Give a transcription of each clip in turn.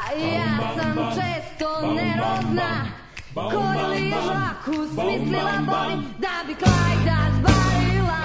Ja sam često nervozna, koju li je žvaku smislila Boni da bi Klajda zbarila.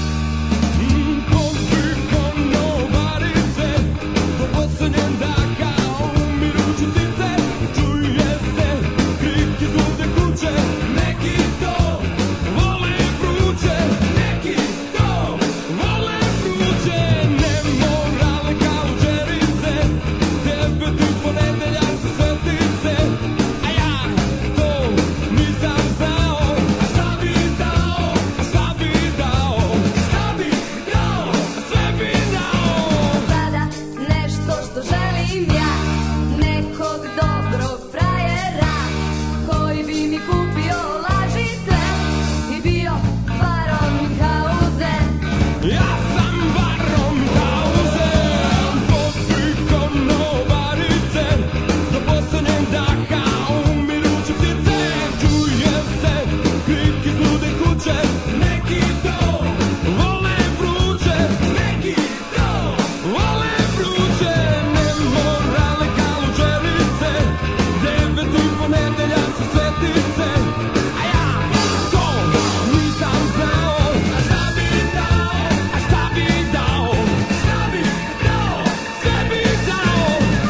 Konflikom novarice, po posljednjem daka umiruću ptice, čuje se krik iz lude kuće, neki to vole vruće, neki to vole vruće, ne morale kao džerice, tebe ti ponedeljak sa svetice, a ja to nisam znao, a šta bi dao, a šta bi dao, šta bi dao, a sve bi dao. Sada nešto što želim ja, nekog dobrog frajera, koji bi mi kupio lažice i bio baron Münchhausen. Ja sam baron Münchhausen, podvikom novarice, do posljednjeg daha umiruće ptice, čuje se krik iz lude kuće, neki to vole vruće, neki to vole vruće, ne morale kao džerice, deveti ponedeljak sa svetice, a ja to nisam znao, a šta bi dao, a šta bi dao, šta bi dao, sve bi dao.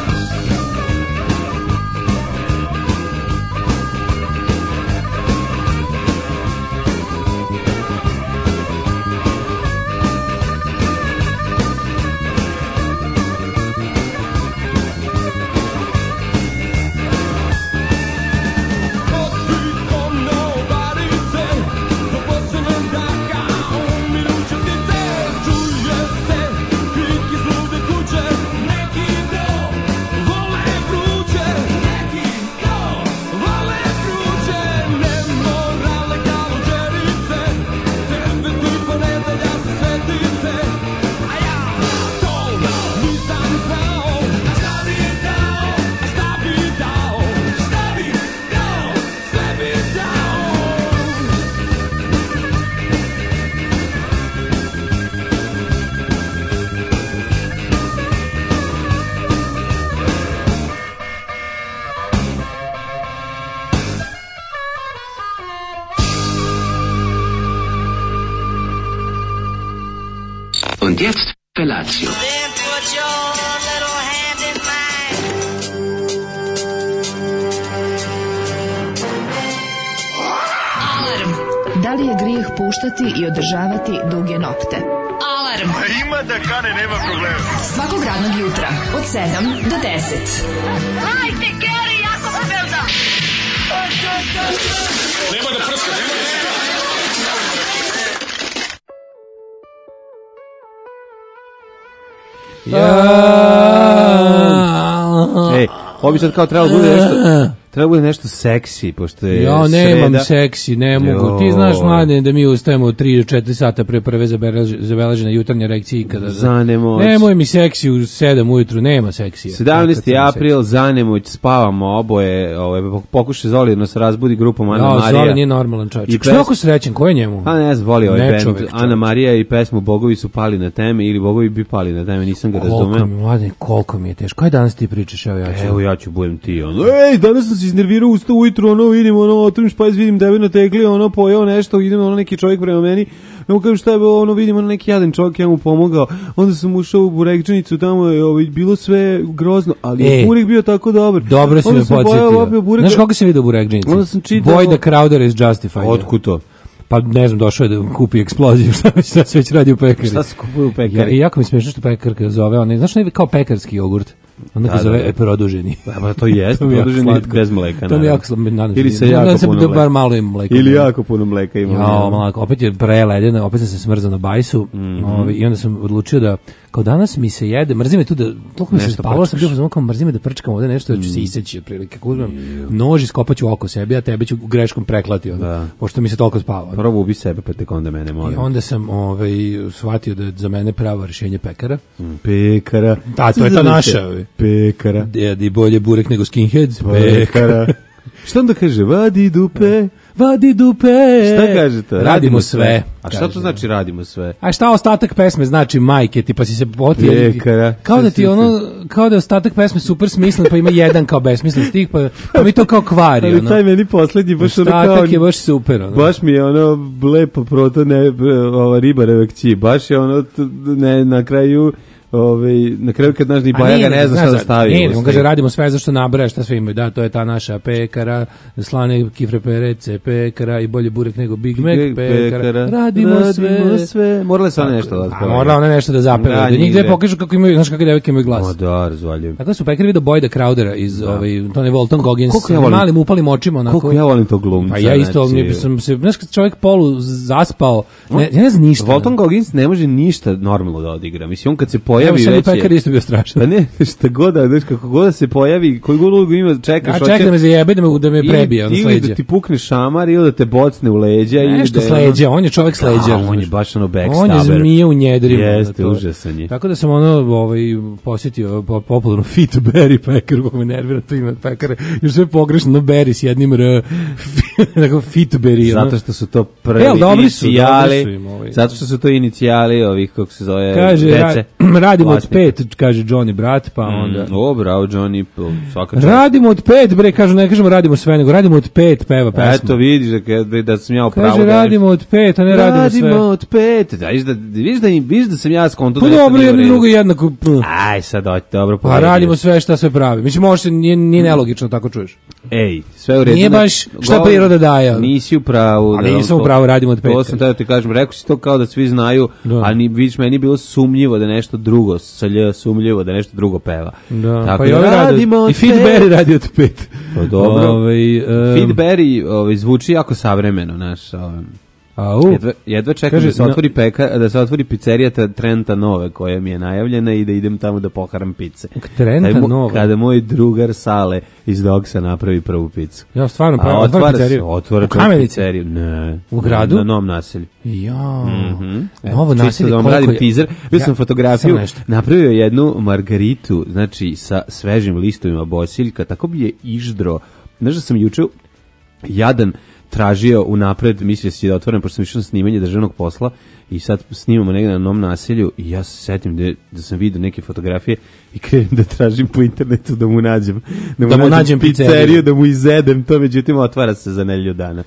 Podvikom novarice, do posljednjeg daha umiruće ptice, čuje se krik iz lude kuće, neki to vole vruće, neki to vole vruće, ne morale kao džerice, tebe ti ponedeljak sa svetice, a ja to nisam znao, a šta bi dao, a šta bi dao, šta bi dao, sve bi dao. Und jetzt Felatio. Then put your little hand in mine. Alarm. Da li je grijeh puštati i održavati duge nokte? Alarm. Ima da kane, nema problema. Svakog radnog jutra od 7 do 10. Hajde, Geri, jako se velda! Ej, ovo bi sad kao trebalo bude nešto, treba bude nešto seksi, pošto je Ja nemam sreda. seksi, ne mogu. Ti znaš, mladen, da mi ustajemo 3-4 sata pre prve zabeležene jutarnje reakcije ikada. Zanemoć. Nemoj mi seksi u 7 ujutru, nema seksije. 17. april, Zanemoć, spavamo oboje, pokušaj Zoli da nas razbudi grupom Ana Marija. Zoli nije normalan čovjek. I Što je oko srećen, ko je njemu? A ne znam, voli ovaj Ne band. čovjek. Ana Marija i pesmu Bogovi su pali na teme ili Bogovi bi pali na teme, nisam ga Koliko razumeo. mi, mladen, koliko mi je teško. Kaj danas ti pričaš, evo ja ću. Evo ja ću budem ti, ono, ej, danas sam se iznervirao, ustao ujutru, ono, vidim, ono, otvorim špajz, vidim debe na tegli, ono, pojeo nešto, idem, ono, neki čovjek prema meni, no, kažem šta je bilo, ono, vidim, ono, neki jadan čovjek, ja mu pomogao, onda sam ušao u burekčanicu, tamo je, bilo sve grozno, ali je burek bio tako dobar. Dobro si me podsjetio. Znaš koga sam vidio u burekčanici? Onda sam čitao. Boy the Crowder is Justified. Otkud to? Pa ne znam, došao je da kupi eksploziju, šta se već radi u pekari. Šta se kupuje u pekari? I jako mi smiješno što pekarka zove, on, znaš, ne kao pekarski jogurt. Onda ga zove produženi. Pa to jeste, produženi bez mleka. To mi jako slatko. Ili se jako puno mleka. Bar malo ima mleka. Ili jako puno mleka ima. Ja, malako, opet je preledena, opet sam se smrzao na bajsu, i onda sam odlučio da, kao danas mi se jede, mrzi me tu da, toliko mi se spavalo, sam bio kao mrzi me da prčkam ovde nešto, da ću se iseći otprilike. Ako uzmem nož, iskopaću oko sebi, a tebe ću greškom preklati, pošto mi se toliko spava. Prvo ubi sebe, pa tek onda mene, molim. I onda sam shvatio da je za mene pravo rješenje pekara. Pekara. Da, to je ta naša. Pekara. Da je bolje burek nego skinheads. Pekara. Šta onda kaže? Vadi dupe. Vadi dupe. Šta kaže to? Radimo sve. A šta to znači radimo sve? A šta ostatak pesme znači majke ti pa si se potio? Pekara. Kao da ti ono, kao da je ostatak pesme super smislen pa ima jedan kao besmislen stih pa mi to kao kvari. Ali ono. taj meni poslednji baš ono kao... Ostatak je baš super. Ono. Baš mi je ono lepo proto ribareve kći. Baš je ono na kraju... na kraju kad naš ni Bajaga ne zna šta da stavi. On kaže radimo sve zašto nabraja šta sve imaju. Da, to je ta naša pekara, slane kifre perece, pekara i bolje burek nego Big Mac, pekara. Radimo sve. Morale su one nešto da spavaju. Morala one nešto da zapevaju. Da njih gde pokažu kako imaju, znaš kakve devojke imaju glas. O da, razvaljujem. Tako su pekari vidio Boyda Crowdera iz Tony Walton Goggins sa malim upalim očima. Koliko ja volim tog glumca. Pa ja isto, sam se, znaš kad čovjek polu zaspao, ne zna ništa. Walton Goggins ne može ništa normalno da odigra. Mislim, on kad se pojavi već je... Pekar isto bio strašan. Pa ne, šta god, znaš, kako god da se pojavi, koju god ulogu ima, čekaš. A čeka da me zajebe, da me prebije, on sleđa. Ili da ti pukne šamar, ili da te bocne u leđa. Nešto sleđa, on je čovjek sleđa. On je baš ono backstabber. On je zmije u njedrima. Jeste, užasan je. Tako da sam posjetio popularno Fit Berry Pekar, kako me nervira to ime Pekare, još sve pogrešno, no Berry s jednim R, tako Fit Berry. Zato što su to prvi inicijali, zato što su to inicijali ovih, kako se zove, dece. Radimo od 5, kaže Johnny brat, pa onda... bravo Johnny, svaka čast. Radimo od 5, bre, kažu, ne kažemo radimo sve, nego radimo od 5 peva pesmu. Eto, vidiš da sam ja u pravu. Kaže, radimo od 5, a ne radimo sve. Radimo od 5, vidiš da sam ja skonto. Pa dobro, jedno drugo jednako. Aj, sad dobro. Pa radimo sve šta sve pravi. Mislim, možda nije nelogično, tako čuješ. Ej, sve u redu. Nije baš šta priroda daje. Nisi u pravu. Ali nisam u pravu, radimo od 5. To sam tada ti kažem, rekao si to kao da svi znaju, ali vidiš, meni bilo sumnjivo da nešto drugo, sumnjivo da nešto drugo peva. Da, tako pa i radimo od 5. I Fit Berry radi od 5. Pa dobro. Fit Berry zvuči jako savremeno, naš. Jedva čekam da se otvori pizzerija Trenta Nove koja mi je najavljena i da idem tamo da poharam pice. Trenta Nove? Kada moj drugar Sale iz Dogsa napravi prvu picu. Ja, stvarno, otvara pizzeriju. Ne. U gradu? Na Novom naselju. Ja. Novo naselje. Da vam radim teaser. Bio sam fotografiju, napravio jednu margaritu, znači sa svežim listovima bosiljka, tako bi je iždro. Znaš da sam juče jadan tražio unapred, mislio si da je otvoren, pošto sam išao na snimanje državnog posla i sad snimamo negdje na Novom naselju i ja se setim da sam vidio neke fotografije i krenem da tražim po internetu da mu nađem pizzeriju, da mu izedem to, međutim otvara se za nedelju dana.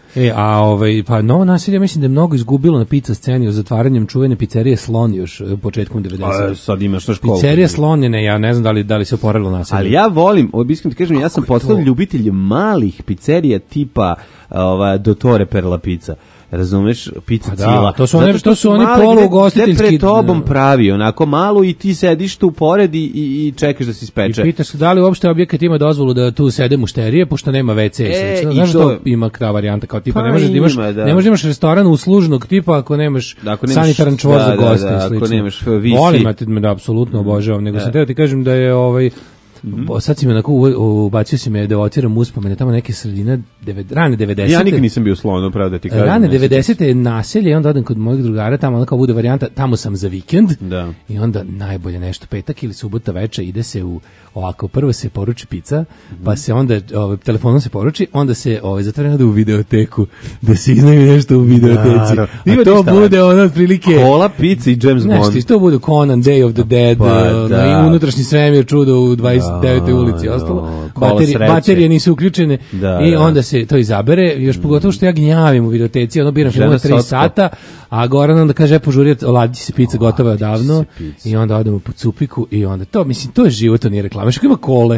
Pa Novo naselje mislim da je mnogo izgubilo na pizza sceni o zatvaranjem čuvene pizzerije Slon još početkom 90. Sad imaš na školu. Pizzerija Slon je, ja ne znam da li se oporavilo naselje. Ali ja volim, iskreno ti kažem, ja sam postao ljubitelj malih pizzerija tipa Dottore per la pizza. Razumeš, pizza cijela. To su oni poluugostiteljski. Pred tobom pravi, onako malo i ti sediš tu pored i čekaš da se ispeče. I pitaš se da li uopšte objekat ima dozvolu da tu sede mušterije, pošto nema WC. Znaš to ima ta varijanta, kao tipa ne možeš imaš restoran uslužnog tipa ako nemaš sanitaran čvor za goste. Ako nemaš WC. Volim, da apsolutno obožavam, nego sam teo ti kažem da je sad si me onako ubacio si me da evociram uspomene tamo neke sredine rane 90. Ja nikad nisam bio u Slonu, pravo da ti kažem. Rane 90. je naselje i onda odem kod mojih drugara, tamo onako bude varijanta, tamo sam za vikend i onda najbolje nešto petak ili subota veče ide se ovako, prvo se poruči pizza, pa se onda telefonom se poruči, onda se zatvara u videoteku, da se iznajmi nešto u videoteci. A to bude ono otprilike Kola, pizza i James Bond. Nešto, to bude Conan, Day of the Dead, i unutrašnji svemir, čudo u 29. ulici i ostalo. Baterije nisu uključene i onda se to izabere, još pogotovo što ja gnjavim u videoteci, ono biram filmove 3 sata, a Goran onda kaže, požuri, oladit će se pizza, gotova je odavno, i onda odemo po cupiku i onda to, mislim, to je život, to nije reklama. Što ima kole?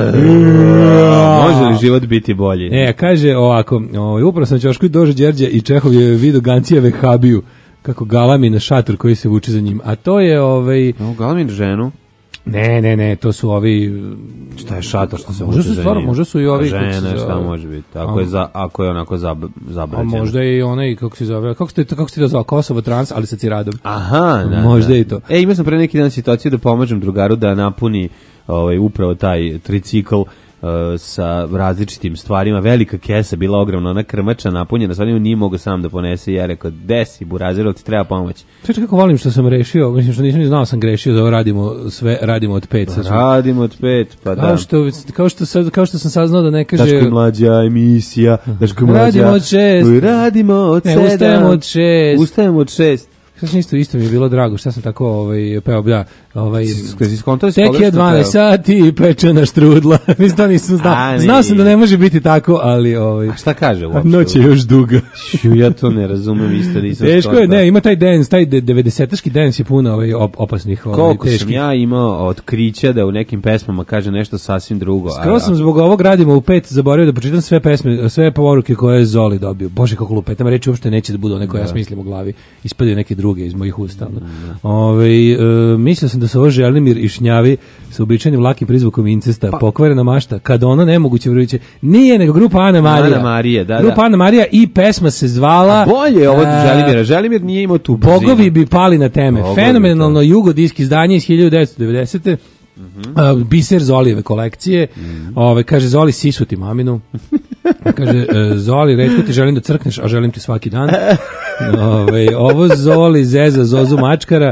Može li život biti bolji? Kaže ovako, upravo sam Ćošku i Doža Đerđa i Čehov je vidio Gancijeve Habiju, kako galami na šator koji se vuče za njim. A to je galami na ženu? Ne, to su ovi... Šta je šator što se vuče za njim? Možda su i ovi... Žene, šta može biti? Ako je onako zabraćeno. A možda je i onaj, kako se zove, kako ste to zvao, Kosovo Trans, ali sa ciradom. Aha, da. Možda je i to. Imao sam pre neki dan situaciju da pomažem drugaru da napuni upravo taj tricikl sa različitim stvarima, velika kesa, bila ogromna, ona krmača napunjena, sad nije mogao sam da ponese, ja rekao, desi, burazer, ti treba pomoć. Čekaj, kako volim što sam rešio, mislim što nisam ni znao sam grešio da ovo radimo od 5. Radimo od 5, pa da. Kao što sam saznao da ne kaže... Daško i mlađa emisija, Daško i mlađa... Radimo od 6. Radimo od 7. Ne, ustajemo od 6. Ustajemo od 6. Isto mi je bilo drago, šta sam tako peo, da, tek je 12 sati i pečena štrudla. Mislim, to nisam znao. Znao sam da ne može biti tako, ali... A šta kaže uopšte? Noć je još duga. Ja to ne razumem, isto nisam teško je, ne, ima taj dance, taj 90-aški dance je puno opasnih koliko teških. sam ja imao otkrića da u nekim pesmama kaže nešto sasvim drugo. Skoro sam zbog ovog radimo u 5 zaboravio da pročitam sve pesme, sve poruke koje je Zoli dobio. Bože, kako lupetam, reči uopšte neće da budu one koje ja smislim u glavi. Ispadaju neke druge iz mojih usta. Mislio sam da su ovo Želimir i Šnjavi sa uobičajenim lakim prizvukom incesta, pokvarena mašta, kada ono nemoguće vruće. Nije, nego grupa Ana Marija. Grupa Ana Marija i pesma se zvala... A bolje je ovo od Želimira. Želimir nije imao tu brzinu. Bogovi bi pali na teme. Fenomenalno jugodisk izdanje iz 1990. Biser Zolijeve kolekcije. Kaže Zoli, sisuti maminu. Kaže Zoli, retko ti želim da crkneš, a želim ti svaki dan. Ovo Zoli zeza Zozu mačkara.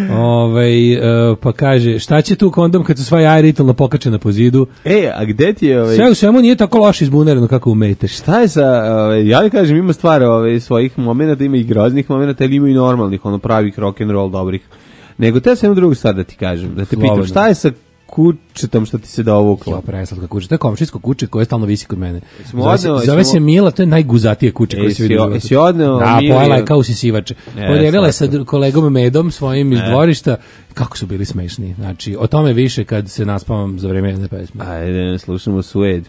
Pa kaže, šta će tu kondom kad su sva jaja ritualno pokačena po zidu? A gde ti je sve u svemu nije tako loše izbunereno kako umete. Šta je sa ja li kažem, ima stvar svojih momenata, ima i groznih momenata, ali ima i normalnih, pravih rock and roll dobrih. Nego te sam jednu drugu stvar da ti kažem, da te pitam, šta je sa kučetom što ti se dovuklo? Ja, preslatka kuće, to je komšijsko kuće koje stalno visi kod mene. Zove se Mila, to je najguzatije kuće koje se vidi. Jesi odneo? Da, pojela je kao usisivač. Podijelila je sa kolegom Medom svojim iz dvorišta, kako su bili smešni. Znači, o tome više kad se naspavam za vreme jedne pesme. Ajde, slušamo Suede.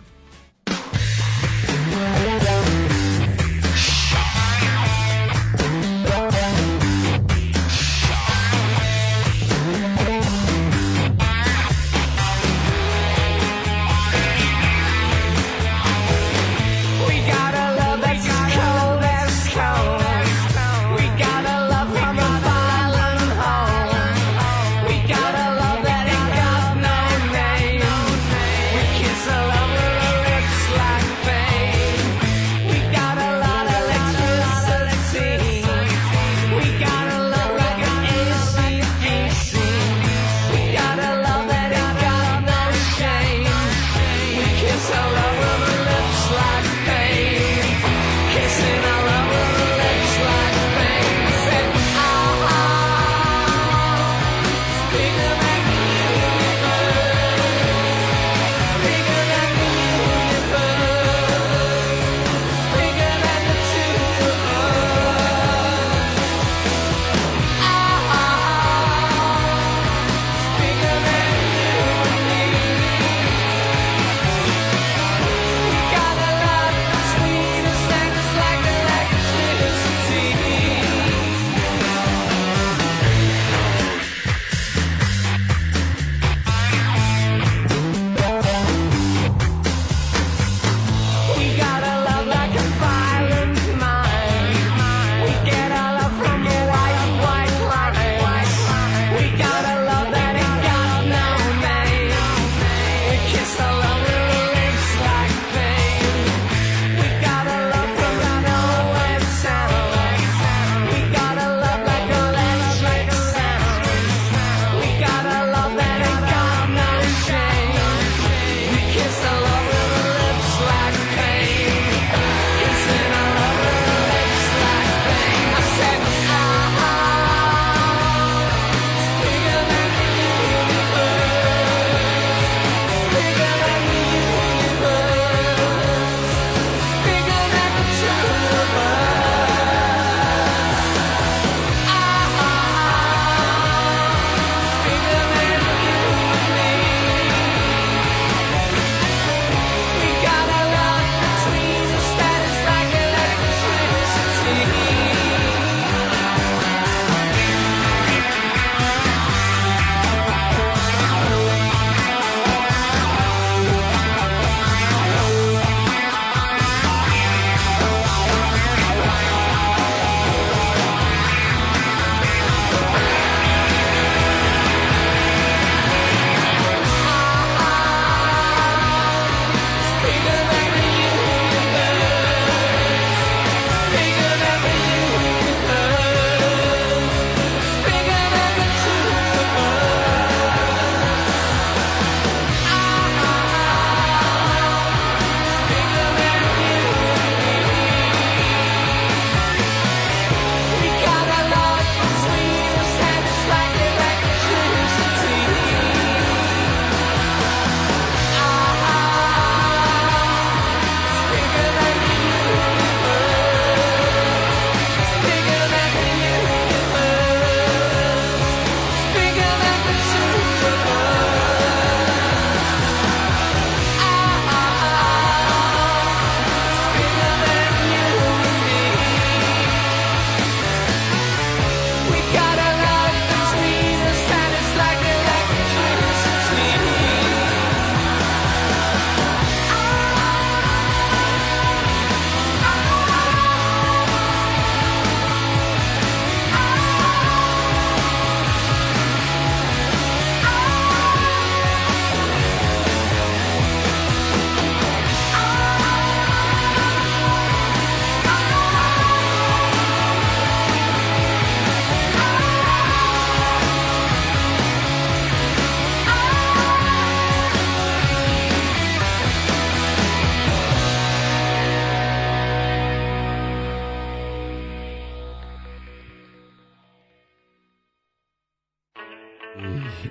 Kiss a lover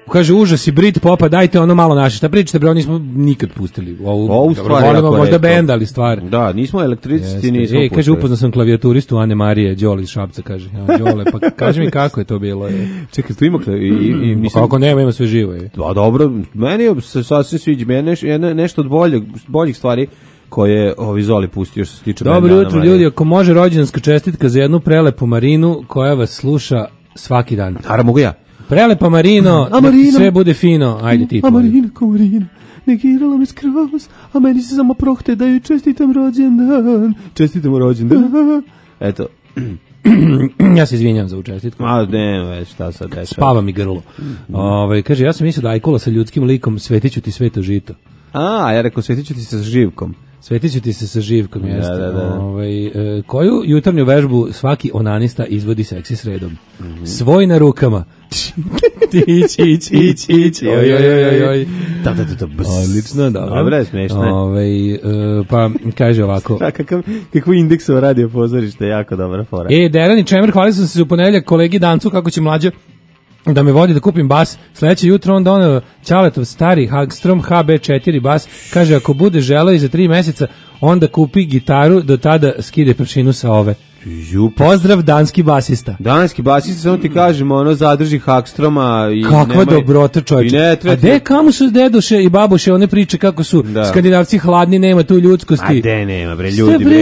Kaže, užasi Brit popa, dajte ono malo naše. Šta pričate, bre, nismo nikad pustili. Ovu stvar volimo jako možda retko. bend, ali stvar. Da, nismo elektricisti, nismo pustili. Kaže, upoznao sam klavijaturistu Ane Marije, Đole iz Šapca, kaže. Ja, Đole, pa kaži mi kako je to bilo. Čekaj, tu ima i mislim... Kako nema, ima sve živo. Pa dobro, meni se sasvim sviđa, meni je nešto od boljih stvari koje ovi Zoli pustio što se tiče benda Dobro Ana jutro, Marija. ljudi, ako može rođendanska čestitka za jednu prelepu Marinu koja vas sluša svaki dan. Naravno, mogu ja. Prelepa Marino, A Marino? sve bude fino. Ajde ti. A Marina ko Marina, negirala me skroz, a meni se samo prohte da joj čestitam rođendan. Čestitam rođendan. Eto. Ja se izvinjam za učestitku. A ne, već šta sad dešava. Spava mi grlo. Kaže, ja sam mislio da ajkula sa ljudskim likom, svetiću ti sveto žito. A, ja rekao, svetiću ti se sa Živkom. Svetiću ti se sa Živkom, jeste. Da. Koju jutarnju vežbu svaki onanista izvodi seksi sredom? Svoj na rukama. Ići. Oj. Da. Odlično, dobro. Dobro je, smešno je. Pa kaže ovako. Kako indeksovo radio pozorište, jako dobra fora. Deran i Čemer, hvalio sam se u ponedeljak kolegi Dancu kako će mlađa da me vodi da kupim bas. Sledeće jutro onda ono Ćaletov stari Hagstrom HB4 bas, kaže ako bude želeo i za 3 meseca onda kupi gitaru, do tada skide pršinu sa ove. Pozdrav danski basista. Danski basista, samo ti kažemo, ono zadrži Hagstroma i kakva dobrota, čovječe. A kamo su dedoše i baboše one priče kako su Skandinavci hladni, nema tu ljudskosti. A de nema, bre,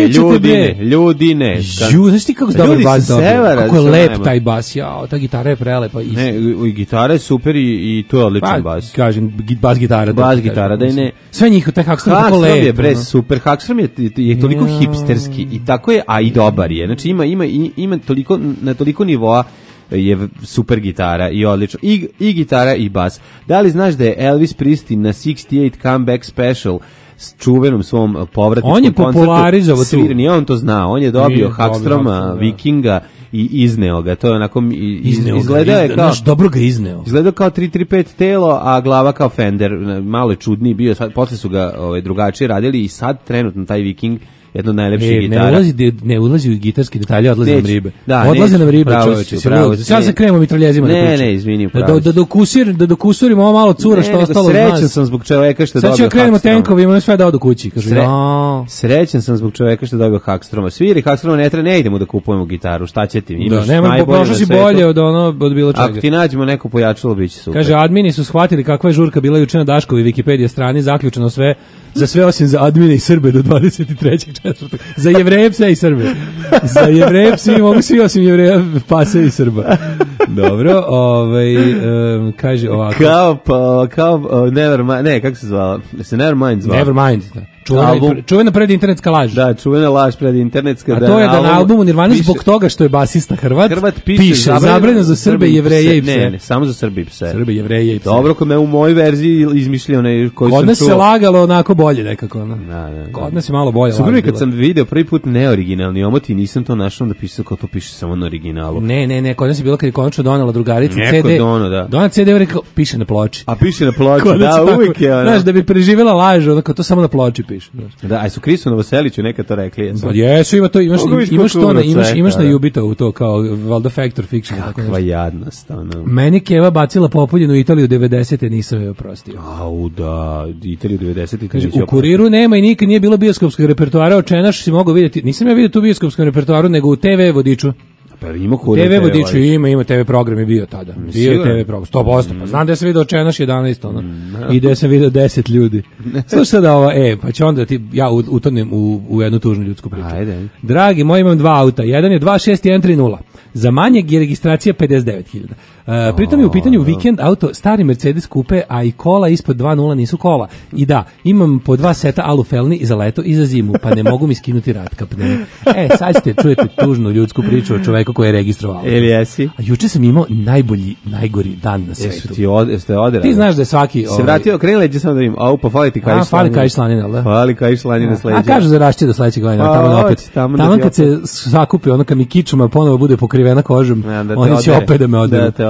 ljudine. Znaš ti kako dobar bas dobio? Kako je lep nema. Taj bas, jao, ta gitara je prelepa. Ne, gitara je super i to je odličan bas. Kažem, bas gitara. Bas gitara, da i ne. Sve njihov, taj Hagstrom je tako lep. Hagstrom je, bre, super. Hagstrom je toliko hipsterski i tako je, a i dobar je. Znači ima toliko, na toliko nivoa je super gitara i odlično. I gitara i bas. Da li znaš da je Elvis Presley na 68 Comeback Special s čuvenom svom povratničkom koncertu? On je popularizovao tu. Nije on to znao. On je dobio Hagstroma, Vikinga i izneo ga. To je onako izgledao je kao naš dobro ga izneo. Izgledao kao 335 telo, a glava kao Fender. Malo je čudniji bio. Sad posle su ga drugačije radili i sad trenutno taj Viking jedno od najlepših gitara. Ne ulazi u gitarski detalje, odlazi nam ribe. Odlaze nam ribe, čoveče. Sad se krenemo mitraljezima da pričam. Ne, izvini, da dokusurimo ovo malo cura što ostalo od nas. Srećan sam zbog čoveka što je dobio Hagstroma. Sad ćemo krenemo tenkovima, sve da odu kući. Srećan sam zbog čoveka što je dobio Hagstroma. Sviri Hagstroma, ne idemo da kupujemo gitaru, šta će ti? Imaš najbolje na svetu. svetu. Bolje od bilo čega. Ako ti nađemo neko pojačalo, bit će super. Kaže, admini su shvatili kakva je žurka bila juče na Daškovi Wikipedija strani, zaključeno sve, za sve osim za admine i Srbe do 23.4. Za Jevreje, pse i Srbe. Za Jevreje, psi mogu svi osim Jevreja, pase i Srba. Dobro, kaže ovako. Kao Nevermind, ne, kako se zvala? Se Nevermind zvala? Nevermind, da. Čuvena predinternetska laž. Da, čuvena laž predinternetska. A to je da na albumu Nirvana zbog toga što je basista Hrvat piše zabranjeno za Srbe, Jevreje i pse. Ne, samo za Srbe i pse. Srbe, Jevreje i pse. Dobro, kod me u mojoj verziji izmišljao onaj koji sam čuo. Kod nas se lagalo onako bolje nekako. Da. Kod nas je malo bolje. Super, kad sam video prvi put neoriginalni omot i nisam to našao da piše kao to piše samo na originalu. Ne, kod nas je bilo kad je konačno donela drugarica CD. Dona CD rekao piše na ploči. A piše na ploči, da, uvijek je. Znaš, da bi preživela laž, onako to samo na ploči piše. Da, aj su Krisu Novoseliću nekad to rekli. Jesu, ima to, imaš na Jubitovu to kao valjda Factor Fiction. Kakva jadnost. Meni Keva bacila populjenu Italiju 90. nisam je oprostio. Au da, Italiju 90. Kaže, u Kuriru nema i nikad nije bilo bioskopskog repertoara, očenaš si mogao vidjeti. Nisam ja vidio tu bioskopskom repertoaru, nego u TV vodiču. Pa ima TV vodiču ima TV program je bio tada. Bio je TV program 100%. Pa znam da sam video Očenaš 11 i da sam video 10 ljudi. Slušaj sada ovo, pa će onda ja utonem u jednu tužnu ljudsku priču. Ajde. Dragi, moj imam 2 auta. Jedan je 26 i 130. Za manjeg je registracija 59.000. Pritom je u pitanju vikend auto, stari Mercedes kupe, a i kola ispod 2.0 nisu kola. I da, imam po 2 seta alufelni za leto i za zimu, pa ne mogu mi skinuti ratkapne. Sad čujete tužnu ljudsku priču o čoveku koji je registrovao. Ili jesi? A juče sam imao najgori dan na svetu. Ti znaš da je svaki... Se vratio, krenuli leđe samo da vidim. Pa fali ti kajiš slanina. Fali kajiš slanina, da? Fali kajiš slanina s leđa. A kažu za rašće do sledećeg godina. Tamo kad se sakupi, ono kad mi kičuma ponovo bude pokrivena kožom, oni će opet da me oderu.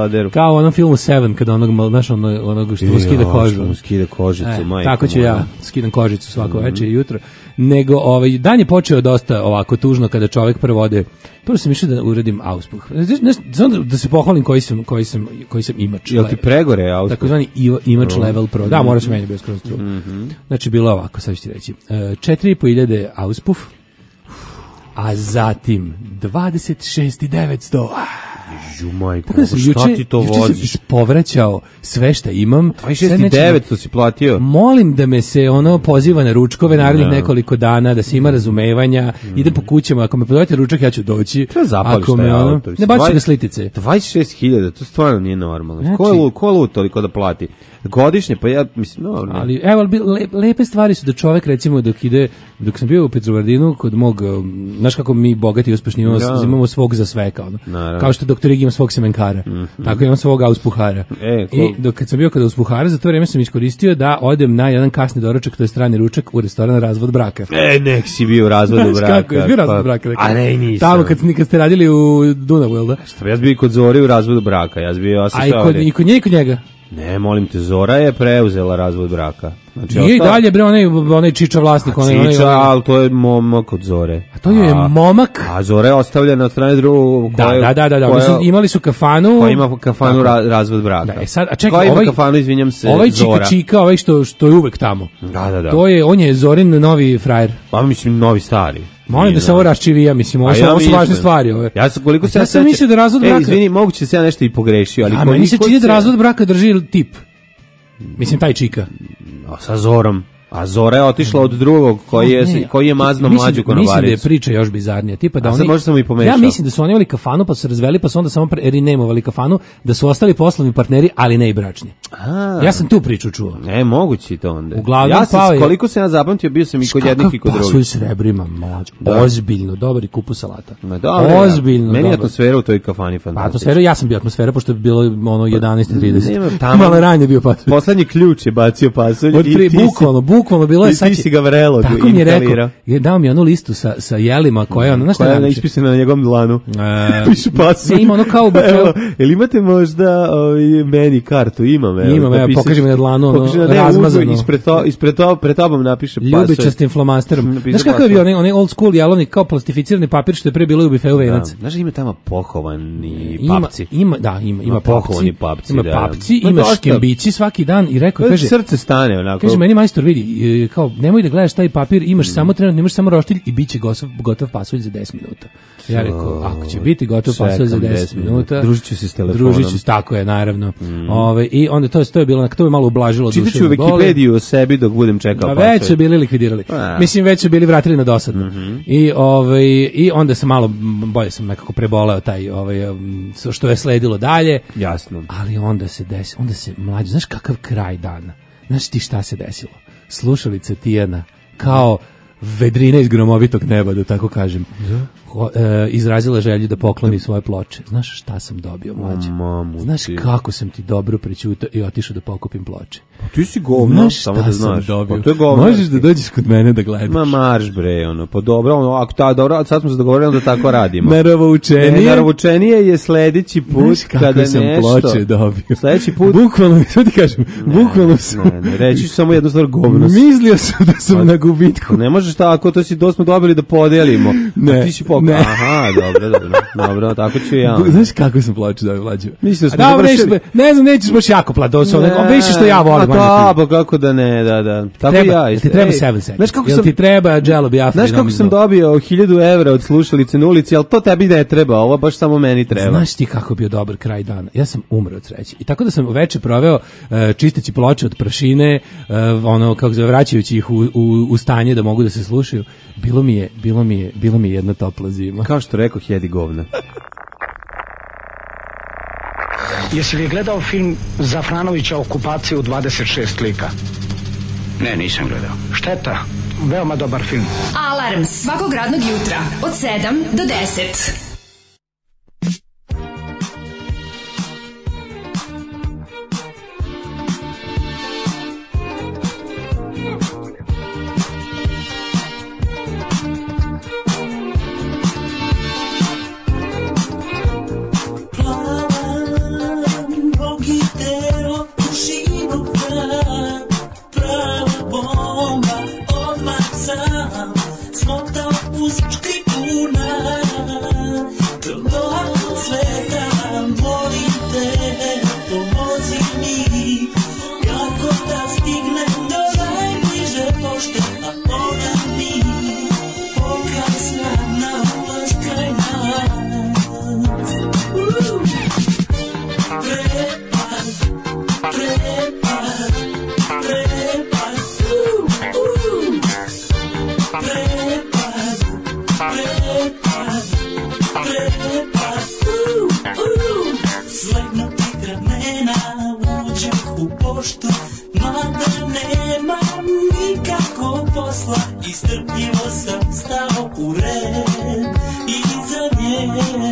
baderu. Kao u onom filmu Seven, kada onog što mu skida kožu. Mu skida kožicu, majko. Tako ću ja, skidam kožicu svako večer i jutro. Nego, dan je počeo dosta ovako tužno kada čovjek prvo ode. Prvo sam išao da uradim auspuh. Znam da se pohvalim koji sam imač. Jel ti pregore auspuh? Takozvani imač level pro. Da, mora se meni bio skroz true. Znači, bilo ovako, sad ću ti reći. 4.500 auspuh, a zatim 26.900. Majko, šta ti to voziš? Juče sam ispovraćao sve šta imam. 26.900 si platio. Molim da me se poziva na ručkove narednih nekoliko dana, da se ima razumevanja, idem po kućama, ako me podajete ručak ja ću doći. Treba zapališ taj auto. Ne baci ga slitice. 26.000, to stvarno nije normalno. Znači, ko lud toliko da plati? Godišnje, pa ja mislim, no. Ali evo, lepe stvari su da čovek, recimo, dok sam bio u Petrovaradinu, kod mog, znaš kako mi bogati i uspešni imamo svog za sve, kao što doktor Ig ima svog semenkara, tako imam svog auspuhara. I kad sam bio kod auspuhara, za to vrijeme sam iskoristio da odem na jedan kasni doručak, to je strani ručak, u restoran Razvod braka. Nek si bio u Razvodu braka. Kako je bio Razvod braka? A ne, nisam. Tamo kad ste radili u Dunavu, jel da? Što, ja sam bio kod Zori u Razvodu braka, i kod nje i kod njega? Ne, molim te, Zora je preuzela Razvod braka. Znači, i dalje, bre, onaj čiča vlasnik. Čiča, ali to je momak od Zore. A to je momak? A Zora je ostavljena od strane drugog. Da. Imali su kafanu. Koja ima kafanu Razvod braka. Da, sad, a čekaj, koja ima kafanu, izvinjam se, ovaj Zora. čika, ovaj što je uvek tamo. Da. On je Zorin novi frajer. Pa mislim, novi stari. Molim da se ovo raščivija, mislim, ovo su važne stvari. Ja sam mislio da razvod braka... Izvini, moguće se ja nešto i pogrešio, ali... A meni se čini da razvod braka drži tip. Mislim, taj čika. Sa Zorom. A Zora je otišla od drugog koji je mazno mlađu konobaricu. Mislim da je priča još bizarnija. Tipa da možda sam i pomešao. Ja mislim da su oni imali kafanu pa su se razveli pa su onda samo renameovali kafanu, da su ostali poslovni partneri, ali ne i bračni. Ja sam tu priču čuo. Ne, moguće to onda. Uglavnom koliko sam ja zapamtio, bio sam i kod jednih i kod drugih. Pasulj s rebrima, mlađo. Ozbiljno, dobar i kupus salata. Ozbiljno. Meni je atmosfera u toj kafani fantastična. Atmosfera, ja sam bio atmosfera pošto je bilo 11:30. Malo ranije bio pasulj. Poslednji ključ je bacio pasulj i bukvalno bilo je si ga vrelo. Tako mi je rekao, dao mi onu listu sa jelima koja je ispisana na njegovom dlanu. Piše pasulj. Ne, ima ono kao... Jel imate možda meni kartu? Imam, pokaži mi na dlanu, razmazano. Pred tobom napiše pasulj. Ljubičastim flomasterom. Znaš kako je bio onaj old school jelovnik, kao plastificirani papir što je pre bilo u bifeu venac? Znaš, ima tamo pohovani papci. Ima pohovani papci. Ima papci, ima škembići svaki dan i rekao, kaže... Srce stane, onako. Kaže, meni majstor vidi, kao, nemoj da gledaš taj papir, imaš samo trenutno, imaš samo roštilj i bit će gotov pasulj za 10 minuta. Ja rekao, ako će biti gotov pasulj za 10 minuta, družit ću se s telefonom. Tako je, naravno. I onda to je bilo, to je malo ublažilo dušu. Čitat ću Wikipediju o sebi dok budem čekao pasulj. Već su bili likvidirali. Mislim, već su bili vratili na dosadno. I onda sam malo, bolje sam nekako preboleo taj, što je sledilo dalje. Jasno. Ali onda se mlađe, znaš kakav kraj dana? Znaš ti šta se desilo? Slušalica Tijana, kao vedrina iz gromovitog neba, da tako kažem, izrazila želju da pokloni svoje ploče. Znaš šta sam dobio, mlađe? Znaš kako sam ti dobro prećutao i otišao da pokupim ploče? Pa ti si govno, samo da znaš. Možeš da dođeš kod mene da gledaš. Ma marš bre, pa dobro, dobro, sad smo se dogovorili da tako radimo. Naravoučenije je sledeći put kada nešto... sam ploče dobio. Sledeći put... Bukvalno, što ti kažem, bukvalno sam... Ne, reći ću samo jednu stvar, govno. Mislio sam da sam na gubitku. Ne možeš tako, to smo dobili da podelimo. Ne, ti si aha, dobro, tako ću ja. Znaš kako sam ploče dobio, mlađe? Mislio smo završili. Ne znam, nećeš baš jako pladoso, više što ja volim. Pa kako da ne, da. Tako ja. Jel ti treba 7 seconds? Jel ti treba Jello Biafra? Znaš kako sam dobio 1000 evra od slušalice na ulici, ali to tebi ne treba, ovo baš samo meni treba. Znaš ti kako bio dobar kraj dana? Ja sam umro od sreće. I tako da sam veče proveo čisteći ploče od prašine, vraćajući ih u stanje da mogu da se slušaju. Bilo mi je jedna topla zima. Kao što rekao, jedi govna. Jesi li gledao film Zafranovića Okupacija u 26 lika? Ne, nisam gledao. Šteta, veoma dobar film. Alarm svakog radnog jutra od 7 do 10. posla i strpljivo sam stao u red iza nje.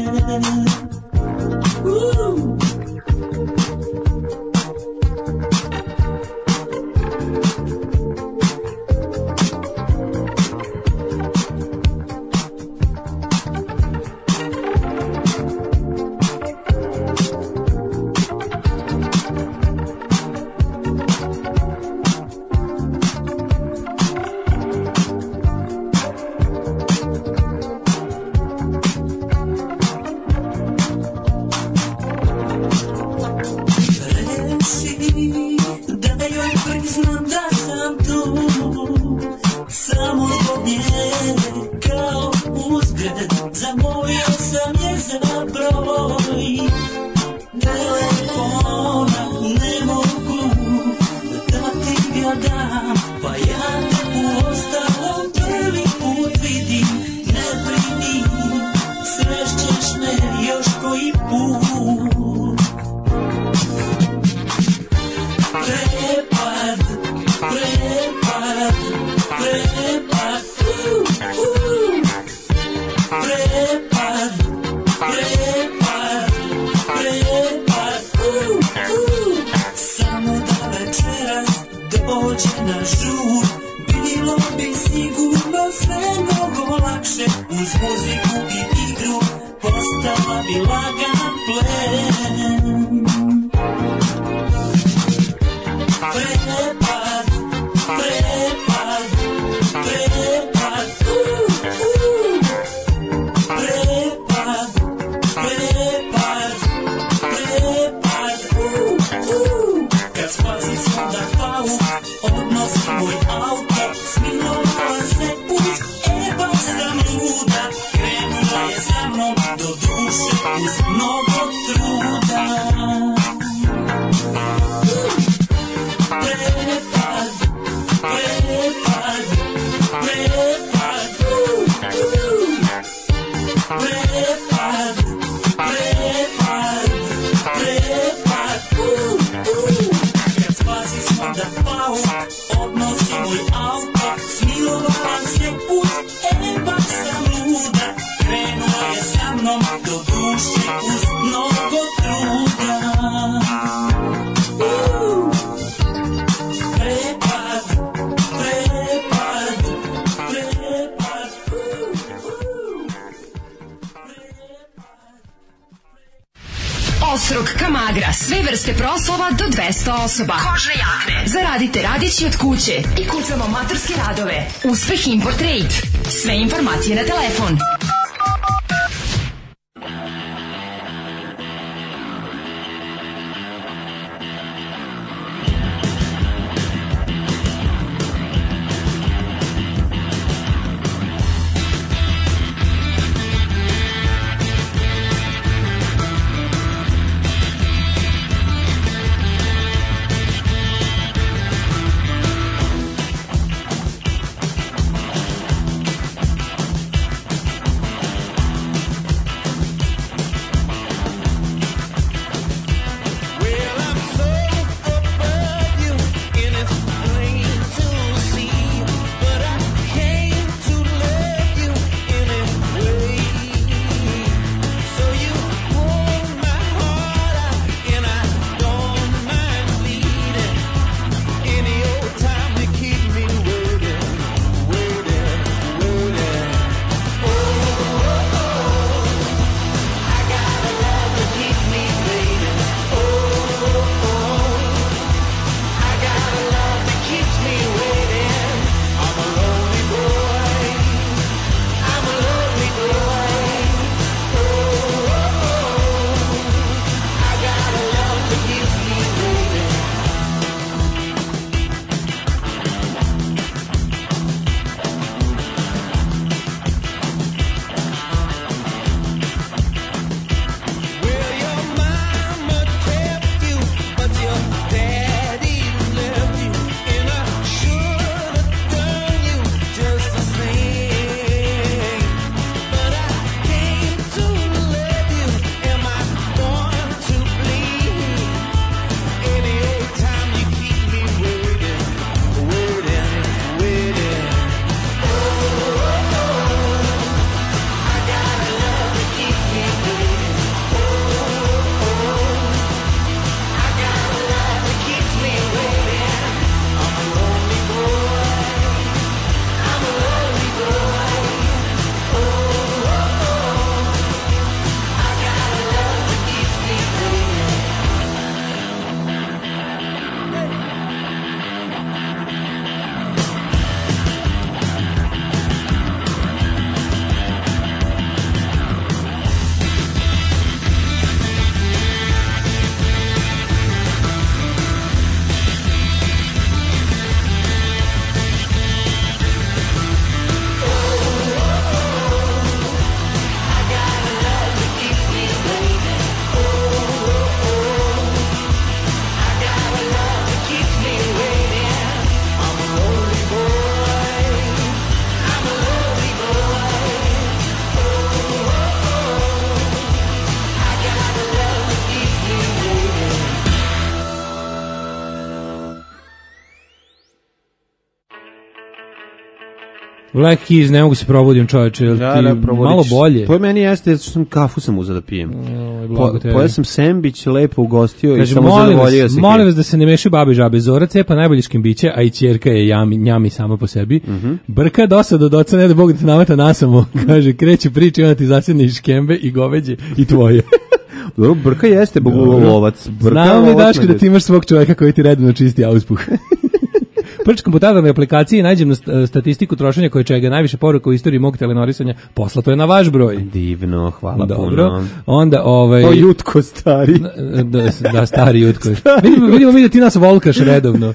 Ostrog, Kamagra, sve vrste proslova do 200 osoba. Kožne jakne. Zaradite radići od kuće i kucamo maturske radove. Uspeh Import Trade. Sve informacije na telefon. Black Keys, ne mogu se probudim, čoveče, jel ti malo bolje? To meni jeste, što sam kafu sam uzeo da pijem. Pojeo sam sendvič, lepo ugostio i samo zadovoljio se. Molim vas da se ne mešaju babe i žabe. Zora cepa najbolje škembiće, a i ćerka je njami sama po sebi. Brka dosad od oca, ne da Bog da te nameta nasamo. Kaže, kreće priča i ona ti zasjedne i škembe i goveđe i tvoje. Dobro, Brka jeste bogolovac. Znamo mi, Daško, da ti imaš svog čovjeka koji ti redno čisti auspuh. Prčkam po tadarnoj aplikaciji i nađem na statistiku trošenja koje čega najviše poruka u istoriji mog telenorisanja poslato je na vaš broj. Divno, hvala dobro. Puno. Onda, O, Jutko stari. Da, stari Jutko. Vidimo mi da ti nas volkaš redovno.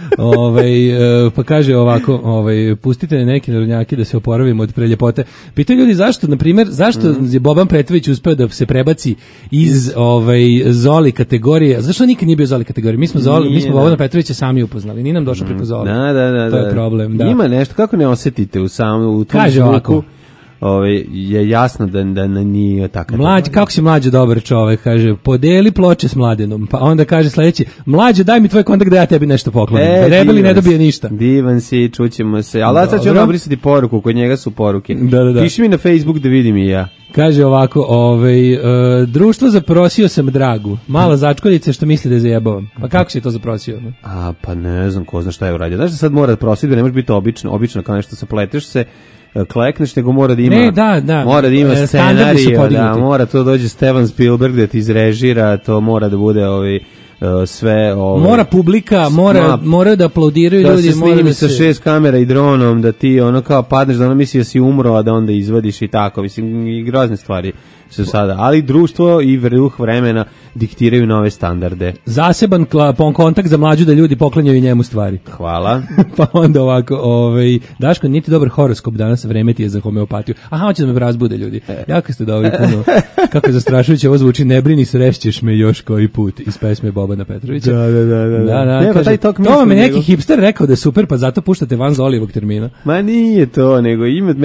Pa kaže ovako, pustite neki narodnjaki da se oporavimo od preljepote. Pitaju ljudi zašto, na primjer, je Boban Petrović uspeo da se prebaci iz Zoli kategorije. Zašto nikad nije bio Zoli kategorije? Mi smo Bobana Petrovića sami upoznali. Nije nam došao preko Zoli. Da. To je problem, da. Ima nešto, kako ne osetite u tom kaže ovako. Je jasno da nije takav. Kako si mlađe dobar čovek, kaže, podeli ploče s Mladenom. Pa onda kaže sledeći, mlađe daj mi tvoj kontakt da ja tebi nešto poklonim. Rebeli ne dobije ništa. Divan si, čućemo se. Ali sad ću obrisati poruku, kod njega su poruke. Da. Piši mi na Facebook da vidim i ja. Kaže ovako, društvo zaprosio sam Dragu, mala začkoljica što misli da je zajebavam. Pa kako si to zaprosio? Ne? Pa ne znam, ko zna šta je uradio. Znaš da sad mora da prositi, da ne može biti obično kao nešto sapleteš se, klekneš, nego mora da ima mora da ima scenariju, da mora to dođe Steven Spielberg da ti izrežira, to mora da bude sve mora publika, mora da aplaudiraju ljudi, da se snimi sa 6 kamera i dronom, da ti kao padneš, da ono misli da si umro, a da onda izvadiš i tako, mislim, i grozne stvari su sada, ali društvo i duh vremena diktiraju nove standarde. Zaseban kontakt za mlađu da ljudi poklanjaju njemu stvari. Hvala. Pa onda ovako, Daško, niti dobar horoskop danas, vreme ti je za homeopatiju. Aha, hoće da me razbude ljudi. Jako ste dobri puno. Kako je zastrašujuće ovo zvuči, ne brini, srećeš me još koji put iz pesme Bobana Petrovića. Da. Kaže, to vam je neki hipster rekao da je super, pa zato puštate van Zolijevog termina. Ma nije to, nego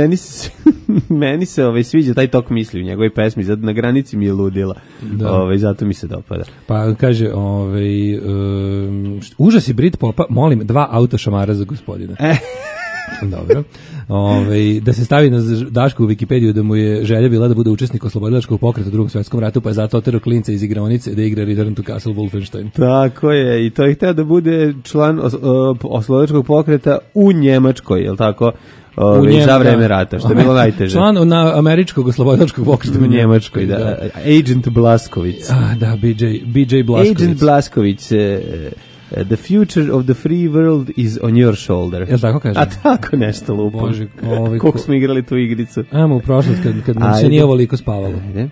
meni se sviđa taj tok misli u njegovoj pesmi, na granici mi je ludila. Zato mi se dopada. Pa kaže, užasi Britpopa, molim 2 autošamara za gospodina. Dobro. Da se stavi na Dašku u Wikipediju da mu je želja bila da bude učesnik oslobodilačkog pokreta u Drugom svjetskom ratu, pa je zato oterao klinca iz igraonice da igra Return to Castle Wolfenstein. Tako je, i to je hteo da bude član oslobodilačkog pokreta u Njemačkoj, je li tako? Za vreme rata, što je bilo najteže. Član na američkog oslobodilačkog pokreta u Njemačkoj, da. Agent Blasković. Da, BJ Blasković. Agent Blasković, the future of the free world is on your shoulder. Jel tako kaže? A tako nešto lupo. Bože, koliko smo igrali tu igricu. Ajmo u prošlost kad nam se nije ovoliko spavalo. Ajde.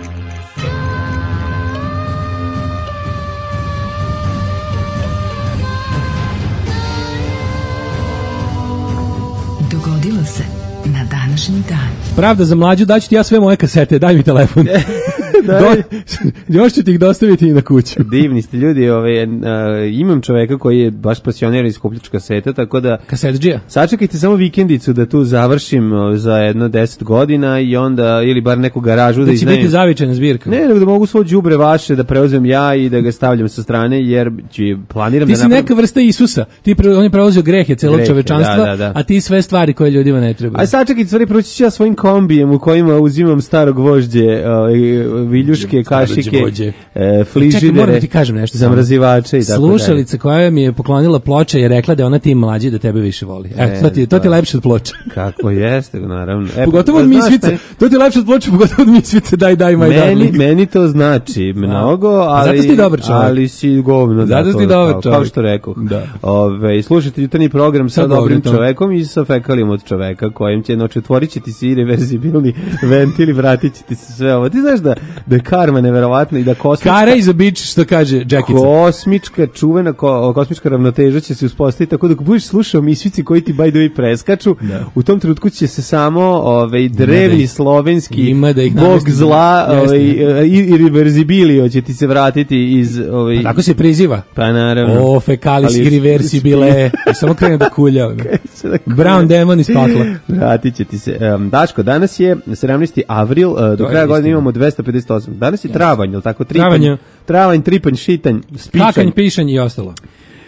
Dogodilo se na današnji dan. Pravda za mlađu, daću ti ja sve moje kasete, daj mi telefon. Još ću ti ih dostaviti i na kuću. Divni ste ljudi, imam čoveka koji je baš pasioniran iz kupljača kaseta, tako da... Kasetđija? Sačekajte samo vikendicu da tu završim za jedno 10 godina i onda, ili bar neku garažu da iznajmim. Da će biti zavičajna zbirka? Ne, nego da mogu svo đubre vaše da preuzem ja i da ga stavljam sa strane, jer planiram ti da... Ti si neka vrsta Isusa, on je preuzeo grehe celog čovečanstva, da. A ti sve stvari koje ljudima ne trebaju. Aj sačekajte, stvari, proći ću ja svojim kombijem u kojima uzimam staro gvožđe, viljuške, kašike, fližidere, moram da ti kažem nešto, zamrazivače i tako dalje. Slušalica koja mi je poklonila ploče je rekla da je ona ti mlađi da tebe više voli. To ti je lepše od ploča. Kako jeste, naravno. Pogotovo od Misvice. To ti je lepše od ploča, pogotovo od Misvice. Daj, my darling. Meni to znači mnogo, ali... Zato si ti dobar čovjek. Ali si govno. Zato si ti dobar čovjek. Kao što rekoh. Slušajte jutarnji program sa dobrim čovekom i sa fekalijom od čoveka kojim će otvorit će ti se irreverzibilni ventil i vratit će ti se sve ovo. Ti znaš da je karma neverovatna i da Kara is a bitch, što kaže Jackica. Kosmička ravnoteža će se uspostaviti tako da ako budeš slušao Misvici koji ti by the way preskaču, u tom trenutku će se samo drevni slovenski bog zla irreverzibilio će ti se vratiti iz... Pa tako se priziva. Pa naravno. Fekalis irreversibile. Samo krene da kulja. Brown demon iz pakla. Vratit će ti se. Daško, danas je 17. avril, do kraja godine imamo 258. Danas je travanj, je li tako? Travanj, tripanj, šitanj, spičanj. Kakanj, pišanj i ostalo.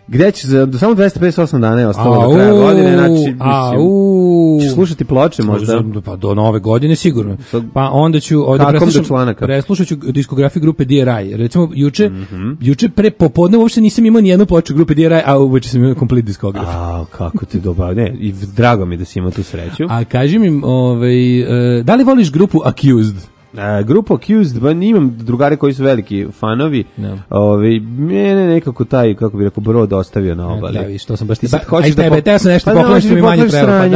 Gde će samo 258 dana je ostalo do kraja godine, znači mislim, ćeš slušati ploče možda? Pa do nove godine sigurno. Pa onda ću preslušat ću diskografiju grupe DRI. Recimo juče pre popodne uopšte nisam imao ni jednu ploču grupe DRI, a uveče sam imao komplet diskografiju. Kako ti dobro, ne, i drago mi da si imao tu sreću. A kaži mi, da li voliš grupu Accused? Grupa Accused, ba imam drugare koji su veliki fanovi. Mene nekako taj, kako bi rekao, brod ostavio na obali. Da, viš, to sam baš ti. Ja sam nešto poklon što mi manje treba.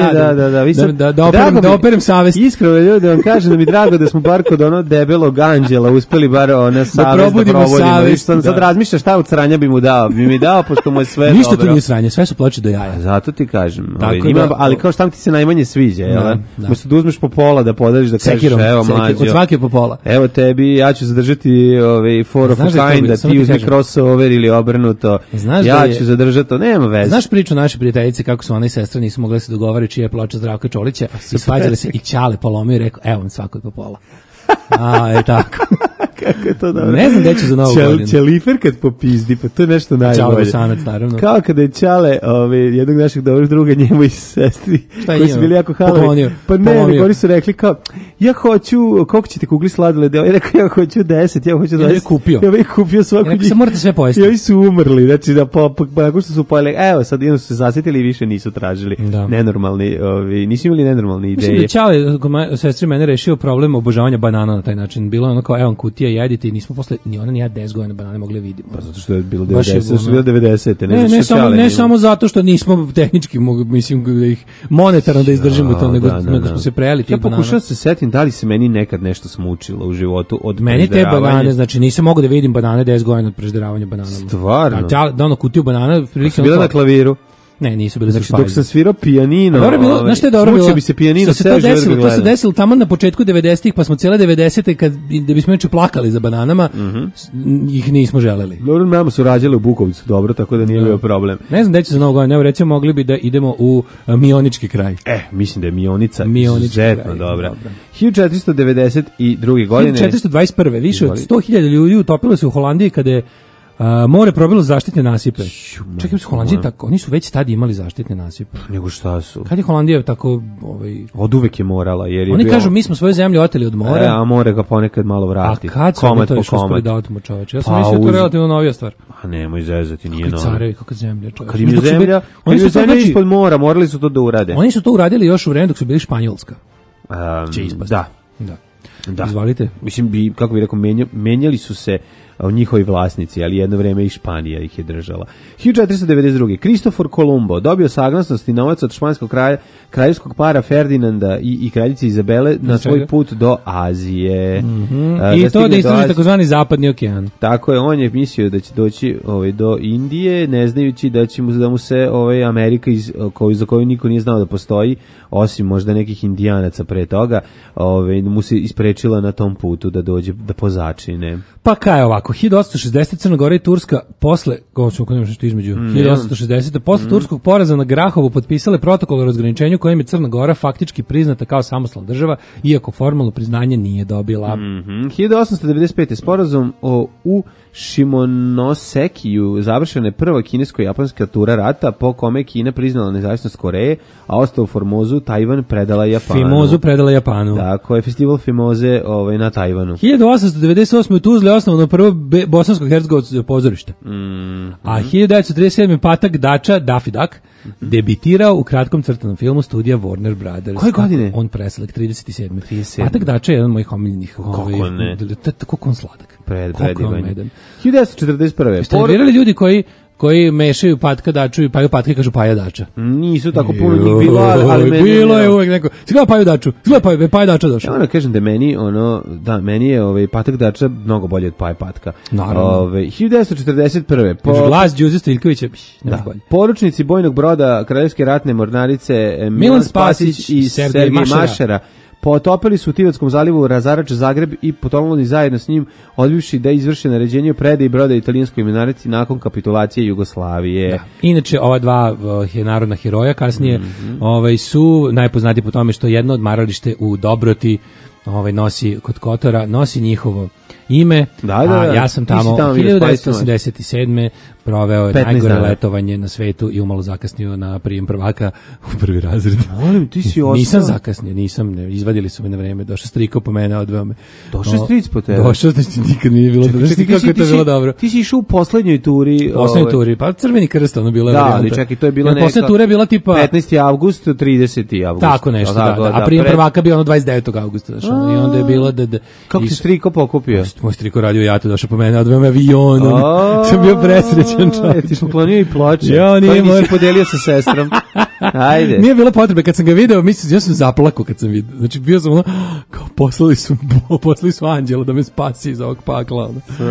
Da operem savest. Iskreno, ljudi, da vam kažem da mi drago da smo bar kod ono debelog anđela uspeli bar ona savest da probudimo. Sad razmišljam šta od sranja bi mu dao. Bi mi dao, pošto mu je sve dobro. Ništa tu nije sranje, sve su ploče do jaja. Zato ti kažem. Ali kao šta ti se najmanje sviđa, jel? Umesto da uzmeš po pola da podeliš da kažeš, evo mlađo. Po pola. Evo tebi, ja ću zadržati four of a kind, da ti uzmi crossover ili obrnuto. Ja ću zadržati to, nema veze. Znaš priču naše prijateljice kako su ona i sestra nisu mogli se dogovarati čija je ploča Zdravka Čolića i svađali se i Ćale polomio i rekao, evo vam svako po pola. Je tako. Kako je to dobro. Ne znam gde ću za novu godinu. Ćelifer kad popizdi, pa to je nešto najbolje. Ćale Bosanac, naravno. Kao kada je Ćale, jednog naših dobrih druga, njemu i sestri, koji su bili jako halovi. Pa ne, oni su rekli kao, ja hoću, koliko ćete kugli sladoleda? Ja rekao, ja hoću 10, ja hoću 20. Ja bih kupio svaku njih. Ja morate sve pojesti. I oni su umrli, znači da nakon što su pojeli, evo sad jedno su se zasjetili i više nisu tražili nenormalni, nisu imali nenormalne ideje. Mislim da Ćale, sestri mene rešio problem obožavanja banana na taj način. Bilo je ono kao, evo kutija jedite i nismo posle ni ona ni ja 10 godina banane mogli vidimo. Pa zato što je bilo 90. Ne samo zato što nismo tehnički mislim da ih monetarno da izdržimo to, nego smo se prejeli tih banana. Ja pokušao se setim da li se meni nekad nešto smučilo u životu od meni te banane, znači nisam mogao da vidim banane 10 godina od prežderavanja bananama. Stvarno? Da ono kutiju banana prilike bila na klaviru. Ne, nisu bili znači, dok sam svirao pijanino, znaš što je dobro bilo? Bi se pijanino to se desilo tamo na početku 90-ih, pa smo cijele 90-te, da bismo neče plakali za bananama, ih nismo želeli. Dobro, nama su rađali u Bukovicu, dobro, tako da nije bio problem. Ne znam da će za novu godinu, evo recimo mogli bi da idemo u Mionički kraj. Mislim da je Mionica izuzetno dobra. 1492. godine. 1421. Više od 100.000 ljudi utopilo se u Holandiji kada je more probilo zaštitne nasipe. Čekaj, su Holandiji tako, oni su već tad imali zaštitne nasipe. Nego šta su? Kad je Holandija tako od uvek je morala, jer je oni kažu mi smo svoje zemlje oteli od mora. A more ga ponekad malo vrati. A kad su to još uspeli da otmu, čoveče? Ja sam mislio da je to relativno novija stvar. A nemoj zezati, nije novo. Carevi, kakva zemlja, čoveče. Kad im je zemlja ispod mora, morali su to da urade. Oni su to uradili još u vreme dok su bili Španjolska. Da. Izvalite. Mislim, kako bih rekao, menjali su se njihovi vlasnici, ali jedno vreme i Španija ih je držala. 1492. Kristofor Kolumbo dobio saglasnost i novac od španskog kraljevskog para Ferdinanda i kraljice Izabele na svoj put do Azije. I to da istraži takozvani zapadni okean. Tako je, on je mislio da će doći do Indije, ne znajući da mu se Amerika za koju niko nije znao da postoji, osim možda nekih Indijanaca pre toga, mu se isprečila na tom putu da dođe da pozačine. Pa kaj je ovako, 1860. Crna Gora i Turska posle, između 1860. posle turskog poraza na Grahovu potpisale protokol o razgraničenju kojim je Crna Gora faktički priznata kao samostalna država, iako formalno priznanje nije dobila. 1895. sporazum u Shimonosekiju završena je prva kinesko-japanska tura rata po kome je Kina priznala nezavisnost Koreje, a ostao Formozu Tajvan predala Japanu. Formozu predala Japanu. Tako je, festival Formoze na Tajvanu. 1898. u Tuzli osnovano prvo bosansko-hercegovačko pozorište. A 1937. Patak Dača, Daffy Duck, debitirao u kratkom crtanom filmu studija Warner Brothers. Koje godine? On preselek 37. Patak Dača je jedan od mojih omiljenih. Kako ne? Kako on sladak. Predivan. 1941. Ste nervirali ljudi koji mešaju Patka Daču i Paju Patka i kažu Paja Dača. Nisu tako puno njih bilo, ali bilo je uvek neko. Sigla Paju Daču, Paja Dača došao. Ja ono kažem da meni je Patak Dača mnogo bolje od Paja Patka. Naravno. 1941. Glas Đuze Stojljkovića, ne bolje. Poručnici bojnog broda Kraljevske ratne mornarice Milan Spasić i Sergej Mašara potopili su u Tivatskom zalivu Razarač Zagreb i potonuli zajedno s njim, odbivši da izvrše naređenje o predaji broda italijanskoj mornarici nakon kapitulacije Jugoslavije. Da. Inače, ova dva narodna heroja kasnije su najpoznatiji po tome što jedno odmaralište u Dobroti nosi kod Kotora, nosi njihovo ime, Da. ja sam tamo 1987. proveo je najgore letovanje na svetu i umalo zakasnio na prijem prvaka u prvi razred. Molim, ti si ostao? Nisam zakasnio, izvadili su me na vreme, došao striko po mene, odveo me. Došao stric po tebe? Došao, znači nikad nije bilo dobro. Čekaj, kako je to bilo dobro. Ti si išao u poslednjoj turi. Turi, pa Crveni krst, ono bila je varijanta. Da, ali čekaj, to je bila neka... Poslednja tura je bila tipa... 15. avgust, 30. avgust. Tako nešto, da. A prijem prvaka bio ono 29. avgusta, znači, i onda je bilo da... Kako ti striko pokupio? Moj striko radio jatu, došao po mene, odveo me avionom. Sam bio presrećan čovjek. Ti poklonio i ploče. Ja, nije nisi podelio sa sestrom. Ajde. Nije bilo potrebe, kad sam ga video, mislim, ja sam zaplakao kad sam vidio. Znači, bio sam ono, kao poslali su anđela da me spasi iz ovog pakla.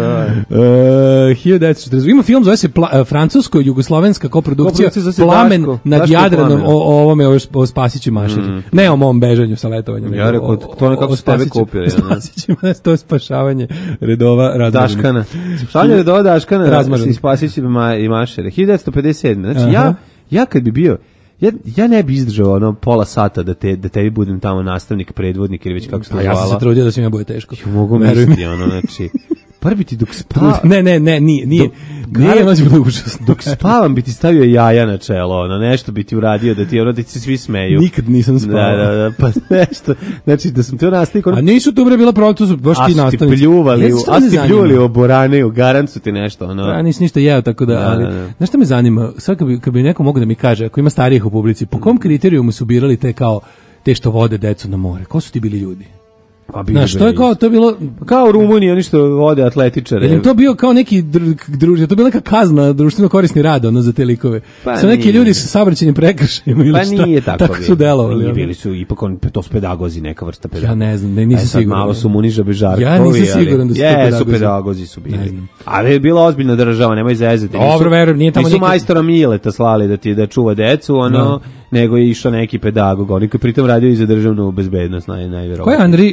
1940. Ima film, zove se francusko-jugoslovenska koprodukcija Plamen nad Jadranom, o ovome, o Spasiću Mašari. Ne o mom bežanju sa letovanjem. Ja rekao, to nekako su tebe kupili. Spasiću Mašari, to je spašavanje redova razmažena. Daškana. Spašavanje redova Daškana i Spasiću i Mašari. 1957. Znači, ja kad bi bio, ja ne bi izdržao ono pola sata da tebi budem tamo nastavnik, predvodnik ili već kako se to zvala. Ja sam se trudio da se mi bude teško. Mogu misliti, ono, znači... Prvi ti dok spavam... Ne, nije noć bilo užasno. Dok spavam bi ti stavio jaja na čelo, ono, nešto bi ti uradio da ti, ono, da ti se svi smeju. Nikad nisam spavao. Da, pa nešto, znači da sam te nastavnik... A nisu tu bre bila pravo, tu su baš ti nastavnici. A ti pljuvali u Borane, u Garancu ti nešto, ono... Ja nisi ništa jeo, tako da, ali... Znaš šta me zanima, sad kad bi neko mogo da mi kaže, ako ima starijih u publici, po kom kriterijumu su birali te što vode decu na more? Ko su ti bili ljudi? Znaš, to je bilo kao u Rumuniji, oni što vode atletičare. Jer to bio kao neki druženje, to je bila neka kazna, društveno korisni rad, ono, za te likove. Su neki ljudi sa saobraćajnim prekršajima ili šta. Pa nije tako su delovali. Nije, bili su ipak to su pedagozi, neka vrsta pedagoga. Ja ne znam, nisam siguran. Malo su Muniža Bežarkovi. Ja nisam siguran da su to pedagozi. Su pedagozi su bili. Ali je bila ozbiljna država, nemoj zezati. Dobro, verujem, nije tamo nisu majstora Mileta slali da čuva decu, ono, nego je išao neki pedagog, oni koji pritom radio i za državnu bezbednost, najvjerovatnije. Ko je Andri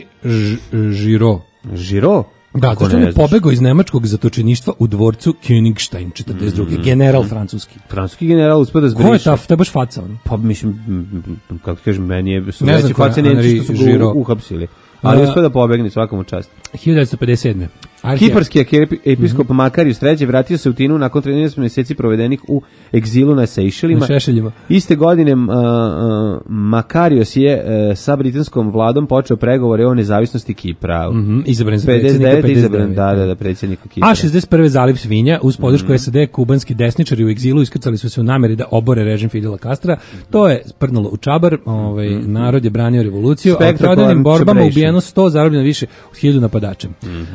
Žiro? Da, to je pobegao iz nemačkog zatočeništva u dvorcu Königstein 42. General francuski. Francuski general uspio da zbriše. Ko je ta? To je baš faca. Pa mislim, kako kažem, meni je su veći face Nemci što su ga uhapsili. Ali uspio da pobegne, svakom u čast. 1957. Kiparski episkop Makarius III vratio se u Tinu nakon 13 mjeseci provedenih u egzilu na Sejšelima. Iste godine Makarius je sa britanskom vladom počeo pregovore o nezavisnosti Kipra. Izabran za predsjednika 59. Da, predsjednika Kipra. A 61. zaliv svinja, uz podršku SAD, kubanski desničari u egzilu iskrcali su se u nameri da obore režim Fidela Castra. To je sprnulo u čabar, narod je branio revoluciju, a u trodanim borbama ubijeno 100, zarobljeno više od 1000 napadača.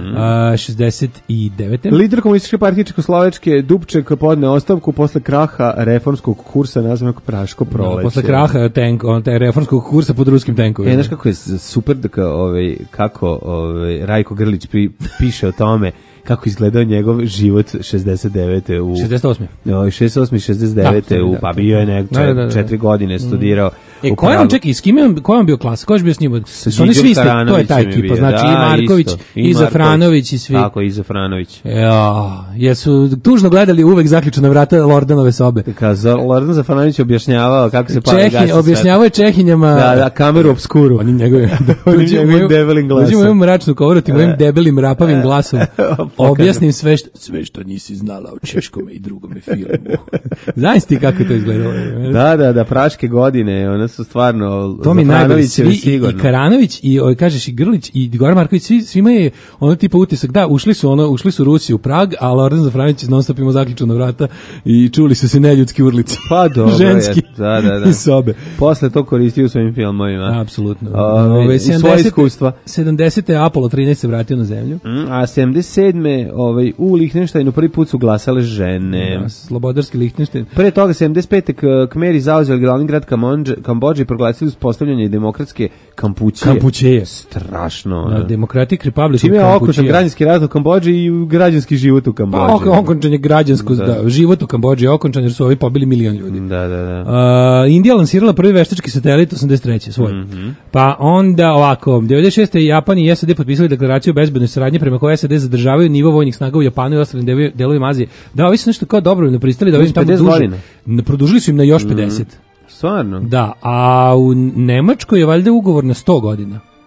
69. Lider komunističke partije Čekoslovačke Dubček podneo ostavku posle kraha reformskog kursa nazvanog Praško proleće. Posle kraha reformskog kursa pod ruskim tenkovima. Znaš kako je super kako Rajko Grlić piše o tome kako izgledao njegov život 69. u 68. 68. 69. Pa bio je 4 godine studirao. Ko je on, čekaj, s kim je on bio klasa? Ko je bio s njim? Oni svi isti, to je ta ekipa, znači i Marković, i Zafranović i svi. Tako, i Zafranović. Jesu tužno gledali uvek zaključana vrata Lordanove sobe. Lordan Zafranović objašnjavao kako se pali gasi. Objašnjavao je Čehinjama. Da, kameru obskuru. Oni njegovim debelim glasom. Uđi mojom mračnu kovoru, ti mojim debelim rapavim glasom. Objasnim sve što nisi znala o češkome i drugome filmu. Znaš ti kako to izgledalo? Da, praške godine, one su stvarno to mi najbolji svi, i Karanović, i kažeš i Grlić, i Goran Marković, svima je ono tipa utisak, da, ušli su Rusi u Prag, a Lordan Zafranović non stop ima zaključana vrata i čuli su se neljudski urlici. Pa dobro, ženski da. sobe. Posle to koristio u svojim filmovima. Apsolutno. I svoje iskustva. 70. Apollo 13 se vratio na zemlju. A 77. u Lihtenštajnu prvi put su glasale žene. Da, slobodarski Lihtenštajn. Pre toga 75. Kmeri zauzeli glavni grad Kambodže i proglasili uspostavljanje demokratske Kampučeje. Strašno. Da, Democratic Republic Čime je okončan građanski rat u Kambodži i građanski život u Kambodži. Okončan je građansko, život u Kambodži je okončan jer su ovi pobili 1 milion ljudi. Da. Indija lansirala prvi veštački satelit 83. svoj. Pa onda ovako, 96. Japan i SAD potpisali deklaraciju o bezbednoj saradnji prema kojoj SAD zadržavaju nivo vojnih snaga u Japanu i ostalim delovima Azije. Da, ovi su nešto kao dobrovoljno pristali da ovim tamo produžili su im na još 50. Stvarno? Da, a u Nemačkoj je valjda ugovor na 100 godina.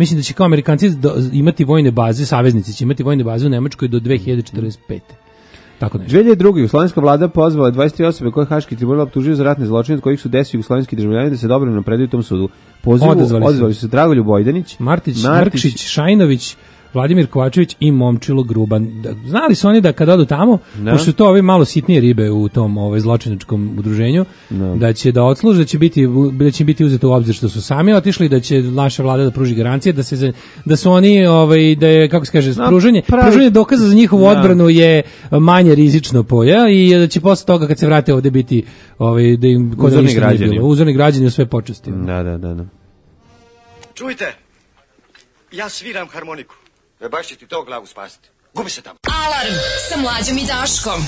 mislim da će kao Amerikanci imati vojne baze, saveznici će imati vojne baze u Nemačkoj do 2045. Tako nešto. 2002. jugoslovenska vlada pozvala 23 osobe koje Haški tribunal optužio za ratne zločine od kojih su 10 jugoslovenski državljani da se dobrovoljno predaju tom sudu. Pozivu odazvali su se Dragoljub Bojdanić, Mrkšić, Šajnović, Vladimir Kovačević i Momčilo Gruban. Znali su oni da kad odu tamo, pošto su to ove malo sitnije ribe u tom zločinačkom udruženju, da će da odsluže, da će biti uzeto u obzir što su sami otišli, da će naša vlada da pruži garancije, da su oni, da je, kako se kaže, pružanje dokaza za njihovu odbranu je manje rizično polja i da će posle toga kad se vrate ovde biti da im kod ništa nije bilo. Uzorni građani u sve počasti. Da. Čujte, ja sviram harmoniku. Baš će ti to glavu spasiti. Gubi se tamo. Alarm sa Mlađom i Daškom.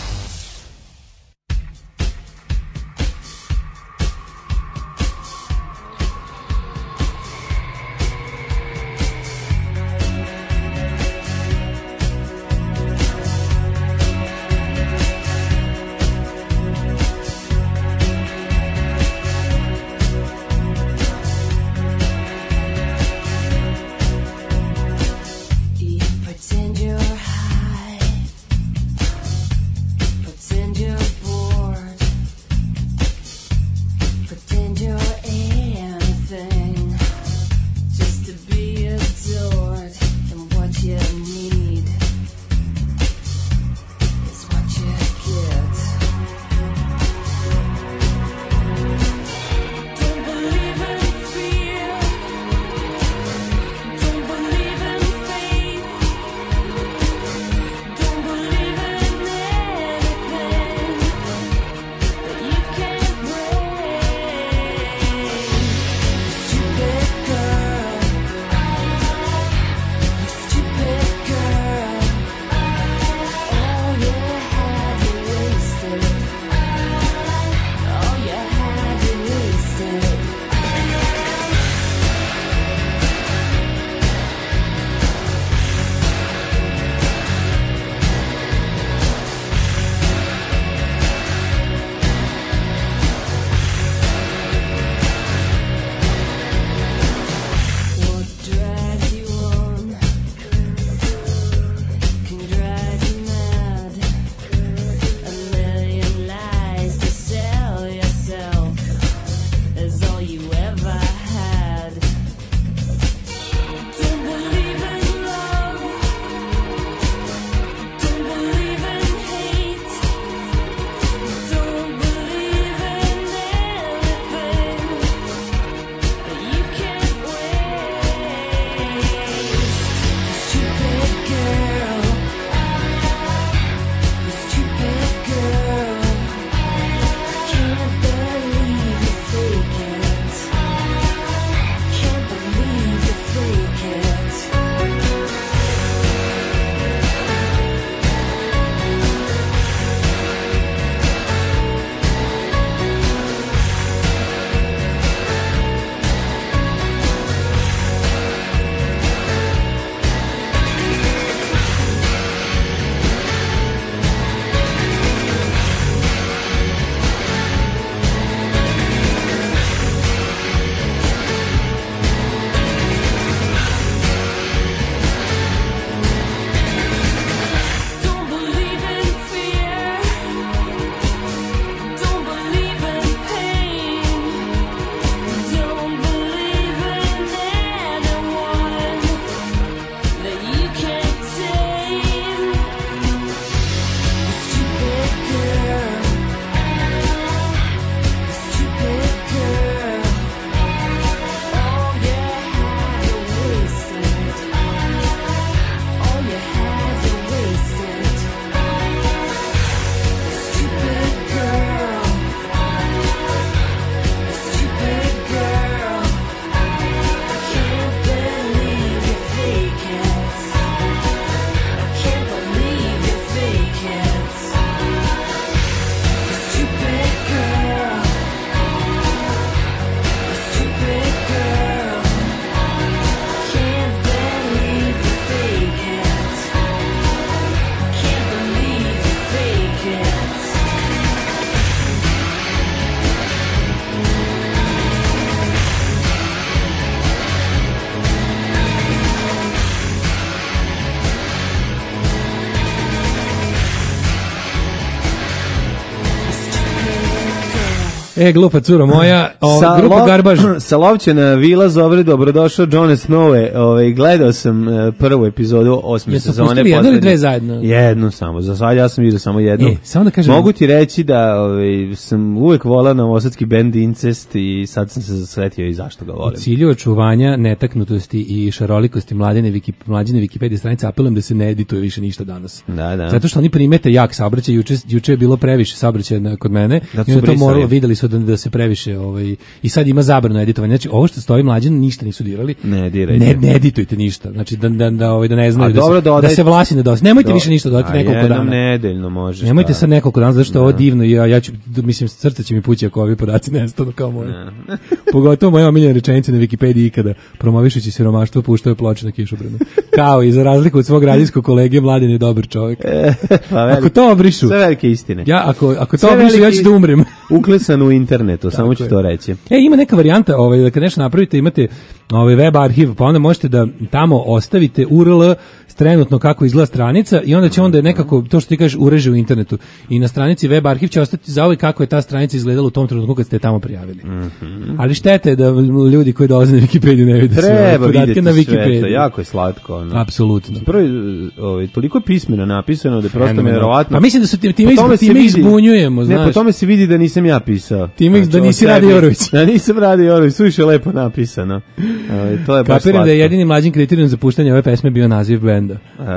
Glupa curo moja, grupa Garbaž. Sa Lovćena Vila zove dobrodošao Johne Snowe. Gledao sam prvu epizodu 8. sezone. Pustili jednu ili dve zajedno? Jednu samo, za sad ja sam vidio samo jednu. Samo da kažem, mogu ti reći da sam uvek volao novosadski bend Incest i sad sam se zasvetio i zašto ga volim. U cilju očuvanja netaknutosti i šarolikosti mlađine Wikipedije stranice apelujem da se ne edituje više ništa danas. Da. Zato što oni primete jak saobraćaj, juče je bilo previše saobraćaja kod mene i onda to moralo, videli su da se previše i sad ima zabranu editovanja. Znači ovo što stoji Mlađan ništa nisu dirali. Ne editujte ništa. Znači da ne znaju da se vlasi ne dosta. Nemojte više ništa dodati nekoliko dana. Nedeljno možeš. Nemojte sad nekoliko dana, zato što je ovo divno i ja ću, mislim, srce će mi pući ako ovi podaci nestanu kao moje. Pogotovo moja omiljena rečenica na Wikipediji ikada, promovišući siromaštvo, puštao je ploče na kišobranu. Kao i za razliku od svog radijskog kolege, Mladen je dobar čovjek. Ako to obrišu, sve velike istine. Ako to obrišu, ja ću da umrem. Uklesan u internetu, samo ću to reći. Ima neka varijanta, da kad nešto napravite, imate web arhiv, pa onda možete da tamo ostavite URL trenutno kako izgleda stranica i onda će onda nekako, to što ti kažeš, ureže u internetu. I na stranici web arhiv će ostati zauvijek kako je ta stranica izgledala u tom trenutku kad ste je tamo prijavili. Ali štete je da ljudi koji dolaze na Wikipediju ne vide sve podatke na Wikipediji. To jako je slatko. Apsolutno. Prvo, toliko je pismeno napisano da je prosto nevjerovatno. Pa mislim da su time izbunjujemo, znaš. Ne, po tome se vidi da nisam ja pisao. Da nisi Rade Jorović. Da nisam Rade Jorović, suviše lepo napisano. To je baš slatko. Kapiram da je jedini mlađim kriterijum za puštanje ove pesme bio naziv benda.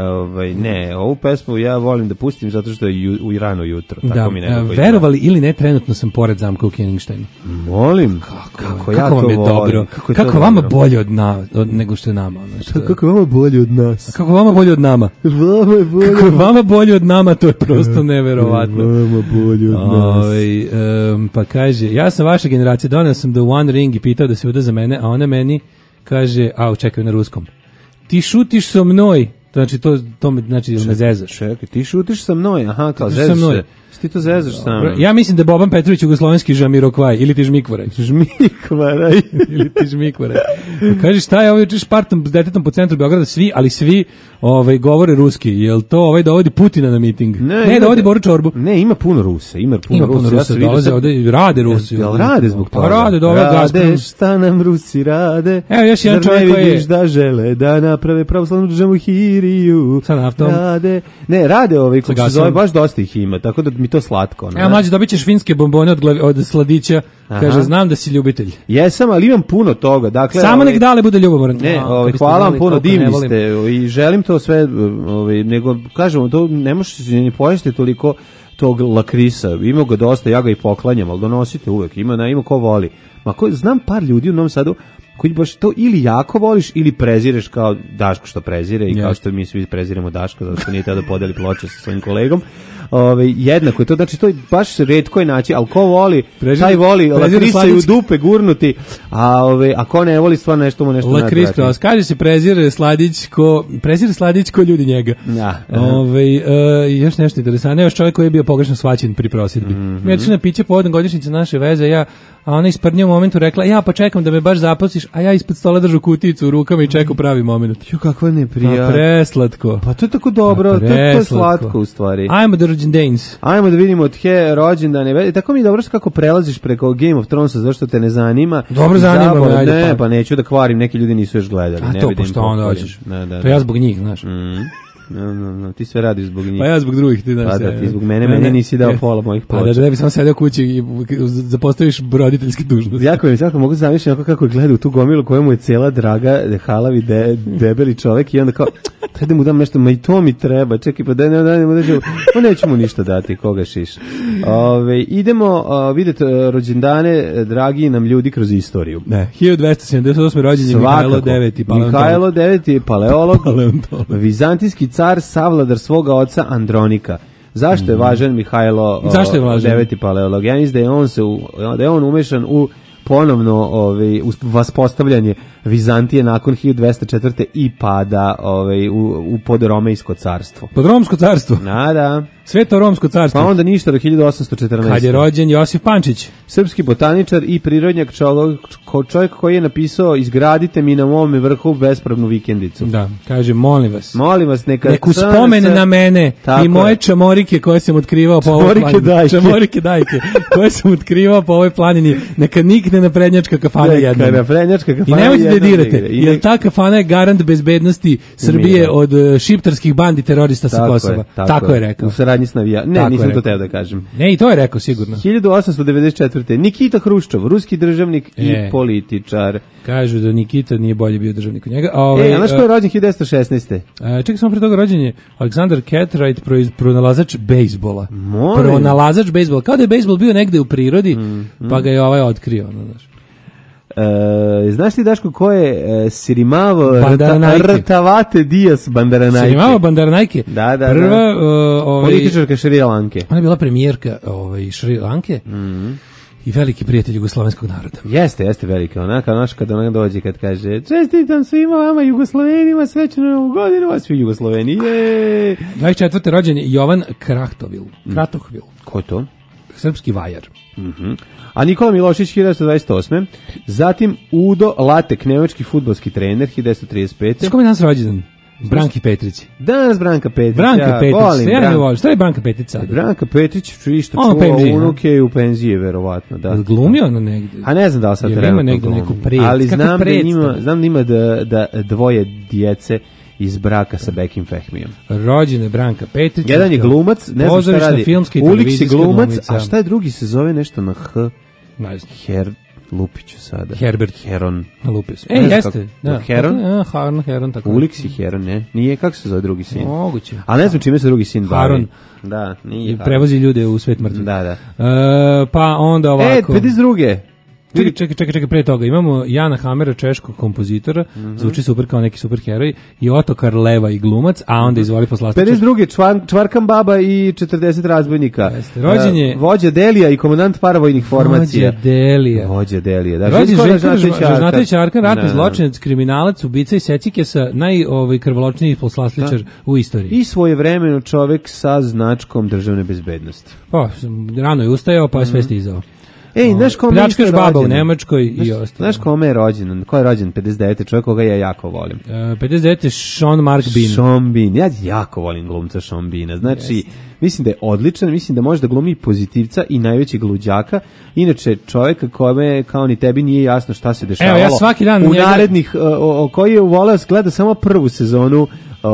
Ne, ovu pesmu ja volim da pustim zato što je u rano jutro. Tako mi nekako verovali ili ne, trenutno sam pored zamka u Kenigštajnu. Molim. Kako ja to volim. Dobro. Kako vama bolje nego što je nama? Kako je vama bolje od nas? Kako vama bolje od nama? Kako je vama bolje od nama, to je prosto neverovatno. Vama bolje od nas. Pa kaže, ja sam vaša generacija, doneo sam The One Ring i pitao da se uda za mene, a ona meni kaže, čekaj na ruskom. Ti šutiš sa mnoj. Znači to me znači me zezaš. Čekaj, ti šutiš sa mnoj. Aha, kao zezaš se. Ti to zezaš sa mnom. Ja mislim da je Boban Petrović jugoslovenski Žamiroquai ili ti Žmikvaraj. Žmikvaraj ili ti Žmikvaraj. Kaže šta je juče Špartan s detetom po centru Beograda, ali svi govore ruski. Jel to dovodi Putina na miting? Ne dovodi Boru Čorbu. Ne, ima puno Rusa, ima puno Rusa. Dolaze ovde i rade Rusi. Jel rade zbog toga? Rade, rade, šta nam Rusi rade? Evo još jedan čovjek koji je da žele da naprave pravoslavnu džamuhiriju. Sa naftom. Rade kako se zove, baš dosta ih ima, tako da mi to slatko. Evo mlađe, dobit ćeš finske bombone od sladića. Kaže, znam da si ljubitelj. Jesam, ali imam puno toga. Dakle, samo nek dale bude ljubomoran. Ne, hvala vam puno, divni ste i želim to sve, nego kažemo, to ne možete ni pojesti toliko tog lakrisa. Ima ga dosta, ja ga i poklanjam, ali donosite uvek. Ima ko voli. Znam par ljudi u Novom Sadu koji baš to ili jako voliš ili prezireš kao Daško što prezire i kao što mi svi preziremo Daško zato što nije tada podeli ploče sa svojim kolegom. Jednako je to, znači to je baš retko je naći, ali ko voli, taj voli lakrisa i u dupe gurnuti, a ko ne voli stvarno nešto mu nešto nakrati. Kaže se prezire sladić ko ljudi njega. Još nešto interesantno, još čovjek koji je bio pogrešno shvaćen pri prosjedbi. Mi je na piće povodom godišnjice naše veze, a ona isprdnja u momentu rekla, pa čekam da me baš zaposliš, a ja ispod stola držu kuticu u rukama i čekam pravi moment. Kakva neprijatno. Preslatko. Pa to je tako dobro, to je slatko u stvari. Ajmo da rođendans. Ajmo da vidimo rođendane. Tako mi je dobro kako prelaziš preko Game of Thronesa, zašto te ne zanima. Dobro zanima me, ajde. Ne, pa neću da kvarim, neki ljudi nisu još gledali. A to, pošto onda hoćeš. To ja zbog njih, znaš. Ti sve radiš zbog njih. Pa ja zbog drugih, ti znaš. Pa da, ti zbog mene nisi dao pola mojih ploča. Pa da ne bi samo sedeo kući i zapostaviš roditeljski dužnost. Jako mogu zamišljati kako je gledao tu gomilu koja mu je cijela draga, halavi, debeli čovek i onda kao, treba mu dam nešto, ma i to mi treba, čekaj, pa neću mu ništa dati, koga šiš. Idemo vidjeti rođendane, dragi nam ljudi kroz istoriju. 1278. rođen je Mihajlo IX. Mihajlo IX. Paleolog, vizantijski car, savladar svoga oca Andronika. Zašto je važan Mihajlo IX. Paleolog? Ja mislim da je on umešan u ponovno vaspostavljanje Vizantije nakon 1204. i pada u podromejsko carstvo. Podromsko carstvo? Da. Sveto romsko carstvo. Pa onda ništa do 1814. Kad je rođen Josif Pančić. Srpski botaničar i prirodnjak, čovjek koji je napisao izgradite mi na mome vrhu bespravnu vikendicu. Da, kaže molim vas. Molim vas neku spomen na mene i moje čamorike koje sam otkrivao po ovoj planini. Čamorike dajke koje sam otkrivao po ovoj planini. Neka nikne na prednjačka kafana jednom. I nemojte da dirate, jer ta kafana je garant bezbednosti Srbije od šiptarskih bandi terorista sa Kosova. Tako je rekao. U saradnji s Ne, nisam to teo da kažem. Ne, i to je rekao sigurno. 1894. Nikita Hruščov, ruski državnik i političar. Kažu da Nikita nije bolje bio državnik od njega. A znaš ko je rođen 1916. Čekaj, samo pre toga rođen je Aleksandar Cartwright, pronalazač bejsbola. Pronalazač bejsbola. Kao da je bejsbol bio negde u prirodi, pa ga je otkrio. Znaš ti, Daško, ko je Sirimavo Rtavate Dias Bandaranajke? Sirimavo Bandaranajke? Da. Prva političarka Šri Lanke. Ona je bila premijerka Šri Lanke i veliki prijatelj jugoslovenskog naroda. Jeste velika. Onaka, kada ona dođe, kad kaže čestitam svima vama Jugoslovenima, srećnu novu godinu, a svi Jugosloveni. 24. rođen je Jovan Kratohvil. Ko je to? Srpski vajar. A Nikola Milošić 1928. Zatim Udo Latek, nemački fudbalski trener 1935. Znaš kom je danas rođendan? Branki Petrić. Danas Branka Petrić. Branka Petrić. Ja ne volim. Šta je Branka Petrić sad? Branka Petrić isto čuva unuke i u penzije, verovatno. Da. Glumi ono negde? A ne znam da li sad trenutno glumi. Ali znam da ima da dvoje djece iz braka sa Bekim Fehmijom. Rođena je Branka Petrić. Jedan je glumac, ne znam šta radi. Uliksi glumac, a šta je drugi se zove nešto na H? Ne znam. Lupiću sada. Herbert. Heron. Lupis. Jeste. Heron. Tako. Uliksi Heron, ne? Nije, kako se zove drugi sin? Moguće. A ne znam čime se drugi sin bavi. Haron. Da, nije Haron. Prevozi ljude u svet mrtvih. Da. Pa onda ovako. 52. Čekaj, pre toga imamo Jana Hamera, češkog kompozitora, zvuči super kao neki superheroj, i Otokar Leva i glumac, a onda izvoli poslastičar. 52. Čvarkan baba i 40 razbojnika. Rođen je vođa Delija i komandant paravojnih formacija. Vođa Delija. Da, rođen Željko Arkan, ratni zločinac, kriminalac, ubica i secikesa, najkrvoločniji poslastičar u istoriji. I svojevremeno čovek sa značkom državne bezbednosti. Pa, rano je ustajao, pa je sve stizao. Znaš kome pljačkaš baba u Nemačkoj i ostalo. Znaš kome je rođen? Ko je rođen? 59. čovjek koga ja jako volim. 59. Sean Mark Bean. Sean Bean. Ja jako volim glumca Sean Beana. Znači, mislim da je odličan, mislim da može da glumi pozitivca i najvećeg luđaka. Inače, čovjeka kome, kao ni tebi, nije jasno šta se dešavalo. Ja svaki dan u narednih, koji je voleo gleda samo prvu sezonu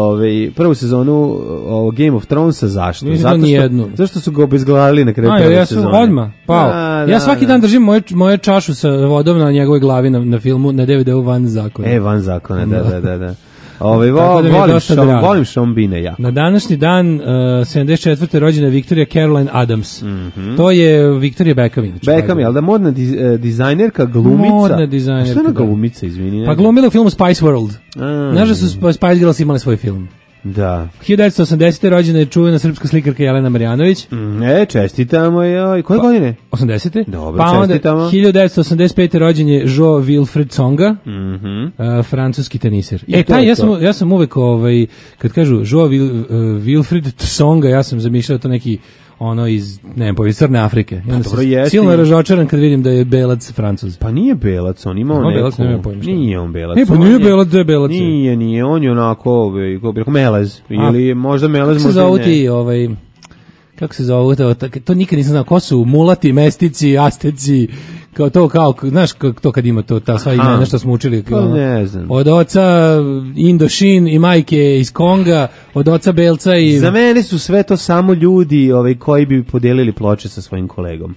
Game of Thronesa. Zašto? Zašto su ga obezglavili na kraju prve sezone? Odmah pao. Ja svaki dan držim moje čašu sa vodom na njegovoj glavi na filmu, na DVD-u Van zakona. Van zakona, da. Volim Sean Beana ja. Na današnji dan 74. rođena Victoria Caroline Adams. To je Victoria Beckham. Beckham je, ali da modna dizajnerka, glumica. Modna dizajnerka. Šta je ona glumica, izvini? Pa glumila u filmu Spice World. Znaš da su Spice Girls imali svoj film? Da. 1980. rođena je čuvena srpska slikarka Jelena Marjanović. Čestitamo joj. Koje godine? 80. Dobro, pa čestitamo. Onda 1985. rođen je Jo Wilfried Tsonga, francuski teniser. Ja sam uvek, kad kažu Jo Wilfried Tsonga, ja sam zamišljao to neki iz, iz Crne Afrike. Silno razočaran kad vidim da je belac Francuz. Pa nije belac, on imao neku... Nije on belac. Pa nije belac, da je belac. Nije, on je onako melez. Ili možda melez, možda ne. Kako se zove to nikad nisam znao, ko su mulati, mestici, asteci, znaš to kad ima ta sva imena što smo učili, ne znam. Od oca Indošin i majke iz Konga, od oca belca i... Za mene su sve to samo ljudi koji bi podelili ploče sa svojim kolegom.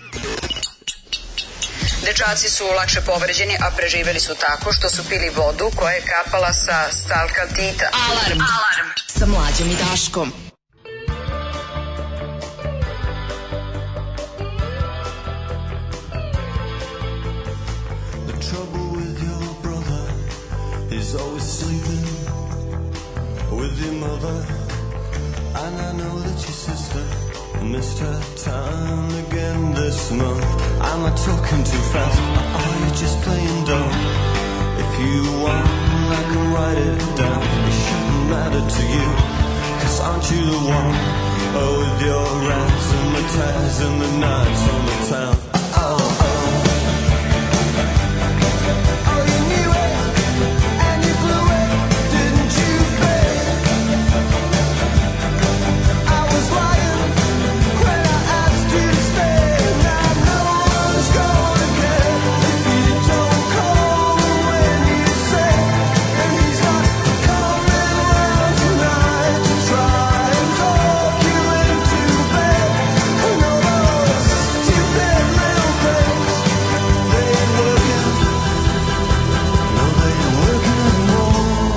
Dečaci su lakše povređeni, a preživeli su tako što su pili vodu koja je kapala sa stalkaltita. Alarm sa Mlađom i Daškom. He's always sleeping with your mother, and I know that your sister missed her time again this month. Am I talking too fast, or are you just playing dumb? If you want, I can write it down. It shouldn't matter to you. 'Cause aren't you the one? Oh, with your rags and the tears and the nights on the town. Oh, oh. Oh, you knew it and you blew it, didn't you, babe? I was lying when I asked you to stay. Now no one's gonna care if you don't call when you say. And he's not coming around tonight to try and talk you into bed. And all those stupid little things, they ain't working. No, they ain't working anymore.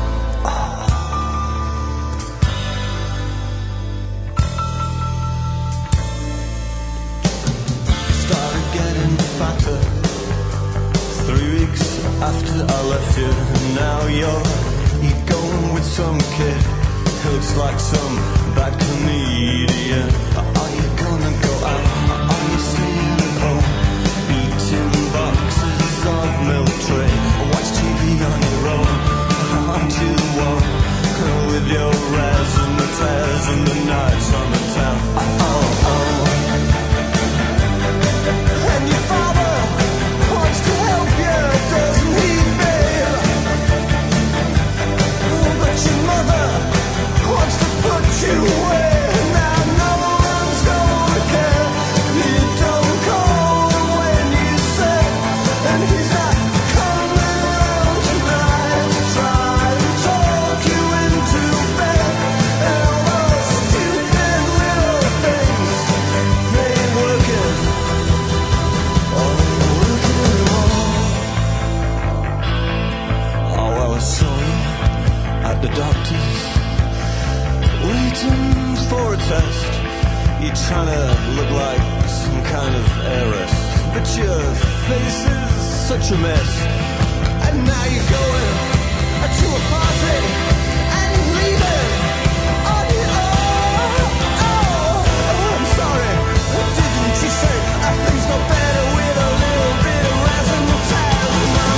Started getting fatter 3 weeks after I left you, and now you're going with some kid who looks like some bad comedian. Are you gonna go out? Are you staying at home? Eating boxes of milk tray, watch TV on your own. Aren't you the one with your rares and the tears and the nights on the town? Oh, oh. And your father wants to help you, doesn't he, babe? But your mother wants to put you away. Now no one's gonna care if you don't call when you say. And he's not coming around tonight to try and talk you into bed. And all those stupid little things, they ain't working. Oh, they ain't working anymore. Oh, well, I saw you at the doctor's, waiting for a test. You're trying to look like some kind of heiress, but your face is such a mess. And now you're going to a party and leaving on your own. Oh, I'm sorry. Didn't you say things got better with a little bit of razzmatazz?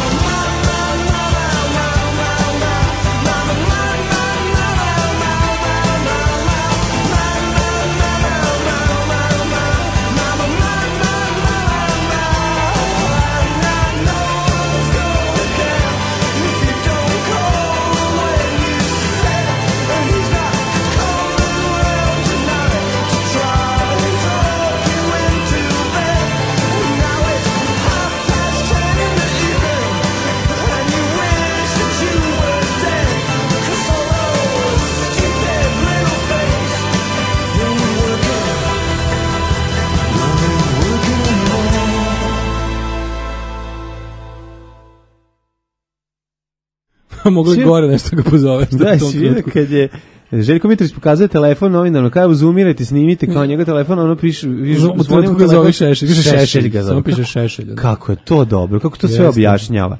Mogli gore nešto ga pozoveš. Da, si vidio kad je Željko Mitrović pokazuje telefon novinarno, kao zoomirajte, snimite kao njegov telefon, ono piše, u trenutku ga zove Šešelj, piše Šešelj, samo piše Šešelj. Kako je to dobro, kako to sve objašnjava.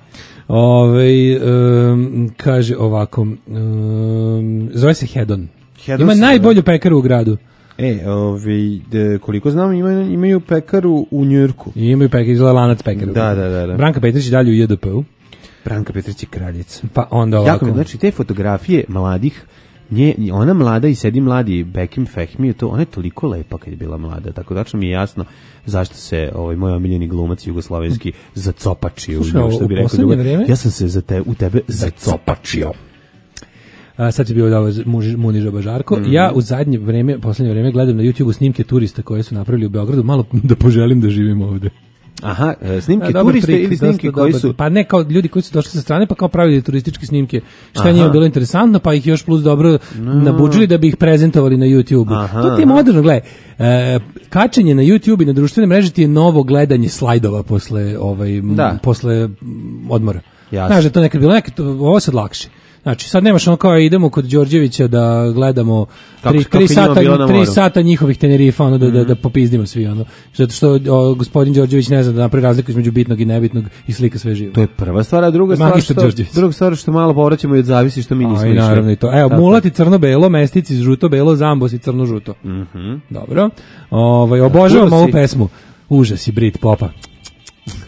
Kaže ovako, zove se Hedon. Ima najbolju pekaru u gradu. Koliko znam, imaju pekaru u Njujorku. Imaju pekaru, izgleda lanac pekaru. Da. Branka Petrić dalje u JDP-u. Branka Petrić je kraljica. Pa onda ovako. Znači, te fotografije mladih, ona mlada i sedi mladi Bekim Fehmi, ona je toliko lepa kad je bila mlada, tako da mi je jasno zašto se moj omiljeni glumac jugoslovenski zacopačio. Što bi rekao, ja sam se u tebe zacopačio. Sad si bio dao Muni Žaba Žarko. Ja u poslednje vreme gledam na YouTube snimke turista koje su napravili u Beogradu, malo da poželim da živim ovde. Aha, snimke turiste ili snimke koji su... Pa ne, kao ljudi koji su došli sa strane, pa kao pravili turističke snimke. Šta je njima bilo interesantno, pa ih još plus dobro nabuđili da bi ih prezentovali na YouTube. To ti je moderno, gledaj. Kačenje na YouTube i na društvene mreže ti je novo gledanje slajdova posle odmora. Znaš da to nekad bilo, ovo sad lakše. Znači, sad nemaš ono kao idemo kod Đorđevića da gledamo 3 sata njihovih Tenerifa, ono da popizdimo svi, ono. Zato što gospodin Đorđević ne zna da napravi razliku između bitnog i nebitnog i slika sve živo. To je prva stvar, a druga stvar što malo povraćamo i od zavisi što mi nismo išli. Naravno i to. Evo, mulat i crno-belo, mestici žuto-belo, zambos i crno-žuto. Dobro. Obožavam ovu pesmu. Užas i Brit popa.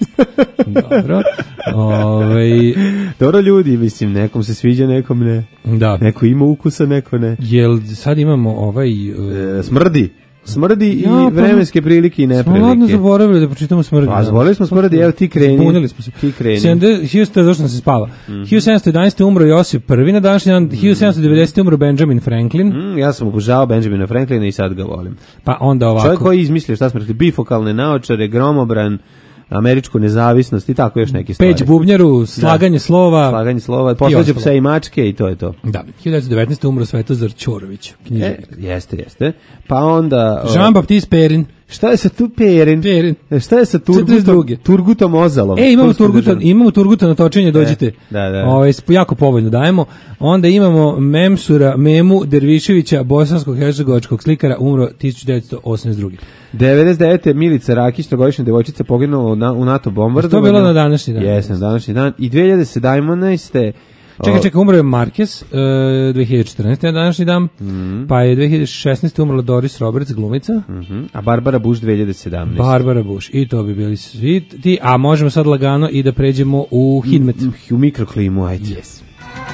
Dobro. Dobro ljudi, mislim, nekom se sviđa, nekom ne. Da. Neko ima ukusa, neko ne. Jel sad imamo Smrdi i vremenske prilike i neprilike. Smo ladno zaboravili da pročitamo smrdi. Pa, zaboravili smo smrdi, evo ti kreni. Zbunili smo se. Ti kreni. 1700, došlo nam se spava. 1711. umro Josip I na današnji dan, 1790. umro Benjamin Franklin. Ja sam obožavao Benjamina Franklina i sad ga volim. Pa onda ovako. Čovjek koji izmislio, šta smo rekli, bifokalne naočare, gromobran, američku nezavisnost i tako još neke stvari. Peć bubnjaru, slaganje slova. Slaganje slova, posvađa psa i mačke i to je to. Da, 1919. umro Svetozar Ćorović, književnik. Jeste. Pa onda... Jean-Baptiste Perrin. Šta je sa tu Perin? Šta je sa Turgutom Ozalom? Imamo Turguta na točenje, dođite. Da. Jako povoljno dajemo. Onda imamo Memsura Memu Derviševića, bosanskog hercegovačkog slikara, umro 1982. 99. Milica Rakić, trogodišnja devojčica, poginula u NATO bombardovanju. To je bilo na današnji dan. Jesam, današnji dan. I 2017. Čekaj, umro je Marquez 2014. na današnji dan, pa je 2016. umrla Doris Roberts, glumica. A Barbara Bush 2017. Barbara Bush, i to bi bili svi ti, a možemo sad lagano i da pređemo u Hidmet. U mikroklimu, ajde. Yes.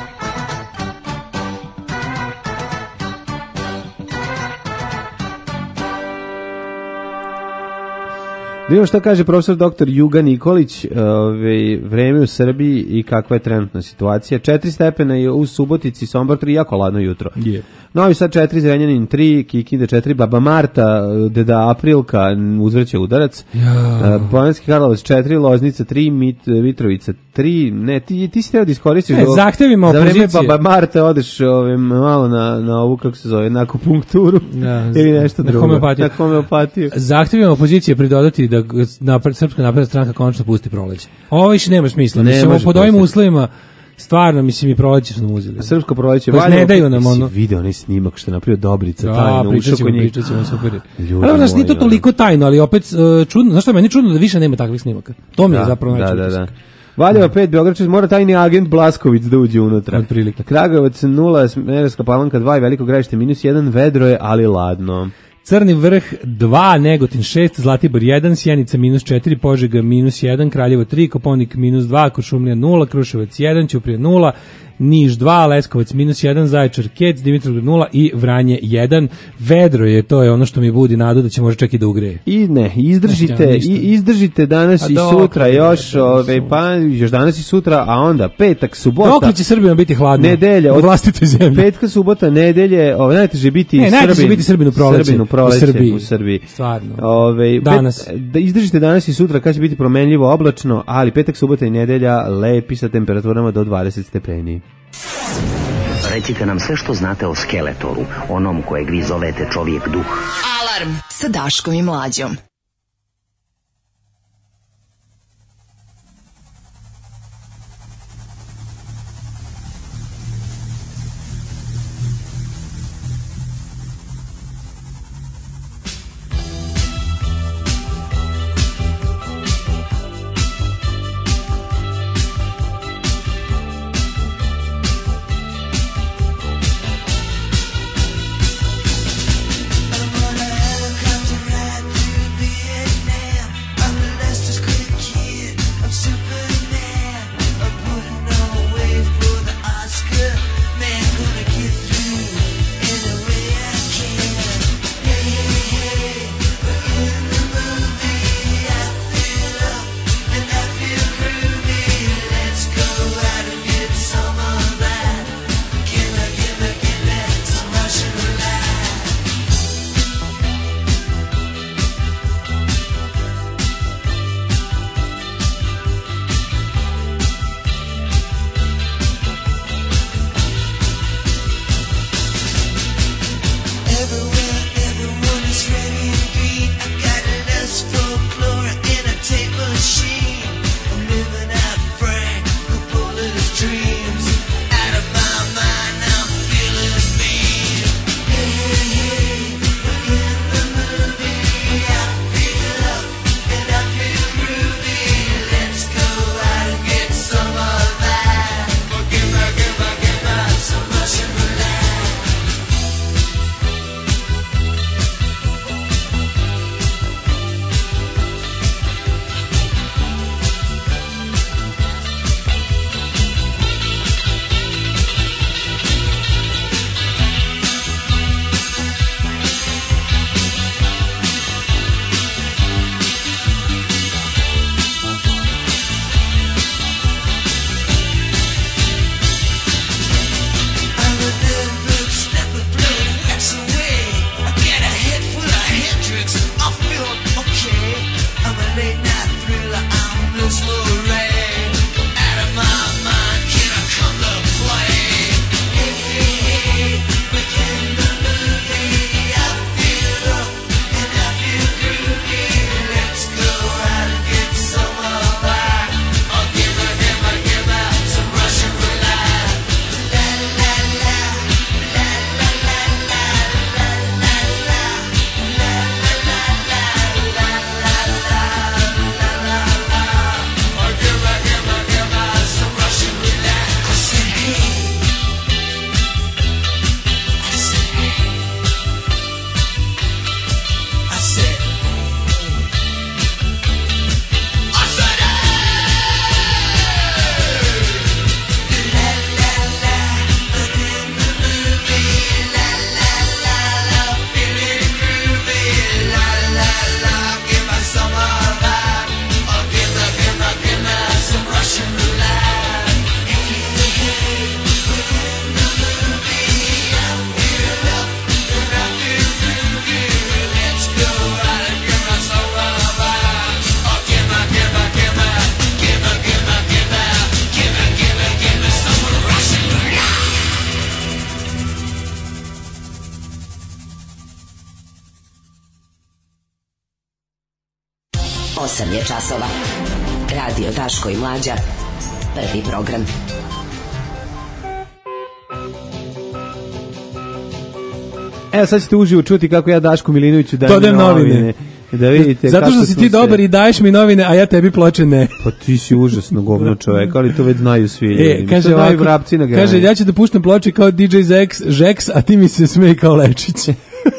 Vidimo šta kaže profesor dr. Juga Nikolić, vreme u Srbiji i kakva je trenutna situacija. 4 stepena je u Subotici, Sombor 3, jako ladno jutro. Yeah. Novi Sad 4, Zrenjanin 3, Kikinda 4, Baba Marta, Deda Aprilka uzvrće udarac. Banatski Karlovac 4, Loznica 3, Mitrovica 3. Ne, ti si teo da iskoristiš zahtevima opozicije. Za vreme Baba Marta odeš malo na ovu, kako se zove, na akupunkturu ili nešto drugo. Na homeopatiju. Zahtevima opozicije pridodati da Srpska napredna stranka konačno pusti proleće. Ovo više nema smisla. Mislim, pod ovim uslovima stvarno, mislim, i proleće su nam uzeli. Srpsko proleće. Ne daju nam ono. Video onaj snimak što je napravio Dobrica. Da, pričat ćemo, super. Ali nas nije to toliko tajno, ali opet čudno. Znaš što je meni čudno da više nema takvih snimaka? To mi je zapravo najčudnije. Da. Valjevo 5, Beograđac, mora tajni agent Blasković da uđe unutra. Kragujevac 0, Smederevska Palanka 2, Veliko Gradište -1, vedro je, ali ladno. Crni vrh 2, Negotin 6, Zlatibor 1, Sjenica -4, Požega -1, Kraljevo 3, Koponik -2, Kuršumlija 0, Kruševac 1, Ćuprija 0, Niš 2, Leskovac -1, Zaječar Kec, Dimitrovgrad 0 i Vranje 1. Vedro je, to je ono što mi budi nadu da će možda čak i da ugreje. I ne, izdržite danas i sutra još, pa još danas i sutra, a onda petak, subota. Dokle će Srbima biti hladno? Nedelja, u vlastitoj zemlji. Petka, subota, nedelje, najteže biti Srbinu proleće. U Srbiji. Stvarno. Danas. Izdržite danas i sutra, kad će biti promenljivo oblačno, ali petak, subota i nedelja lepi sa temperaturama do 20 stepeni. Recite nam sve što znate o Skeletoru, onom kojeg vi zovete čovjek duh. Alarm sa Daškom i Mlađom. 8 je časova. Radio Daško i Mlađa. Prvi program. Evo sad ćete uživo čuti kako ja Dašku Milinoviću dajem novine. Da vidite zato što si ti dobar i daješ mi novine, a ja tebi ploče ne. Pa ti si užasno govno čovjek, ali to već znaju svi ljudi. Kaže ovako, kaže ja ću da puštam ploče kao DJ Žeks, a ti mi se smej kao Lečić.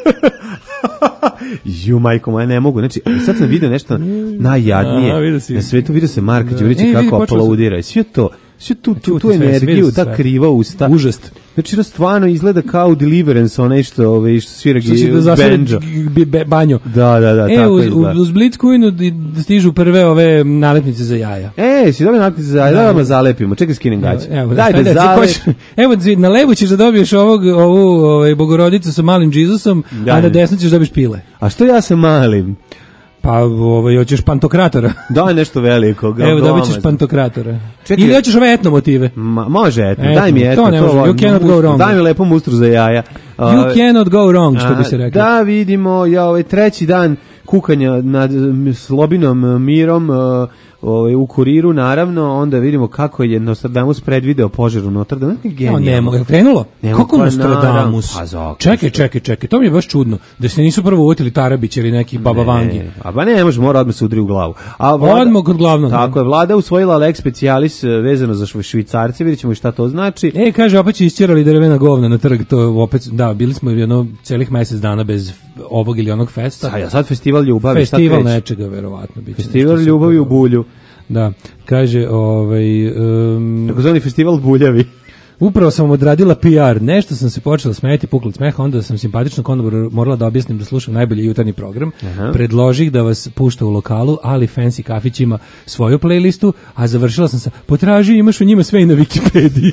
Ju, majko moja, ne mogu. Znači, sad sam vidio nešto najjadnije. Na svetu vidio se Marka Đurića kako aplaudira. I sve to, tu energiju, ta kriva usta. Užast. Znači, to stvarno izgleda kao Deliverance, onaj što svira banjo. Banjo. Da, tako izgleda. Uz Blitzcoinu stižu prve ove nalepnice za jaja. Si dobio nalepnice za jaja, da vam zalepimo. Čekaj, skinem gaće. Daj da zalepimo. Evo, na levu ćeš da dobiješ ovu Bogorodicu sa malim Džizusom, a na desnu ćeš dobiješ pile. A što ja sa malim? Pa, hoćeš pantokratora. Daj nešto veliko. Evo, dobit ćeš pantokratora. Čekaj. Ili hoćeš ove etno motive. Može etno, daj mi etno. To ne može, you cannot go wrong. Daj mi lepo mustru za jaja. You cannot go wrong, što bi se rekao. Da, vidimo, treći dan kukanja nad Slobinom Mirom, u Kuriru, naravno, onda vidimo kako je Nostradamus predvideo požar u Notre Dame. Je krenulo? Kako Nostradamus? Čekaj, to mi je baš čudno, da se nisu prvo uvotili Tarabić ili neki Baba Vangi. A ne može, mora odmah se udri u glavu. Odmah kod glavnog. Tako je, vlada usvojila lex specialis vezano za Švicarce, vidjet ćemo šta to znači. Kaže, opet će isćerali drvena govna na trg, to opet, da, bili smo celih mesec dana bez ovog ili onog festa. Sad festival ljubavi. Festival nečega, verovatno. Festival ljubavi u Bulju. Da, kaže, takozvani festival buljavi. Upravo sam odradila PR, nešto sam se počela smejati, pukla od smeha, onda sam simpatično kondoboru morala da objasnim da slušam najbolji jutarnji program. Predložih da vas pušta u lokalu, ali Fancy Kafić ima svoju playlistu, a završila sam sa potraži, imaš u njima sve i na Wikipediji.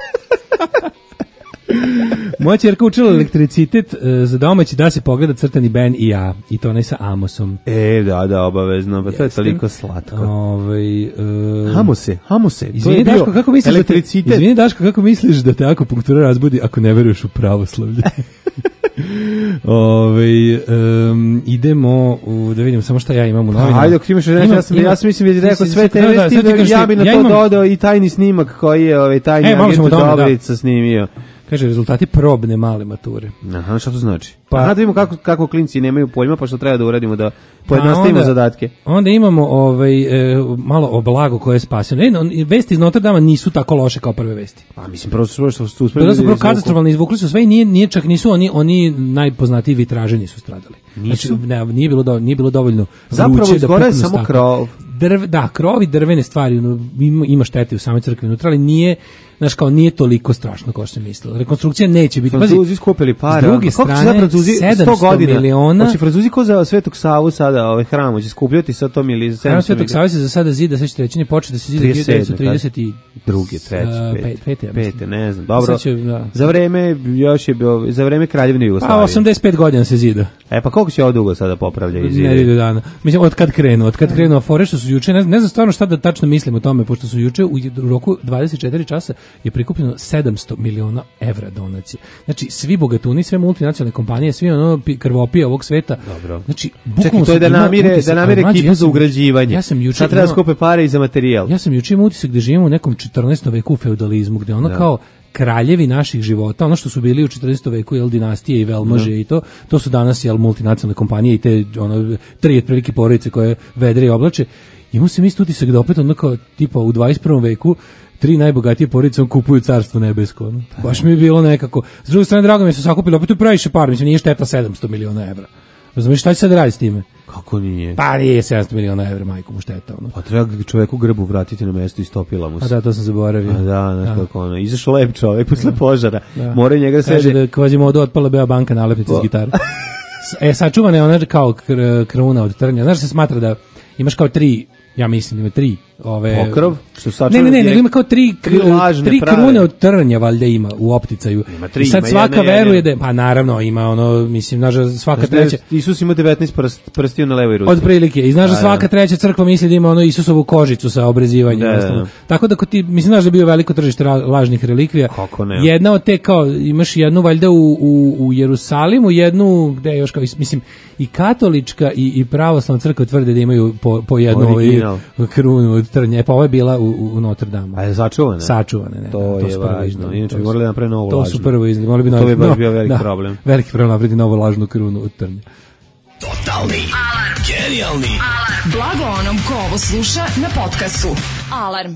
Moja ćerka učila elektricitet za domaći da se pogleda Crtani Ben i ja, i to ne sa Amosom. Da, obavezno, to je toliko slatko. Hamose, izvini, Daško, kako misliš elektricitet? Izvini, Daško, kako misliš da te akupunktura razbudi ako ne veruješ u pravoslavlje? Idemo da vidimo samo šta ja imam u novinama. Ajde, ako imaš nešto, ja sam mislim da je rekao sve teme, ja bi na to dodao i tajni snimak koji je tajni agent Dobrica snimio. Kaže, rezultati probne male mature. Aha, šta to znači? Da vidimo kako klinci nemaju pojma, pa što treba da uradimo da pojednostavimo zadatke. Onda imamo malo o blago koje je spaseno. Vesti iz Notre Dame nisu tako loše kao prve vesti. Pa mislim, prvo što su uspeli. Da su katastrofalni, izvukli su sve i nije čak nisu oni najpoznatiji vitraže nisu stradali. Znači, nije bilo dovoljno zapravo izgore je samo krov. Krovi, drvene stvari, ima štete u samoj crkvi unutra, ali nije, znaš, kao nije toliko strašno kao što se mislilo. Rekonstrukcija neće biti. Francuzi skupili para. S druge strane, 700 miliona. Znači, Francuzi ko za Svetog Savu sada, hram, će skupljati sa tom ili 700 miliona. Svetog Savu se za sada zida, sve će trećini početi da se zida 1932. Pete, ne znam. Dobro, za vreme Kraljevine Jugoslavije. 85 godina se zida. Pa koliko će ovo dugo sada popravljaju? Ne vidu dana. Mislim, od kad krenu afore što su juče, ne znam stvarno šta da tačno mislim o tome, pošto su juče u roku 24 časa je prikupljeno 700 miliona evra donacije. Znači, svi bogatuni, sve multinacionalne kompanije, svi krvopije ovog sveta. Dobro. Znači, čekaj, to je da namire ekipu za ugrađivanje. Sad treba skupe pare i za materijal. Ja sam juče imao utisak da živimo u nekom 14. veku u feudalizmu, gde kao kraljevi naših života, ono što su bili u 14. veku, dinastije i velmože i to su danas multinacionalne kompanije i te tri otprilike porodice koje vedre i oblače. Imao sam isto utisak da opet kao tipa u 21. veku 3 najbogatije porodice kupuju carstvo nebesko. Baš mi je bilo nekako. S druge strane, drago mi je su sakupili, opet tu previše par, mislim, nije šteta 700 miliona evra. Razumiješ, šta će sad raditi s time? Kako nije? Pa nije 700 miliona evra, majko mu šteta. Pa treba čoveku grbu vratiti na mesto i stopila mu se. A da, to sam zaboravio. Znaš kako izašao lep čovek posle požara. Moraju njega da kaže da Kvazimodo otpala Bea banka nalepnica iz gitare. Sačuvana je ona kao kruna od trnja. Znaš, se smatra da imaš kao 3, ja mislim ima 3 Pokrov? Ne, nego ima kao tri krune od trnja, valjda ima u opticaju. I sad svaka veruje da... Pa naravno, ima ono, mislim, znaš, svaka treća... Isus ima 19 prstiju na levoj ruci. Od prilike. I znaš da svaka treća crkva misli da ima ono Isusovu kožicu sa obrezivanjem. Tako da ti, mislim, znaš da je bio veliko tržište lažnih relikvija. Kako ne? Jedna od te, kao, imaš jednu valjda u Jerusalimu, jednu, gde je još kao, mislim, i katolička i pravoslavna crkva tvrde da imaju po jednu krunu od trnja. Pa ovo je bila u Notre Dame. A je sačuvane? Sačuvane, ne. To je važno. Inače bi morali napraviti novu lažnu. To su prvo izdali. To bi baš bio veliki problem. Veliki problem napraviti novu lažnu krunu od trnja. Totalni alarm. Genijalni alarm. Blago onom ko ovo sluša na podcastu. Alarm.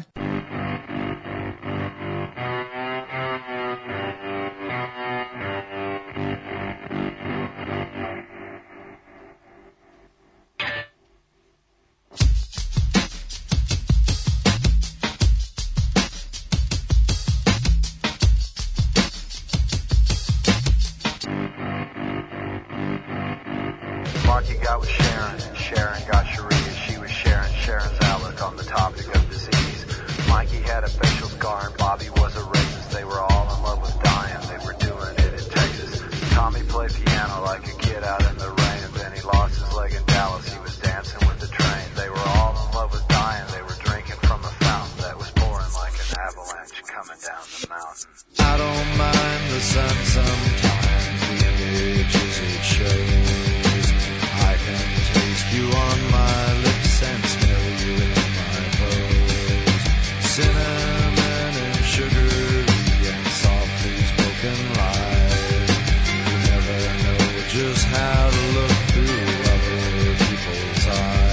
Marky got with Sharon, and Sharon got Sharia. She was sharing Sharon's outlook on the topic of disease. Mikey had a facial scar and Bobby was a racist. They were all in love with dying. They were doing it in Texas. Tommy played piano like a kid out in the rain, and then he lost his leg in Dallas. He was dancing with the train. They were all in love with dying. They were drinking from a fountain that was pouring like an avalanche coming down the mountain. I don't mind the sun sometimes, the images it shows. I can taste you on my lips and smell you in my clothes. Cinnamon and sugary and softly spoken lies. You never know just how to look through other people's eyes.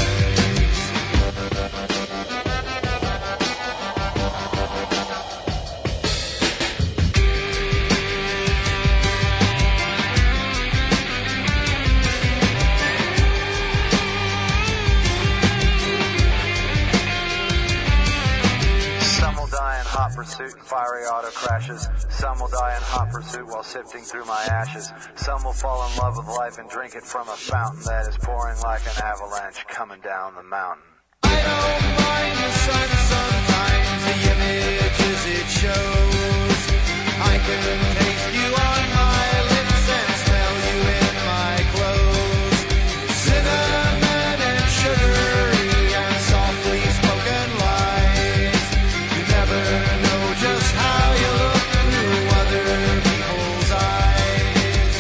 Hot pursuit and fiery auto crashes. Some will die in hot pursuit while sifting through my ashes. Some will fall in love with life and drink it from a fountain that is pouring like an avalanche coming down the mountain. I don't mind the sun sometimes, the images it shows. I can taste you on my lips and smell you in my clothes. Cinnamon and sugary and softly spoken lies. You never know just how you look through other people's eyes.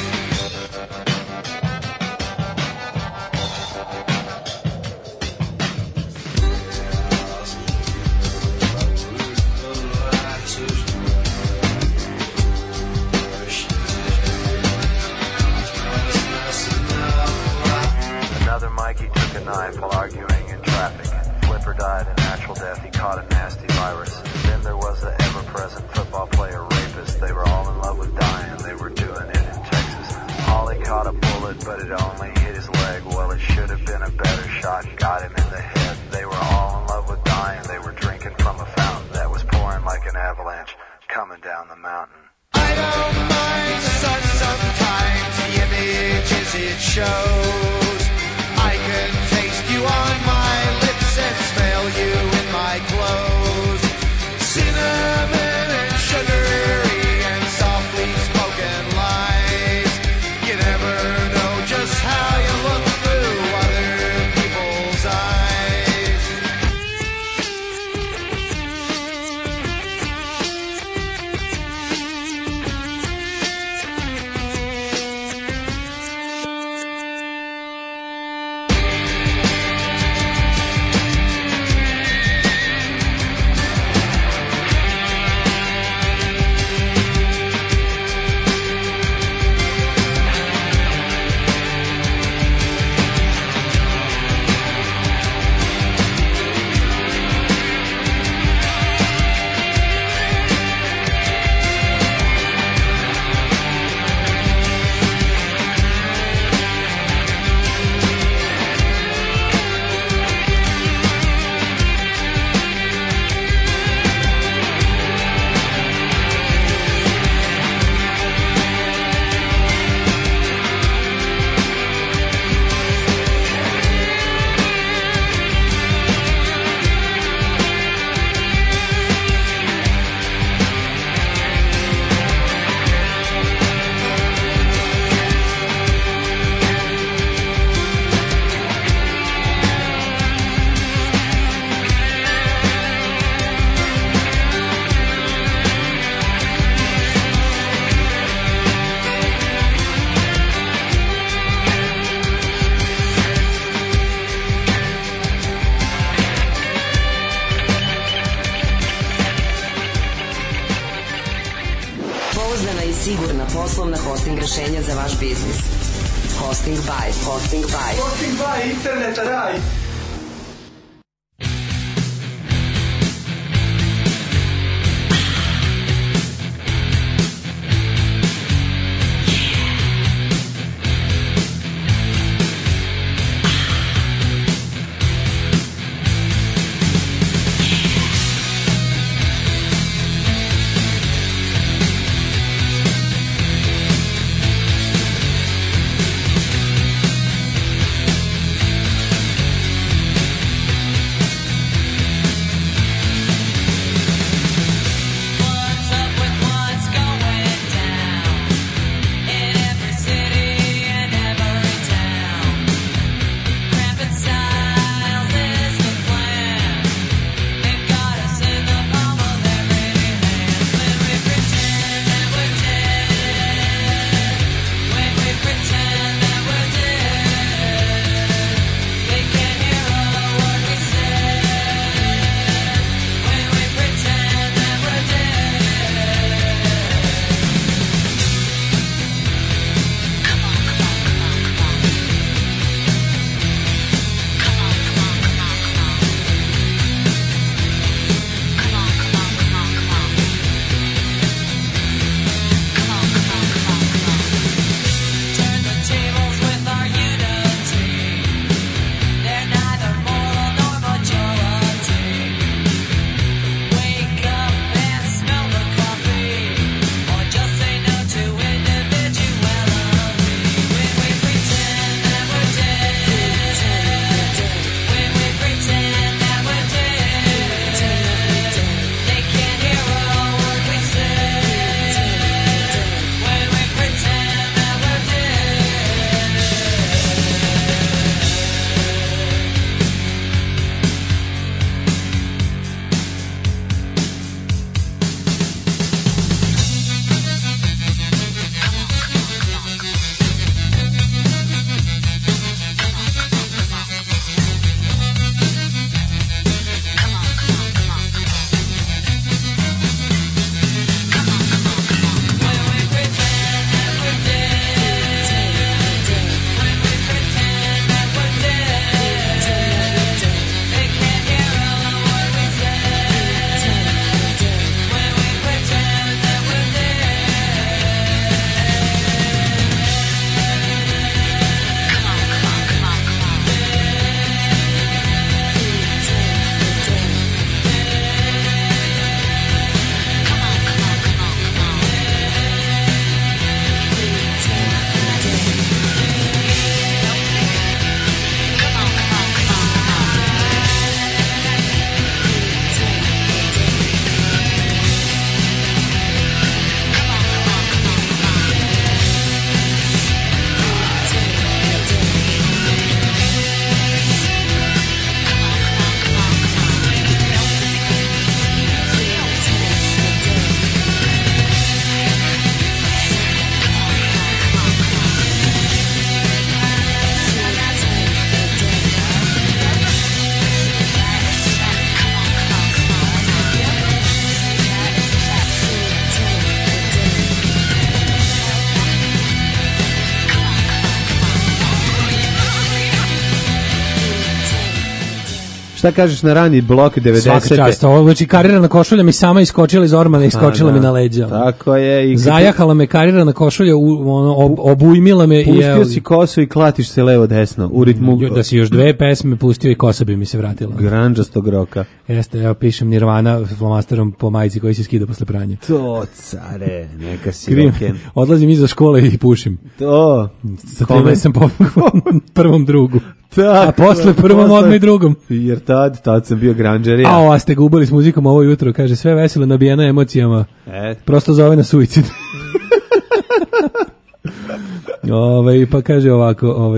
Another Mikey took a knife while arguing in traffic. Flipper died a natural death. He caught a nasty virus. Then there was the ever-present football player rapist. They were all in love with dying. They were doing it in Texas. Ollie caught a bullet, but it only hit his leg. Well, it should have been a better shot. Got him in the head. They were all in love with dying. They were drinking from a fountain that was pouring like an avalanche coming down the mountain. I don't mind the sun sometimes, the images it shows. I can taste you on my lips and smell you in my clothes. Cinnamon and sugary and softly spoken lies. You never know just how you look through other people's eyes. sigurna poslovna hosting rešenja za vaš biznis. Hosting by. Hosting by interneta raj. Šta kažeš na rani blok 90? Svaka čast, ovo znači karirana košulja mi sama iskočila iz ormana i iskočila mi na leđa. Tako je. I zajahala me karirana košulja, obujmila me. Pustio si kosu i klatiš se levo desno u ritmu. Da si još dve pesme pustio i kosa bi mi se vratila. Granđastog roka. Jeste, ja pišem Nirvana flomasterom po majici koji se skida posle pranja. To, care, neka si roken. Odlazim iza škole i pušim. To. Sa time sam po prvom drugu. Tako, a posle prvom odmah i drugom. Jer tad sam bio granđer. A ste ga ubili s muzikom ovo jutro, kaže sve veselo, nabijeno emocijama. Prosto zove na suicid. Pa kaže ovako,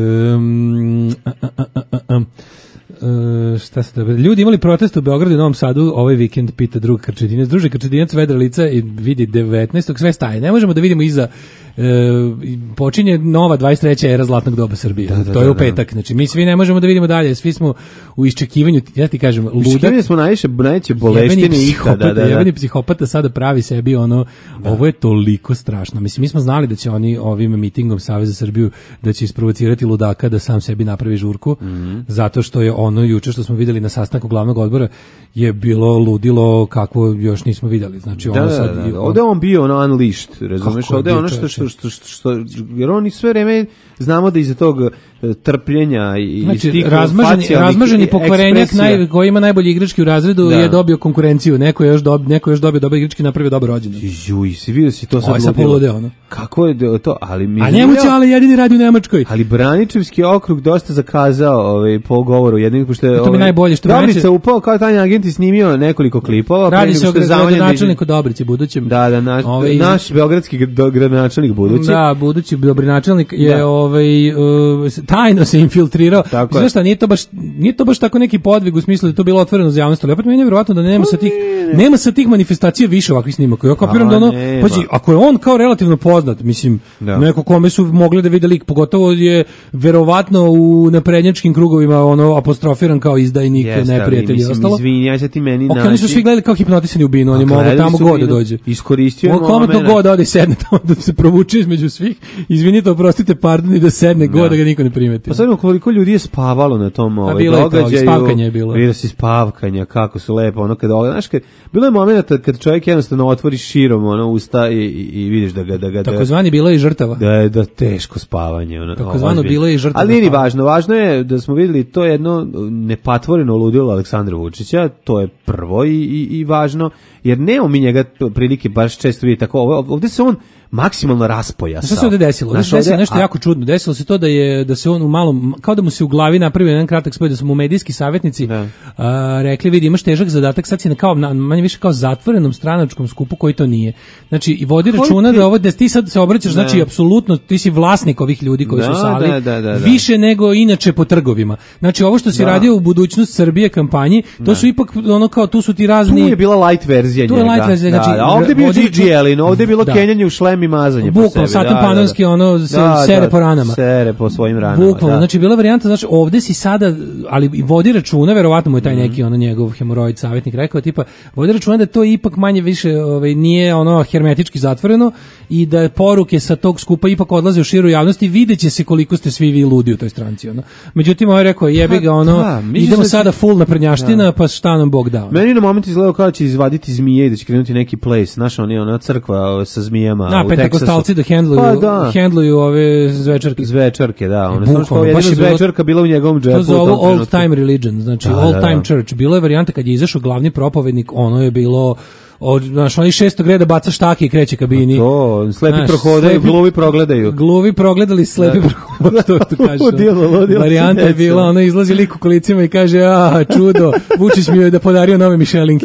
šta se dobro. Ljudi imali protest u Beogradu i Novom Sadu ovaj vikend, pita drug Krčedinac. Druže, Krčedinac vedra lica i vidi 19. sve staje. Ne možemo da vidimo iza počinje nova 23. era zlatnog doba Srbije. To je u petak. Znači, mi svi ne možemo da vidimo dalje, svi smo u iščekivanju, ja ti kažem, ludak. Iščekivanje smo najveće bolestine ikada. Jebeni psihopata sada pravi sebi ovo je toliko strašno. Mislim, mi smo znali da će oni ovim mitingom Saveza za Srbiju da će isprovocirati ludaka da sam sebi napravi žurku, zato što je juče što smo videli na sastanku glavnog odbora je bilo ludilo kakvo još nismo videli. Znači, ovde on bio unleashed, razumeš? Ovde je ono što jer oni sve vreme znamo da iza tog trpljenja i znači, razmaženi pokvarenjak koji ima najbolji igrački u razredu je dobio konkurenciju. Neko je još dobio dobar igrački, napravio dobar rođendan. Juj, si vidio si to sad ludilo. Kako je to? Ali mi a njemu će ali jedini radi u Nemačkoj. Ali Braničevski okrug dosta zakazao po govoru jednog, pošto je to mi najbolje što Dobrica upao kao tajni agent i snimio nekoliko klipova. Radi se o gradonačelniku Dobrici budućem. Da, naš beogradski gradonačelnik budući. Da, budući gradonačelnik je tajno se infiltrirao. Zašto nije to baš tako neki podvig u smislu da to bilo otvoreno za javnost, ali opet meni je verovatno da nema sa tih manifestacija više ovakvih snimaka. Ja kapiram da ako je on kao relativno poznat, mislim, neko kome su mogli da vide lik, pogotovo je verovatno u naprednjačkim krugovima apostrofiran kao izdajnik, neprijatelj i ostalo. Izvinjaj se ti meni naći. Oni su svi gledali kao hipnotisani u binu, oni mogu tamo god da dođe. Iskoristio je moment. Kometno god da ode sedne tamo da se provuče između svih. Izvinite, oprostite, pardon, i da sedne god da ga niko ne primeti. Pa sad koliko ljudi je spavalo na tom događaju. Spavkanje je bilo. Bilo si spavkanja, kako su lepo, znaš, bilo je momenata kad čovjek jednostavno otvori širom usta i vidiš da ga takozvani bilo je i žrtava. Da teško spavanje. Takozvano bilo je i žrtava. Ali nije važno. Važno je da smo vidjeli to jedno nepatvoreno ludilo Aleksandra Vučića, to je prvo i važno, jer nemamo mi njega prilike baš često vidjeti tako. Ovdje se on maksimalno raspojasao. Šta se ovdje desilo? Desilo nešto jako čudno. Desilo se to da se on u malom, kao da mu se u glavi napravio jedan kratak spoj, da su mu medijski savjetnici rekli, vidi, imaš težak zadatak, sad si manje više kao zatvorenom stranačkom skupu koji to nije. Znači, i vodi računa da ti sad se obraćaš, znači, apsolutno, ti si vlasnik ovih ljudi koji su u sali, više nego inače po trgovima. Znači, ovo što si radio u budućnost Srbije kampanji, to su ipak, tu su ti razni... Tu je bila light verzija njega. Tu je light verzija, znači... Ovdje je bio Gigi Elin, ovdje je bilo kenjanje u šlem i mazanje po sebi. Bukvalno, Satan Panonski, sere po ranama. Sere po svojim ranama. Bukvalno, znači bila varijanta, znači ovdje si sada, ali vodi računa, verovatno mu je taj neki njegov hemoroid savjetnik rekao, tipa, vodi računa da to ipak manje više nije hermetički zatvoreno i da poruke sa tog skupa ipak odlaze u širu javnost i videće se koliko ste svi vi ludi u toj stranci. Međutim, rekao, jebi ga, idemo sada full naprednjaština, pa šta nam Bog dao. Meni na moment izgledao kao da će izvaditi zmije i da će krenuti neki place, znaš, ona crkva sa zmijama u Pentakostalci da hendluju ove zvečarke. Zvečarke, da. Ono što jedina zvečarka bila u njegovom džepu. To zove old time religion, znači old time church. Bilo je varijanta kad je izašao glavni propovednik, ono je bilo... Znaš, oni 600 reda baca štake i kreće kabini. To, slepi prohodaju, gluvi progledaju. Gluvi progledali, slepi prohodaju, to kažeš. Varijanta je bila, izlazi lik u kolicima i kaže, čudo, Vučić mi je da podario nove mišelinke.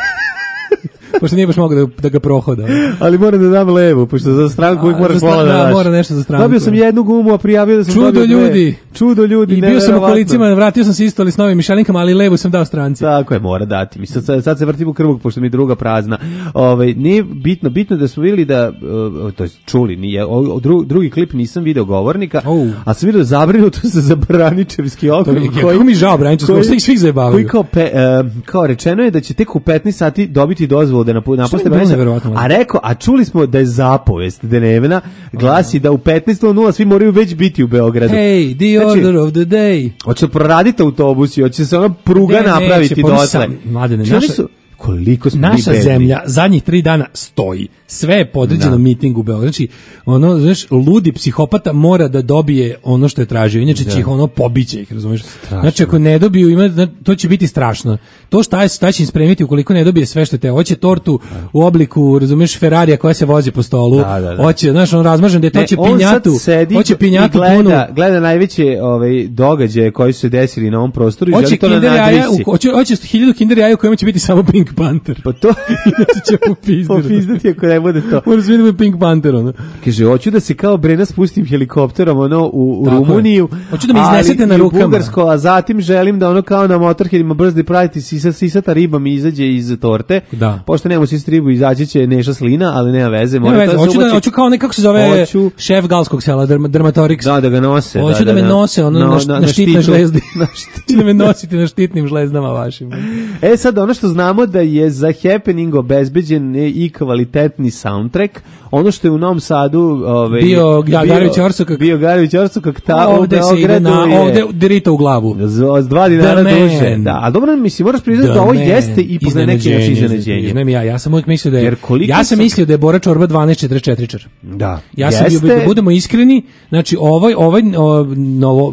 Pošto nije baš mogao da ga prohoda. Ali moram da dam levu, pošto za stranku uvijek moraš pola da daš. Mora nešto za stranku. Dobio sam jednu gumu, a prijavio da sam dobio dve. Čudo ljudi, i bio sam u kolicima, vratio sam se isto ali s novim mišelinkama, ali levu sam dao stranci. Tako je, mora dati. Mi sad se vrtim u krvog, pošto mi je druga prazna. Nije bitno da smo vidjeli da, to je čuli, drugi klip nisam video govornika, a sam vidio zabrinuto se za Braničevski okrug. Kako mi žao Braničevski, svih zajebavaju. Koji kao rečeno je da će tek u 15 sati dobiti dozvolu da napuste a čuli smo da je zapovest dnevna glasi da u 15:00 svi moraju već biti u Beogradu. Hey, the order of the day. Hoće proraditi autobusi, hoće se ona pruga napraviti dotle. Mladene, naša zemlja zadnjih 3 dana stoji. Sve je podređeno mitingu u Beogradu. Znači, ludi psihopata mora da dobije ono što je tražio. Inače će ih pobiće ih, razumiješ? Znači, ako ne dobiju, to će biti strašno. To šta će im spremiti ukoliko ne dobije sve što te. Hoće tortu u obliku, razumiješ, Ferrarija koja se vozi po stolu. Hoće, znaš, razmažen da je to će pinjatu. Hoće pinjatu punu. Gleda najveće događaje koji su se desili na ovom prostoru i želi to na nadvisi. Hoće 1000 Kinder jaja u kojima će biti samo Pink Panther. Pa to inače će popizdati ako ne bude to. Moram vidimo Pink Panther, ono. Kaže, hoću da se kao Brena spustim helikopterom, ono, u Rumuniju. Hoću da me iznesete na rukama. U Bugarsko, a zatim želim da ono kao na Motorheadima Birthday Party sisata riba mi izađe iz torte. Da. Pošto nemamo sisat ribu, izaći će Neša Slina, ali nema veze. Hoću kao nekako se zove šef galskog sela, Dermatorix. Da ga nose. Hoću da me nose ono na štitnoj žlezdi. Da me nosite na štitnim žlezdama vašim. Sad ono što znamo da je za Happening obezbeđen i kvalitetni soundtrack. Ono što je u Novom Sadu bio Garević Orsukak, ovde se ide ovde dirita u glavu. S 2 dinara duže. Da, a dobro mislim, moraš priznati da ovo jeste i po neki način iznenađenje. Ne mi ja sam uvijek mislio da je mislio da je Bora Čorba 1244. Da. Ja sam bio, da budemo iskreni, znači ovaj novo.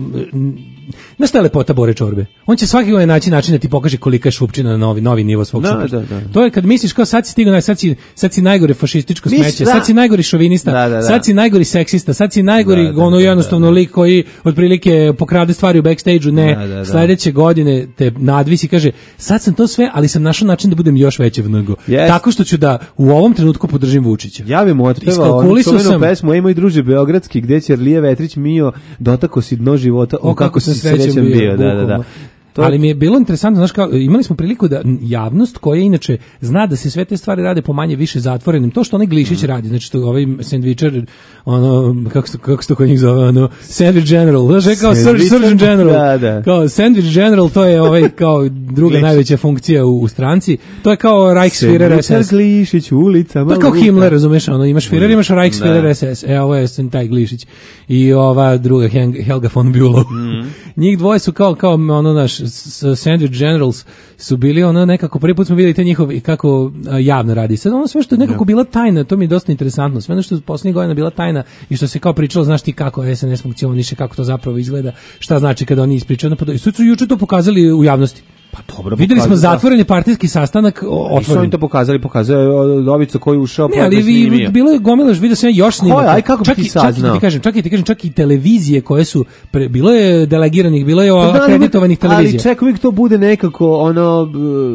Znaš šta je lepota Bore Čorbe? On će svaki naći način da ti pokaže kolika je šupčina na novi nivo svog šupa. To je kad misliš kao sad si stigao, sad si najgore fašističko smeće, sad si najgori šovinista, sad si najgori seksista, sad si najgori jednostavno lik koji otprilike pokrade stvari u backstage-u, sledeće godine te nadvisi, kaže sad sam to sve, ali sam našao način da budem još veće vnego. Tako što ću da u ovom trenutku podržim Vučića. Ja bih mu otpevao čuvenu pesmu Ej moj druže beogradski, gde će Lije Vetrić Mio dotako si dno života, o kako si srećan bio. Da. Ali mi je bilo interesantno, znaš kao, imali smo priliku da javnost koja inače zna da se sve te stvari rade po manje više zatvorenim, to što onaj Glišić radi, znači što ovaj sandvičar, ono, kako se to kod njih zove, ono, Sandwich General, znaš, kao Surgeon General, kao Sandwich General, to je ovaj, kao druga najveća funkcija u stranci, to je kao Reichsführer SS. Glišić u ulicama. To je kao Himmler, razumeš, ono, imaš Führer, imaš Reichsführer SS, ovo je taj Glišić. I ova druga, Helga von Bülow. Njih dvoje su kao ono, naš, Sandwich Generals su bili ono nekako, prvi put smo vidjeli te njihovi kako javno radi. Sad ono sve što je nekako bila tajna, to mi je dosta interesantno. Sve ono što je poslednjih godina bila tajna i što se kao pričalo, znaš ti kako SNS funkcioniše, kako to zapravo izgleda, šta znači kada oni ispričaju. I su juče to pokazali u javnosti. Pa dobro, videli smo zatvoreni partijski sastanak otvoren. Oni to pokazali Dovica koji ušao pa ali bilo je gomilaš, vidio sam još snimaka. Aj kako bi ti saznao? Čak i televizije koje su bilo je delegiranih, bilo je akreditovanih televizija. Ali čekaj, uvijek to bude nekako ono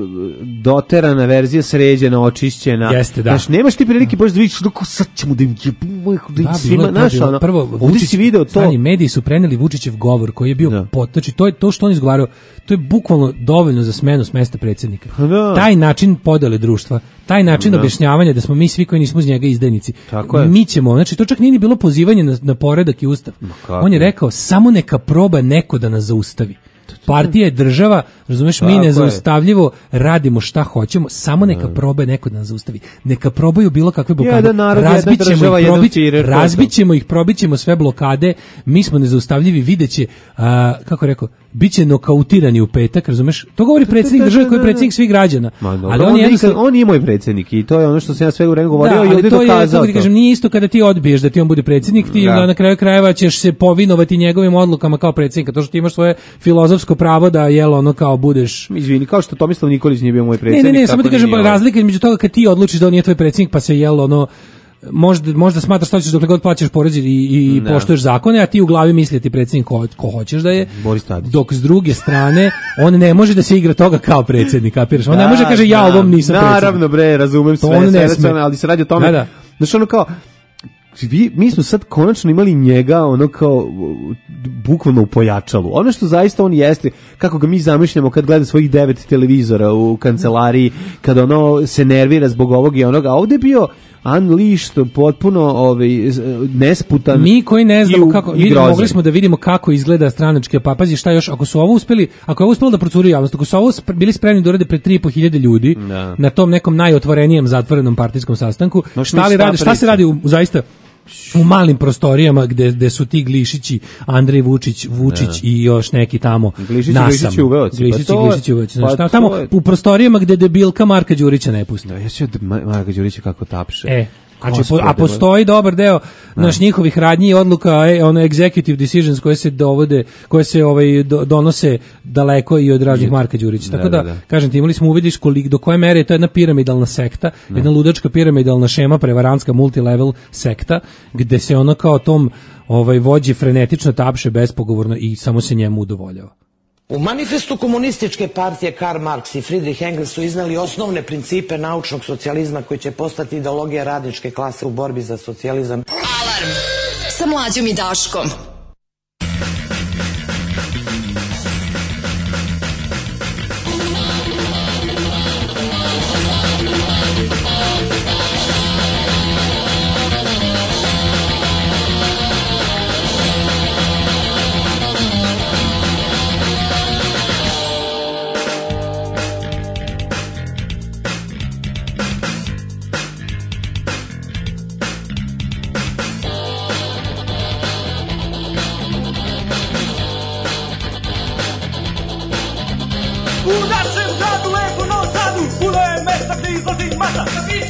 doterana verzija, sređena, očišćena. Jeste, da. Znaš, nemaš ti prilike baš da vidiš sad ćemo da im svima, znaš, ono. Prvo, Vučić video to. Mediji su preneli Vučićev govor koji je bio znači to je to što on izgovarao, to je bukvalno dovoljno za smenu s mesta predsjednika. Taj način podele društva, taj način objašnjavanja da smo mi svi koji nismo uz njega izdajnici. Mi ćemo, znači to čak nije ni bilo pozivanje na poredak i ustav. On je rekao samo neka proba neko da nas zaustavi. Partija je država, razumeš, mi nezaustavljivo radimo šta hoćemo, samo neka proba neko da nas zaustavi. Neka probaju bilo kakve blokade. Razbićemo ih, probićemo sve blokade, mi smo nezaustavljivi, videće, kako je rekao, biće nokautirani u petak, razumeš? To govori predsjednik države koji je predsjednik svih građana. Ali on nije moj predsjednik i to je ono što sam ja sve u vremenu govorio i ovdje dokazao to. Kažem, nije isto kada ti odbiješ da ti on bude predsjednik, ti na kraju krajeva ćeš se povinovati njegovim odlukama kao predsjednika, to što ti imaš svoje filozofsko pravo da ono kao budeš. Izvini, kao što Tomislav Nikolić nije bio moj predsjednik. Ne, samo ti kažem razlika između toga kad ti odlučiš da on nije tvoj predsjednik pa se ono možda smatraš što ćeš dokle god plaćaš porez i poštuješ zakone, a ti u glavi misli ti predsjednik ko hoćeš da je, dok s druge strane on ne može da se igra toga kao predsjednik, kapiraš? On ne može kaže ja ovom nisam predsjednik. Naravno bre, razumem sve, ali se radi o tome. Znaš ono kao mi smo sad konačno imali njega ono kao bukvalno u pojačalu. Ono što zaista on jeste, kako ga mi zamišljamo kad gleda svojih 9 televizora u kancelariji, kad ono se nervira zbog ovog i onoga, a ovdje je bio unleashed, potpuno nesputan. Mi koji ne znamo kako, mogli smo da vidimo kako izgleda stranački papazi, šta još, ako je ovo uspelo da procuri javnost, ako su ovo bili spremni da urade pred 3.500 ljudi na tom nekom najotvorenijem zatvorenom partijskom sastanku, šta se radi zaista u malim prostorijama gde su ti Glišići, Andrej Vučić i još neki tamo Glišići uveoci. Tamo u prostorijama gde debilka Marka Đurića ne pusti. Ja ću Marka Đurića kako tapše. Znači, a postoji dobar deo njihovih radnji i odluka, executive decisions koje se dovode, koje se donose daleko i od raznih Marka Đurića. Tako da, kažem ti, imali smo uvidiš do koje mere je to jedna piramidalna sekta, jedna ludačka piramidalna šema, prevarantska multilevel sekta, gde se ono kao tom vođi frenetično tapše bespogovorno i samo se njemu udovoljava. U manifestu komunističke partije Karl Marx i Friedrich Engels su iznali osnovne principe naučnog socijalizma koji će postati ideologija radničke klase u borbi za socijalizam. Alarm sa Mlađom i Daškom. U našem gradu, lepo Novom Sadu, puno je mesta gde izlazi masa.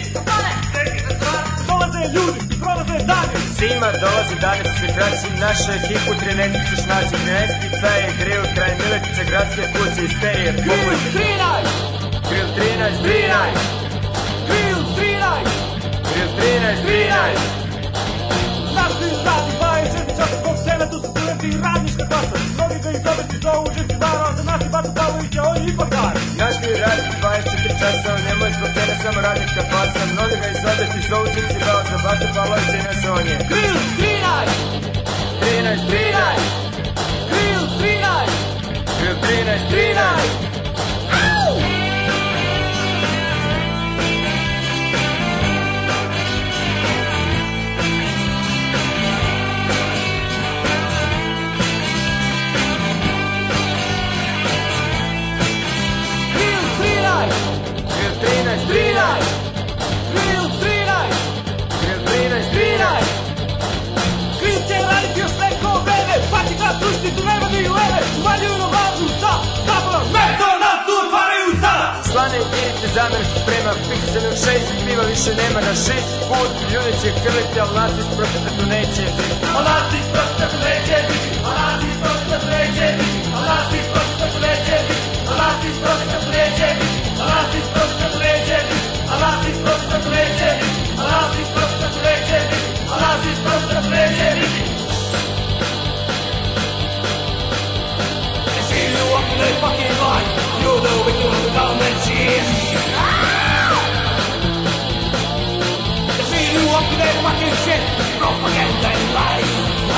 Dolaze ljudi i prolaze dane. Zima dolazi, dane su sve kraći, naša ekipu 13 ćeš naći. 13-ica je grill kraj Miletića, gradske kuće, isterije. Grill 13! Grill 13, 13! Grill 13! Grill 13, 13! Naš grill radi 24 časa, kog sena tu su studenti i radnička klasa. Mnogi ga izobeti zovu živci bara, za nas i Batu Pavlovića, on je ipak dar. Naš grill radi 24 časa, nemoj zbog cene samo radnička klasa. Mnogi ga izobeti zovu živci bara, za Batu Pavlovića i nas on je. Grill 13! 13, 13! Grill 13! Grill 13, 13! Slane jedinice zamere se sprema, piće se mi u 6, piva više nema na 6 put. Ljudi će krliti, ali nas iz protesta tu neće biti. A nas iz protesta tu neće biti. A nas iz protesta tu neće biti. A nas iz protesta tu neće biti. A nas iz protesta tu neće biti. A nas iz protesta tu neće biti. A nas iz protesta tu neće biti. A nas iz protesta tu neće biti. A nas iz protesta tu neće biti. See you walking the fucking line. You're the victim of the government shit. I see you walking that fucking shit. Propaganda and lies.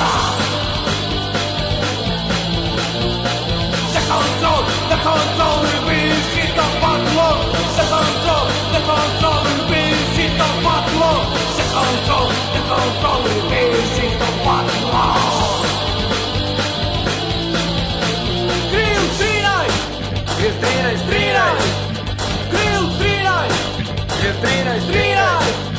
The control will be shit of what war. The control will be shit of what war. The control will be shit of what war. Grill 13! Grill 13, 13! Grill 13! Grill 13, 13!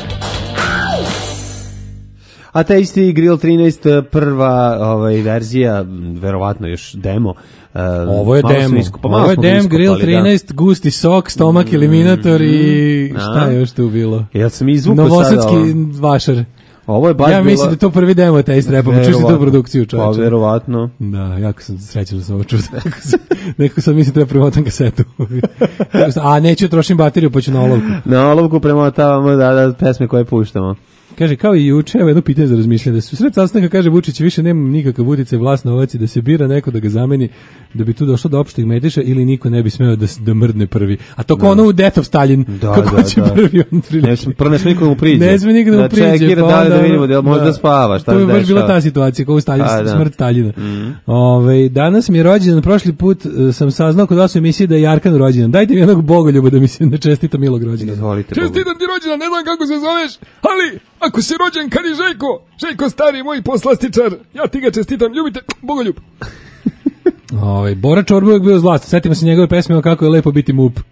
A taj isti Grill 13 prva verzija, verovatno još demo. Ovo je demo. Ovo je demo Grill 13, gusti sok, stomak, eliminator i šta je još tu bilo? Jel sam izvukao Novosadski vašar. Ovo je baš ja mislim da to prvi demo taj strepa, čuš si tu produkciju, čovječe. Pa verovatno. Da, jako sam srećan da sam ovo čuo. Neko sam mislim treba premotam kasetu. A neću trošim bateriju, pa ću na olovku. Na olovku premotavamo da pesme koje puštamo. Kaže, kao i juče, evo jedno pitanje za razmišljanje, da su sred sastanka, kaže Vučić, više nema nikakav uticaj vlast na ovaci, da se bira neko da ga zameni, da bi tu došlo do opštih metiša ili niko ne bi smeo da mrdne prvi. A to kao ono u Death of Stalin, kako će prvi on priliči. Prvo ne sme niko da mu priđe. Ne sme niko da mu priđe. Da čekira dalje da vidimo da možda spava, šta se dešava. To je baš bila ta situacija, kao u smrt Staljina. Danas mi je rođendan, prošli put sam saznao kod vas u emisiji da je Jarkan rođendan. Dajte mi jednog bogoljuba da mi se ne čestita milog rođendana. Čestitam ti rođendan, ne znam kako se zoveš, ali ako si rođen kad je Željko stari moj poslastičar, ja ti ga čestitam, ljubite, bogoljub. Bora Čorba uvijek bio zlast, setimo se njegove pesme kako je lepo biti mup.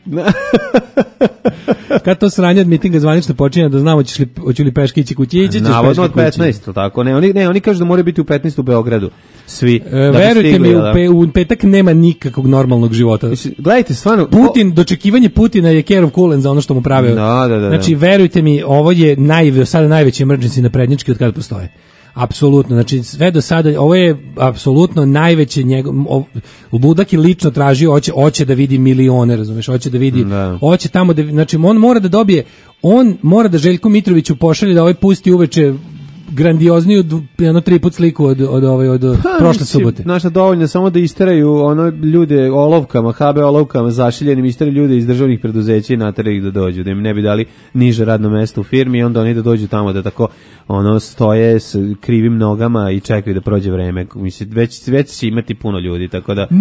Kad to sranje od mitinga zvanično počinje, da znamo hoće li peške ići kući, navodno od 15, tako, oni kažu da moraju biti u 15 u Beogradu, svi. Verujte mi, u petak nema nikakvog normalnog života. Gledajte, stvarno, dočekivanje Putina je care of coolant za ono što mu prave. Znači, verujte mi, ovo je sada najveći emergency na prednjački od kada postoje. Apsolutno, znači sve do sada, ovo je apsolutno najveće ludak je lično tražio, hoće da vidi milione, razumeš, hoće da vidi, hoće tamo da, znači on mora da dobije, on mora da Željku Mitroviću pošalje da ovaj pusti uveče grandiozniju jedno 3 put sliku od prošle subote. Naša dovoljno samo da isteraju ono ljude olovkama, HB olovkama zašiljenim, isteraju ljude iz državnih preduzeća i nateraju ih da dođu, da im ne bi dali niže radno mesto u firmi i onda oni da dođu tamo da tako ono stoje s krivim nogama i čekaju da prođe vreme. Mislim, već će imati puno ljudi, tako da...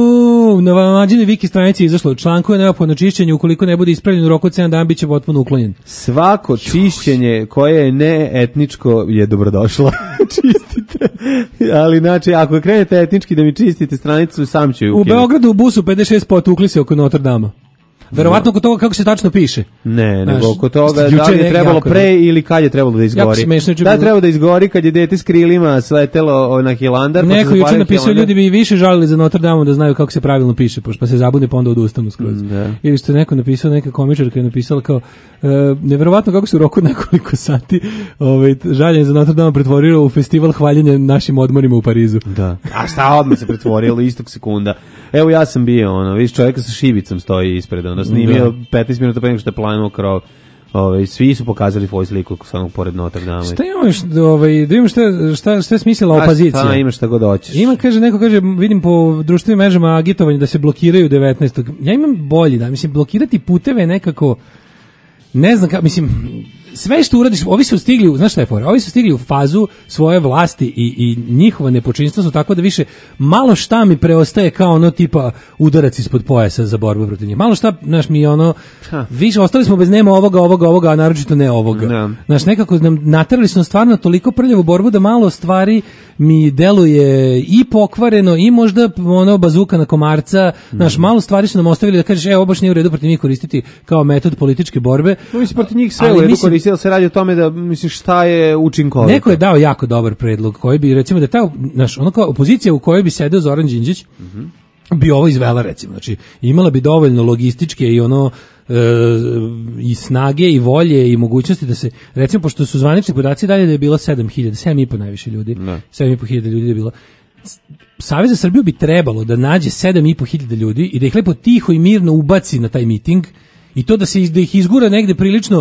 Na Mlađini Viki stranici je izašlo. Članku je neophodno čišćenje, ukoliko ne bude ispravljen u roku od 7 dana, bit će potpuno uklonjen. Svako čišćenje koje je neetničko je dobrodošlo. Čistite. Ali znači, ako krenete etnički da mi čistite stranicu, sam ću ju ukinuti. U Beogradu u busu 56 potukli se oko Notre Dama. Verovatno oko toga kako se tačno piše. Ne, nego oko toga da li je trebalo pre ili kad je trebalo da izgori. Da je trebalo da izgori kad je dete s krilima sletelo na Hilandar. Neko juče napisao, ljudi bi više žalili za Notre Dame da znaju kako se pravilno piše, pa se zabune pa onda odustanu skroz. Ili što je neko napisao, neka komičarka je napisala kao neverovatno kako se u roku nekoliko sati žaljenje za Notre Dame pretvorilo u festival hvaljenja našim odmorima u Parizu. Da. A šta odmah se pretvorilo istog sekunda. Evo ja sam bio vidiš čovjeka sa šibicom stoji ispred, snimio 15 minuta pre nego što je planuo krov. Svi su pokazali svoju sliku samo pored Notre Dame. Šta imaš, da vidimo šta je smislila opozicija? Šta imaš šta god hoćeš. Neko kaže, vidim po društvenim mrežama agitovanje da se blokiraju 19. Ja imam bolji, mislim, blokirati puteve nekako, ne znam kako, mislim, sve što uradiš, ovi su stigli, znaš šta je fora? Ovi su stigli u fazu svoje vlasti i njihova nepočinstva su tako da više malo šta mi preostaje kao ono tipa udarac ispod pojasa za borbu protiv njih. Malo šta, znaš, mi više ostali smo bez nema ovoga, a naročito ne ovoga. Znaš, nekako nam naterali su stvarno toliko prljavu borbu da malo stvari mi deluje i pokvareno i možda bazuka na komarca. Znaš, malo stvari su nam ostavili da kažeš, ovo baš nije u redu protiv njih koristiti kao metod političke borbe. Mislim, protiv njih sve u redu koristiti, ali se radi o tome da, misliš, šta je učinkovito. Neko je dao jako dobar predlog koji bi, recimo, da ta, znaš, ono kao opozicija u kojoj bi sedeo Zoran Đinđić, bi ovo izvela, recimo, znači, imala bi dovoljno logističke i i snage i volje i mogućnosti da se, recimo, pošto su zvanični podaci dalje da je bilo 7.500 najviše ljudi, 7.500 ljudi je bilo. Savez za Srbiju bi trebalo da nađe 7.500 ljudi i da ih lepo tiho i mirno ubaci na taj miting i to da ih izgura negde prilično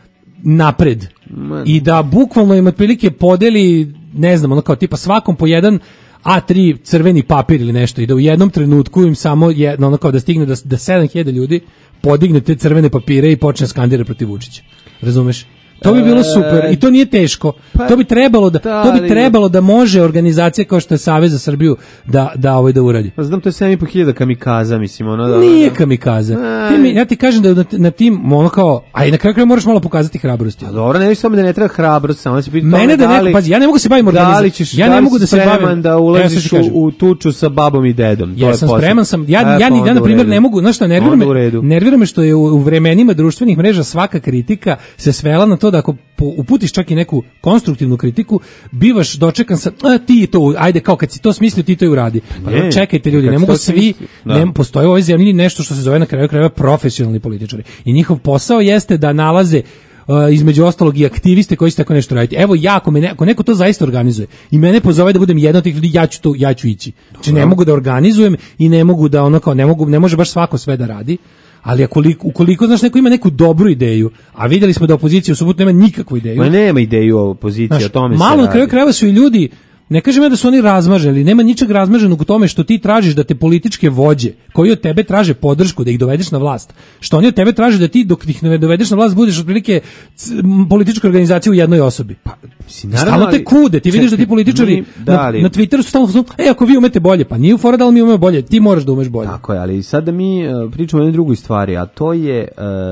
napred i da bukvalno im otprilike podeli, ne znam, ono kao tipa svakom po jedan A3 crveni papir ili nešto i da u jednom trenutku im samo ono kao da stigne da 7.000 ljudi podigne te crvene papire i počne skandira protiv Vučića. Razumeš? To bi bilo super i to nije teško. To bi trebalo da može organizacija kao što je Savez za Srbiju da uradi. Znam, to je 7.500 kamikaza, mislim, Nije kamikaza. Ja ti kažem da na tim a i na kraju moraš malo pokazati hrabrosti. Dobro, ne samo da ne treba hrabrost, samo se pita mene pazi, ja ne mogu se bavim organizacijom. Ja ne mogu da se bavim da ulaziš u tuču sa babom i dedom. Ja sam spreman, ja na primjer ne mogu, znaš šta, nervira me što je u vremenima društvenih mreža svaka kritika se svela na to da ako uputiš čak i neku konstruktivnu kritiku, bivaš dočekan sa ti to, ajde, kao kad si to smislio, ti to i uradi. Pa čekajte ljudi, ne mogu svi, postoji u ovoj zemlji nešto što se zove na kraju krajeva profesionalni političari. I njihov posao jeste da nalaze između ostalog i aktiviste koji će tako nešto raditi. Evo ako neko to zaista organizuje i mene pozove da budem jedan od tih ljudi, ja ću ići. Znači ne mogu da organizujem i ne mogu da ne može baš svako sve da radi. Ali ukoliko, znaš, neko ima neku dobru ideju, a vidjeli smo da opozicija u subotu nema nikakvu ideju. Ma nema ideju opozicija, o tome se radi. Malo na kraju krajeva su i ljudi, ne kažem ja da su oni razmaženi, nema ničeg razmaženog u tome što ti tražiš da te političke vođe, koji od tebe traže podršku, da ih dovedeš na vlast, što oni od tebe traže da ti dok ih ne dovedeš na vlast budeš otprilike politička organizacija u jednoj osobi. Stalno te kude, ti vidiš da ti političari na Twitteru su stalno ako vi umete bolje, pa nije u fora da li mi umemo bolje, ti moraš da umeš bolje. Tako je, ali sad da mi pričamo o jednoj drugoj stvari, a to je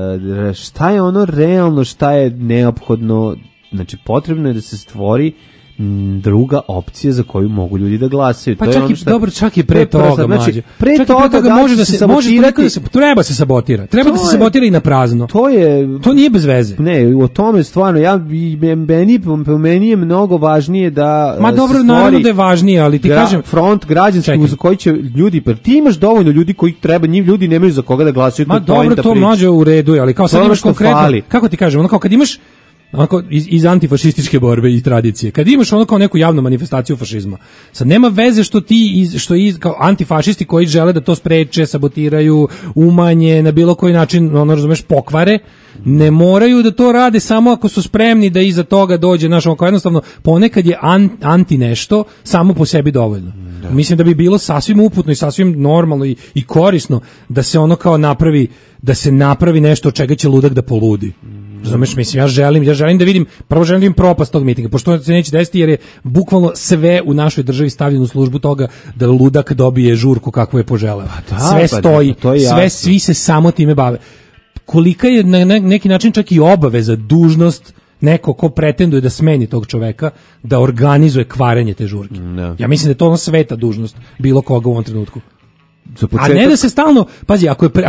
šta je ono realno, šta je neophodno, znači potrebno je da se stvori druga opcija za koju mogu ljudi da glasaju. Pa čak i pre toga, znači, pre toga može da se sabotirati. Treba se sabotira. Treba da se sabotira i na prazno. To nije bez veze. Ne, o tome stvarno, meni je mnogo važnije da ma dobro, naravno da je važnije, ali ti kažem front građanski za koji će ljudi, pa ti imaš dovoljno ljudi koji treba, njih ljudi nemaju za koga da glasaju. Ma dobro, to mlađe u redu, ali kao sad imaš konkretno, kako ti kažem, ono kao kad imaš onako iz antifašističke borbe i tradicije. Kad imaš ono kao neku javnu manifestaciju fašizma, sad nema veze što kao antifašisti koji žele da to spreče, sabotiraju, umanje, na bilo koji način, ono razumeš, pokvare, ne moraju da to rade samo ako su spremni da iza toga dođe, znaš, ono kao jednostavno ponekad je anti nešto samo po sebi dovoljno. Mislim da bi bilo sasvim uputno i sasvim normalno i korisno da se ono kao napravi nešto od čega će ludak da poludi. Razumeš, mislim, ja želim da vidim, prvo želim da vidim propast tog mitinga, pošto se neće desiti jer je bukvalno sve u našoj državi stavljeno u službu toga da ludak dobije žurku kakvu je poželeo. Sve stoji, svi se samo time bave. Kolika je na neki način čak i obaveza, dužnost neko ko pretenduje da smeni tog čoveka, da organizuje kvarenje te žurke. Ja mislim da je to ono sveta dužnost bilo koga u ovom trenutku. A ne da se stalno, pazi,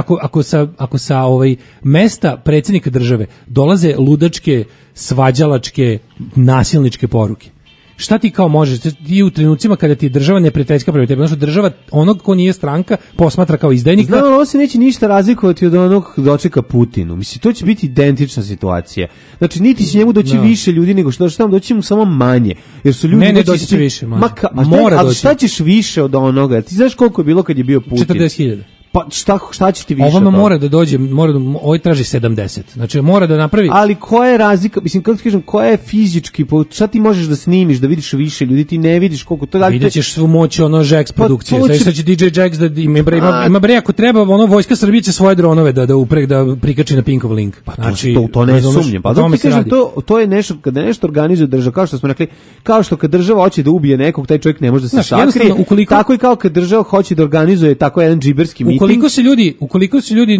ako sa mesta predsjednika države dolaze ludačke, svađalačke, nasilničke poruke, šta ti kao možeš, ti u trenucima kada ti je država neprijateljska prema tebi, znači država onog ko nije stranka posmatra kao izdajnika. Znam, ovo se neće ništa razlikovati od onog dočeka Putinu. Mislim, to će biti identična situacija. Znači, niti će njemu doći više ljudi nego što tamo, doći mu samo manje. Jer su ljudi doći više, manje. Ali šta ćeš više od onoga? Ti znaš koliko je bilo kad je bio Putin? 40.000. Pa šta će ti više? Ovamo mora da dođe, ovaj traži 70. Znači mora da napravi. Ali koja je razlika? Mislim, kako ti kažem, koja je fizički, šta ti možeš da snimiš, da vidiš više ljudi, ti ne vidiš koliko to. Vidjet ćeš svu moć Jax produkcije. Sad će DJ Jax da ima bre, ako treba, Vojska Srbije će svoje dronove da prikači na Pinkov link. Pa znači, to ne sumnjam. Pa zato ti kažem, to je nešto, kada nešto organizuje država, kao što smo rekli, kao što kad država hoće da ubije nekog, taj čovjek ne može da se sakrije. Tako i kao kad država hoće da organizuje tako jedan džiberski miting. Ukoliko su ljudi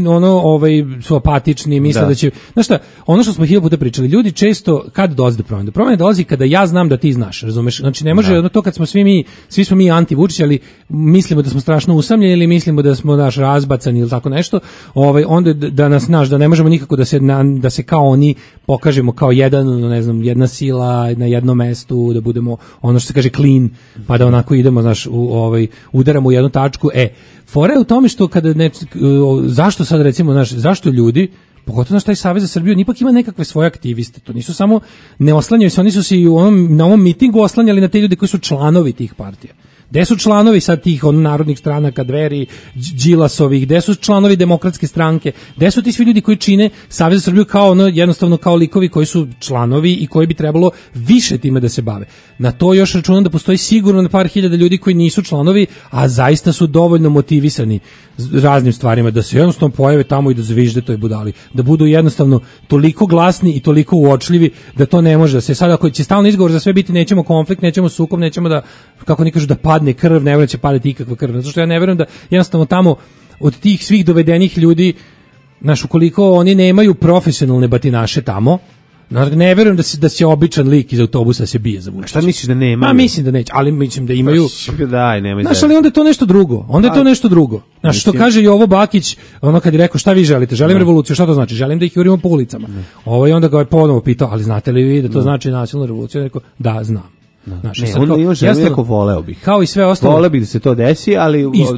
su apatični, misle da će, znaš šta, ono što smo 1000 puta pričali, ljudi često kad dolazi do promene. Do promene dolazi kada ja znam da ti znaš, razumeš? Znači ne može to kad smo svi smo mi anti-Vučić, ali mislimo da smo strašno usamljeni ili mislimo da smo razbacani ili tako nešto, onda da nas da ne možemo nikako da se kao oni pokažemo kao jedna sila na jednom mestu, da budemo ono što se kaže clean, pa da onako idemo, znaš, udaramo u jednu tačku. Fora je u tome što zašto sad recimo, zašto ljudi, pogotovo taj Savez za Srbiju, ipak ima nekakve svoje aktiviste, to nisu samo, ne oslanjaju se, oni su se i na ovom mitingu oslanjali na te ljude koji su članovi tih partija. Gde su članovi sad tih narodnih stranaka, Dveri, Đilasovih, gde su članovi Demokratske stranke, gde su ti svi ljudi koji čine Savez za Srbiju kao jednostavno kao likovi koji su članovi i koji bi trebalo više time da se bave. Na to još računam da postoji sigurno par hiljada ljudi koji nisu članovi, a zaista su dovoljno motivisani raznim stvarima da se jednostavno pojave tamo i da zvižde toj budali, da budu jednostavno toliko glasni i toliko uočljivi da to ne može da se sad, ako će stalno izgovor za sve biti nećemo konflikt, nećemo sukob, nećemo da, kako oni kažu, da padne krv, ne vjerujem da će padati ikakva krv, zato što ja ne vjerujem da jednostavno tamo od tih svih dovedenih ljudi, znaš, ukoliko oni nemaju profesionalne batinaše tamo, ne vjerujem da će običan lik iz autobusa se bije za Vučića. Šta misliš da nemaju? Mislim da neće, ali mislim da imaju. Daj, nemoj. Znaš, ali onda je to nešto drugo. Znaš, što kaže Jovo Bakić, ono kad je rekao šta vi želite? Želim revoluciju, šta to znači? Želim da ih jurimo po ulicama. I onda ga je ponovo pitao, ali znate li vi da to znači nasilnu revoluciju? On je rekao, da, znam. Onda ima želeo neko, voleo bih. Kao i sve ostalo. Voleo bih da se to desi, ali isto,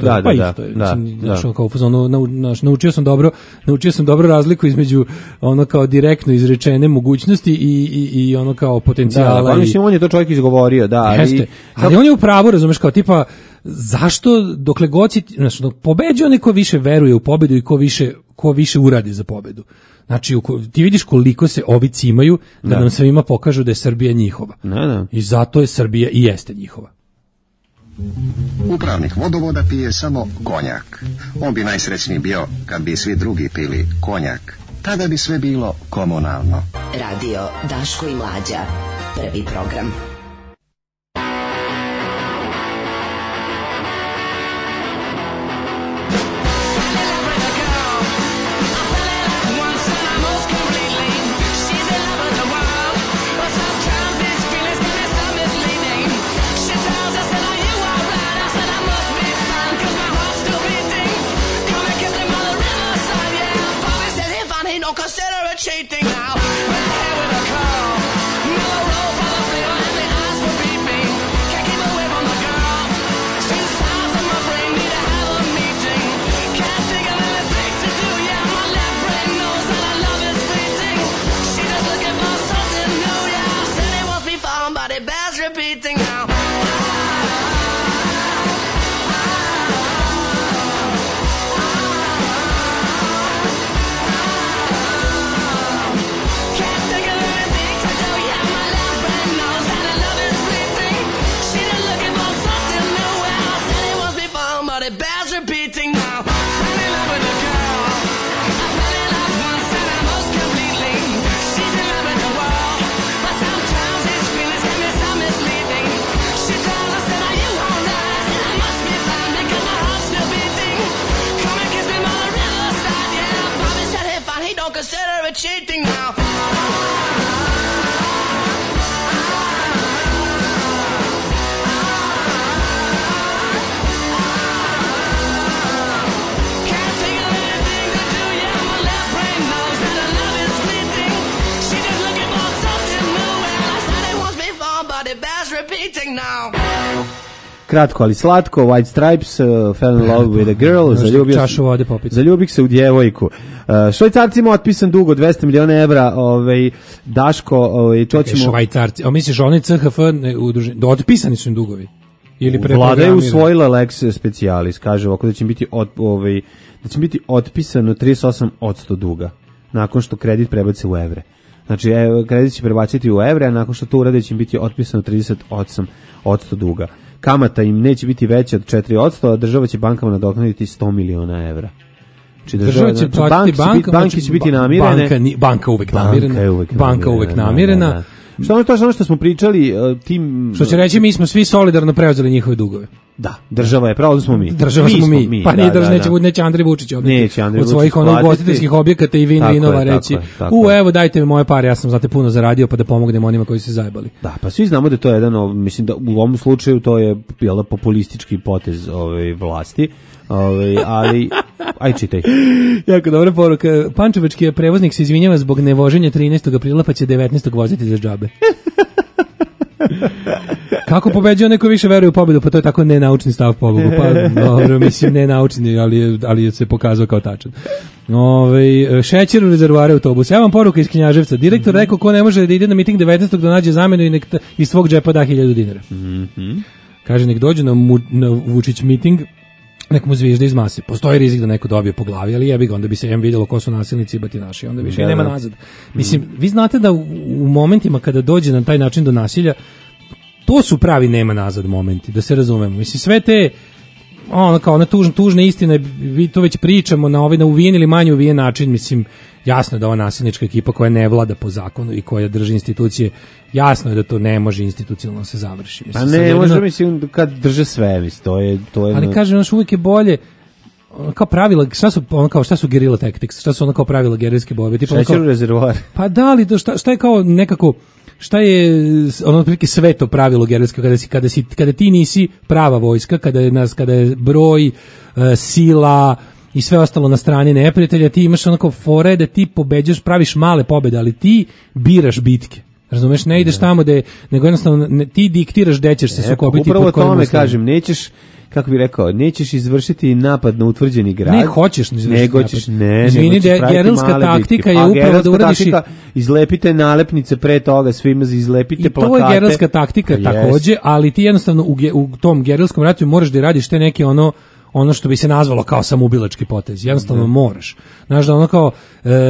naučio sam dobro razliku između ono kao direktno izrečene mogućnosti i ono kao potencijala. Mislim, on je to čovjek izgovorio, ali on je u pravu, razumeš, kao tipa, zašto dokle god si, znači, pobeđuje neko više veruje u pobedu i ko više uradi za pobedu. Znači, ti vidiš koliko se ovi cimaju da nam svima pokažu da je Srbija njihova. I zato je Srbija i jeste njihova. Upravnik vodovoda pije samo konjak. On bi najsrećniji bio kad bi svi drugi pili konjak. Tada bi sve bilo komunalno. Radio Daško i Mlađa. Prvi program. Cheating now, we're here with a call. Mellow roll by the flavor and the repeating now. Kratko, ali slatko, White Stripes, Fell in Love with a Girl, čašu vode popiti. Zaljubih se u djevojku. Švajcarcima otpisan dug od 200 miliona evra, Daško, čoćemo... Švajcarci, a misliš, oni CHF, otpisani su im dugovi? Vlada je usvojila lex specialis, kaže ovako da će biti otpisano 38% duga, nakon što kredit prebace u evre. Znači, kredit će prebaciti u evre, a nakon što to urade će im biti otpisano 38% duga. Kamata im neće biti veća od 4%, a država će bankama nadoknaditi 100 miliona evra. Znači, država će platiti banke će biti namirene. Banka uvek namirena. Da. Što smo pričali tim... Što će reći, mi smo svi solidarno preuzeli njihove dugove. Da, država je, pravo smo mi. Država smo mi. Pa nije država, neće Andrej Vučić od svojih ugostiteljskih objekata i vinova reći, evo dajte mi moje pare, ja sam znate puno zaradio pa da pomognem onima koji su zajebali. Da, pa svi znamo da to je jedan, mislim da u ovom slučaju to je populistički potez vlasti. Ali aj čitaj. Jako dobra poruka. Pančevački prevoznik se izvinjava zbog nevoženja 13. aprila pa će 19. voziti za džabe. Kako pobeđuje neko više veruje u pobedu, pa to je tako nenaučni stav pobogu. Pa dobro, mislim nenaučni, ali je se pokazao kao tačan. Šećer u rezervoare autobusa. Ja vam poruka iz Knjaževca. Direktor rekao ko ne može da ide na miting 19. da nađe zamenu i nek iz svog džepa da 1000 dinara. Kaže nek dođe na Vučić miting, nek mu zvižda iz mase. Postoji rizik da neko dobije po glavi, ali jebi ga, onda bi se vidjelo ko su nasilnici i batinaši, onda više nema nazad. Mislim, vi znate da u momentima kada dođe na taj način do nasilja, to su pravi nema nazad momenti, da se razumemo. Mislim, sve te kao tužne istine, vi to već pričamo na uvijen ili manje uvijen način, mislim, jasno je da ova nasilnička ekipa koja ne vlada po zakonu i koja drži institucije, jasno je da to ne može institucionalno se završi. Mislim, ne može, mislim, kad drže sve, mislim, to je... Ali kažem, uvijek je bolje, kao pravila, šta su guerrilla tactics, šta su kao pravila gerilske borbe? Šećer u rezervoar. Pa da li, šta je kao nekako... Šta je otprilike sveto pravilo gerilsko kada ti nisi prava vojska, kada je broj, sila i sve ostalo na strani neprijatelja, ti imaš onako fore da ti pobeđaš, praviš male pobjede, ali ti biraš bitke. Razumeš, ne ideš tamo nego jednostavno ti diktiraš gde ćeš se sukobiti. Upravo tome kažem, nećeš, kako bih rekao, nećeš izvršiti napad na utvrđeni grad. Ne hoćeš nego ćeš izvini, gerilska taktika je upravo da uradiš izlepite nalepnice pre toga, svima izlepite plakate. I to je gerilska taktika takođe, ali ti jednostavno u tom gerilskom ratu moraš da radiš te neke ono što bi se nazvalo kao samoubilački potez. Jednostavno moraš. Znaš da ono kao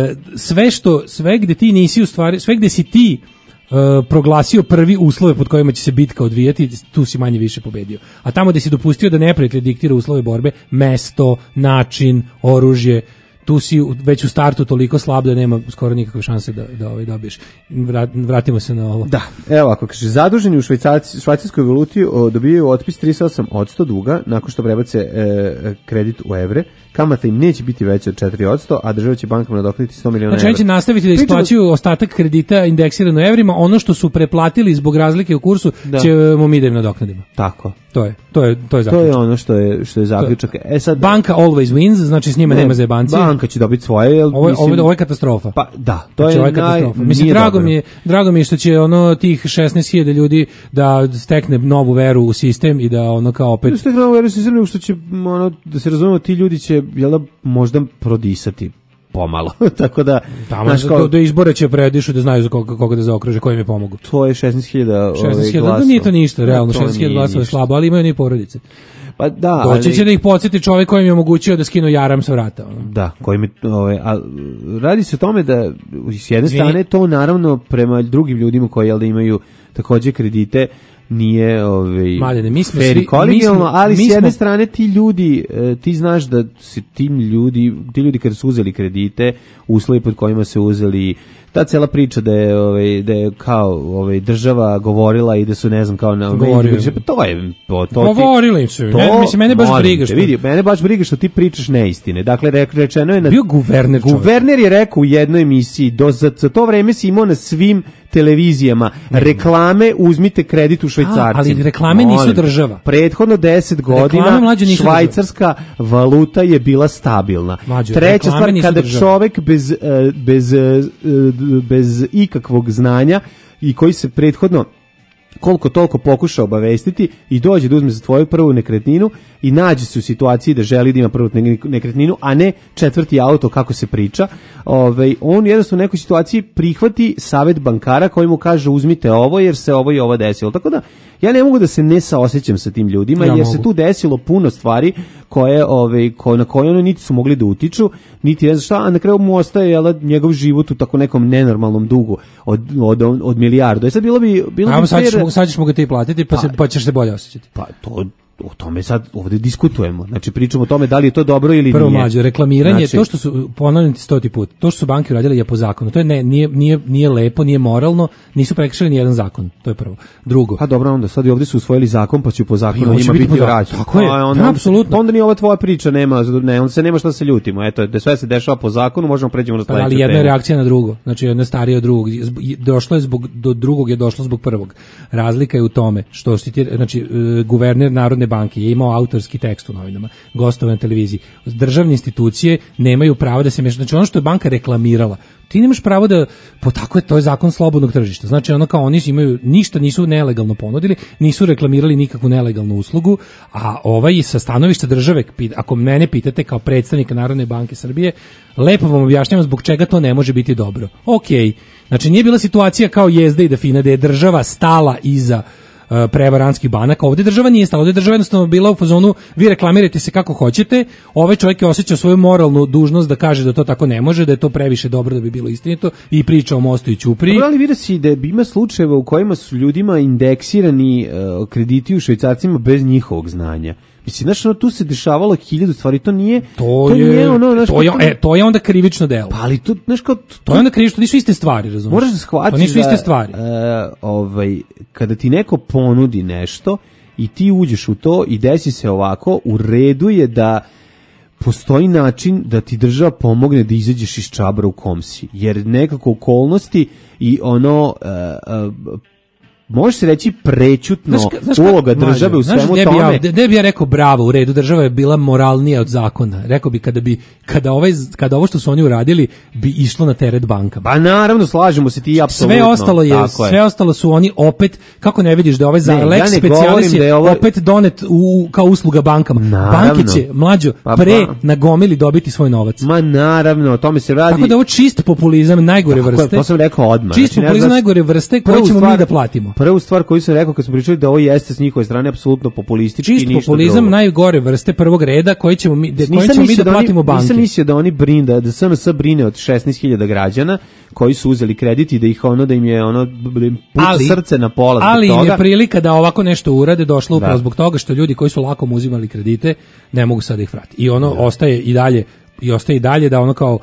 sve gde ti nisi u stvari, sve gde si ti proglasio prvi uslove pod kojima će se bitka odvijati, tu si manje više pobedio. A tamo gde si dopustio da neprijatelj diktira uslove borbe, mesto, način, oružje, tu si već u startu toliko slab da nema skoro nikakve šanse da dobiješ. Vratimo se na ovo. Da, evo ako kaže, zaduženi u švajcarskoj valuti dobijaju otpis 38% duga nakon što prebace kredit u evre. Kamata im neće biti veća od 4%, a država će bankama nadoknaditi 100 miliona evra. Znači, oni će nastaviti da isplaćuju ostatak kredita indeksirano evrima, ono što su preplatili zbog razlike u kursu, ćemo mi da im nadoknadimo. Tako. To je zaključak. To je ono što je zaključak. Sad, banka always wins, znači s njima nema zajebanci. Banka će dobiti svoje. Ovo je katastrofa. Pa da, to je katastrofa. Mislim, drago mi je što će tih 16.000 ljudi da stekne novu veru u sistem i da kao opet... Da stekne novu veru u sistem, nego što će, da se razumemo, ti ljudi će možda prodisati pomalo. Tako da... Do izbora će predišu da znaju za koga da zaokruže, koji mi pomogu. To je 16.000 glasova. Nije to ništa, realno, 16.000 glasova je slabo, ali imaju ni porodice. Pa da, doći će da ih podsjeti čovjek koji im je omogućio da skinu jaram sa vrata. Da, radi se o tome da s jedne strane to naravno prema drugim ljudima koji imaju takođe kredite nije fair i kolegijalno, ali s jedne strane ti ljudi, ti znaš da se ti ljudi kada su uzeli kredite, uslovi pod kojima se uzeli, ta cela priča da je kao država govorila i da su ne znam kao na govorili su. Mene baš briga što mene baš briga što ti pričaš neistine. Dakle rečeno je bio guverner je rekao u jednoj emisiji za to vreme si imao na svim televizijama reklame, uzmite kredit u švajcarcima. Ali reklame nisu država. Prethodno 10 godina švajcarska valuta je bila stabilna. Treća stvar, kada čovek bez ikakvog znanja i koji se prethodno koliko toliko pokuša obavestiti i dođe da uzme za tvoju prvu nekretninu i nađe se u situaciji da želi da ima prvu nekretninu, a ne četvrti auto kako se priča, on jednostavno u nekoj situaciji prihvati savjet bankara koji mu kaže uzmite ovo jer se ovo i ovo desilo. Tako da ja ne mogu da se ne saosećam sa tim ljudima jer se tu desilo puno stvari na koje ono niti su mogli da utiču, niti ne znam šta, a na kraju mu ostaje njegov život u tako nekom nenormalnom dugu od milijardu. Sad bilo bi sad ćeš mu ga ti platiti pa ćeš se bolje osjećati. Pa to o tome sad ovdje diskutujemo. Znači pričamo o tome da li je to dobro ili prvo nije. Mlađe, reklamiranje, znači, to što su, ponavljam ti 100 put, to što su banke uradile je po zakonu. To je nije lepo, nije moralno, nisu prekršili ni jedan zakon. To je prvo. Drugo. Pa dobro, onda sad i ovdje su usvojili zakon, pa će po zakonu njima biti vraćeno. Tako je, apsolutno. Onda ni ova tvoja priča onda se nema šta se ljutimo. Eto, da sve se dešava po zakonu, možemo pređemo na sledeću temu. Ali jedna je reakcija na drugo. Znači jedna starija od drugog. Došlo je do drugog je došlo zbog prvog. Razlika je u tome što guverner Narodne banke je imao autorski tekst u novinama, gostovao na televiziji. Državne institucije nemaju pravo da se mešaju. Znači ono što je banka reklamirala, ti nemaš pravo da, to je zakon slobodnog tržišta. Znači ono kao oni imaju, ništa nisu nelegalno ponudili, nisu reklamirali nikakvu nelegalnu uslugu, a sa stanovišta države, ako mene pitate kao predstavnika Narodne banke Srbije, lepo vam objašnjavam zbog čega to ne može biti dobro. Okej. Znači nije bila situacija kao Jezda i Defina da je država stala iza prevarantskih banaka. Ovdje država nije stala, ovdje država jednostavno bila u fazonu vi reklamirajte se kako hoćete, ovaj čovjek je osjećao svoju moralnu dužnost da kaže da to tako ne može, da je to previše dobro da bi bilo istinito i priča o Mostu i Ćupriji. Dobro, ali vidi si da ima slučajeva u kojima su ljudima indeksirani krediti u švajcarcima bez njihovog znanja. Mislim, znači, tu se dešavalo 1000 stvari, to nije to je onda krivično delo. Pa ali to, znaš kao... To je onda krivično, nisu iste stvari, razumiješ? Moraš da shvatiš to nisu iste stvari. Kada ti neko ponudi nešto i ti uđeš u to i desi se ovako, u redu je da postoji način da ti država pomogne da izađeš iz čabra u kom si. Jer nekako okolnosti i može se reći prećutno uloga države u svemu tome. Gde bi ja rekao bravo, u redu, država je bila moralnija od zakona. Rekao bi kada ovo što su oni uradili bi išlo na teret bankama. Pa naravno, slažemo se ti i apsolutno. Sve ostalo su oni opet, kako ne vidiš da je ovaj za lex specialis je opet donet kao usluga bankama. Banke će, mlađo, nagomili dobiti svoj novac. Ma naravno, o tome se radi. Tako da ovo čist populizam najgore vrste. To sam rekao odmah. Čist populizam najgore vrste koji ćemo mi da platimo. Prvu stvar koju sam rekao kad smo pričali da ovo jeste s njihove strane apsolutno populistički i ništa drugo. Čist populizam najgore vrste prvog reda koji ćemo mi da platimo banke. Nisam mislio da oni brine, da SNS brine od 16.000 građana koji su uzeli kredit i da ih da im je puca srce na pola zbog toga. Ali im je prilika da ovako nešto urade došlo upravo zbog toga što ljudi koji su lako uzimali kredite ne mogu sad ih vratiti. I ostaje i dalje da kao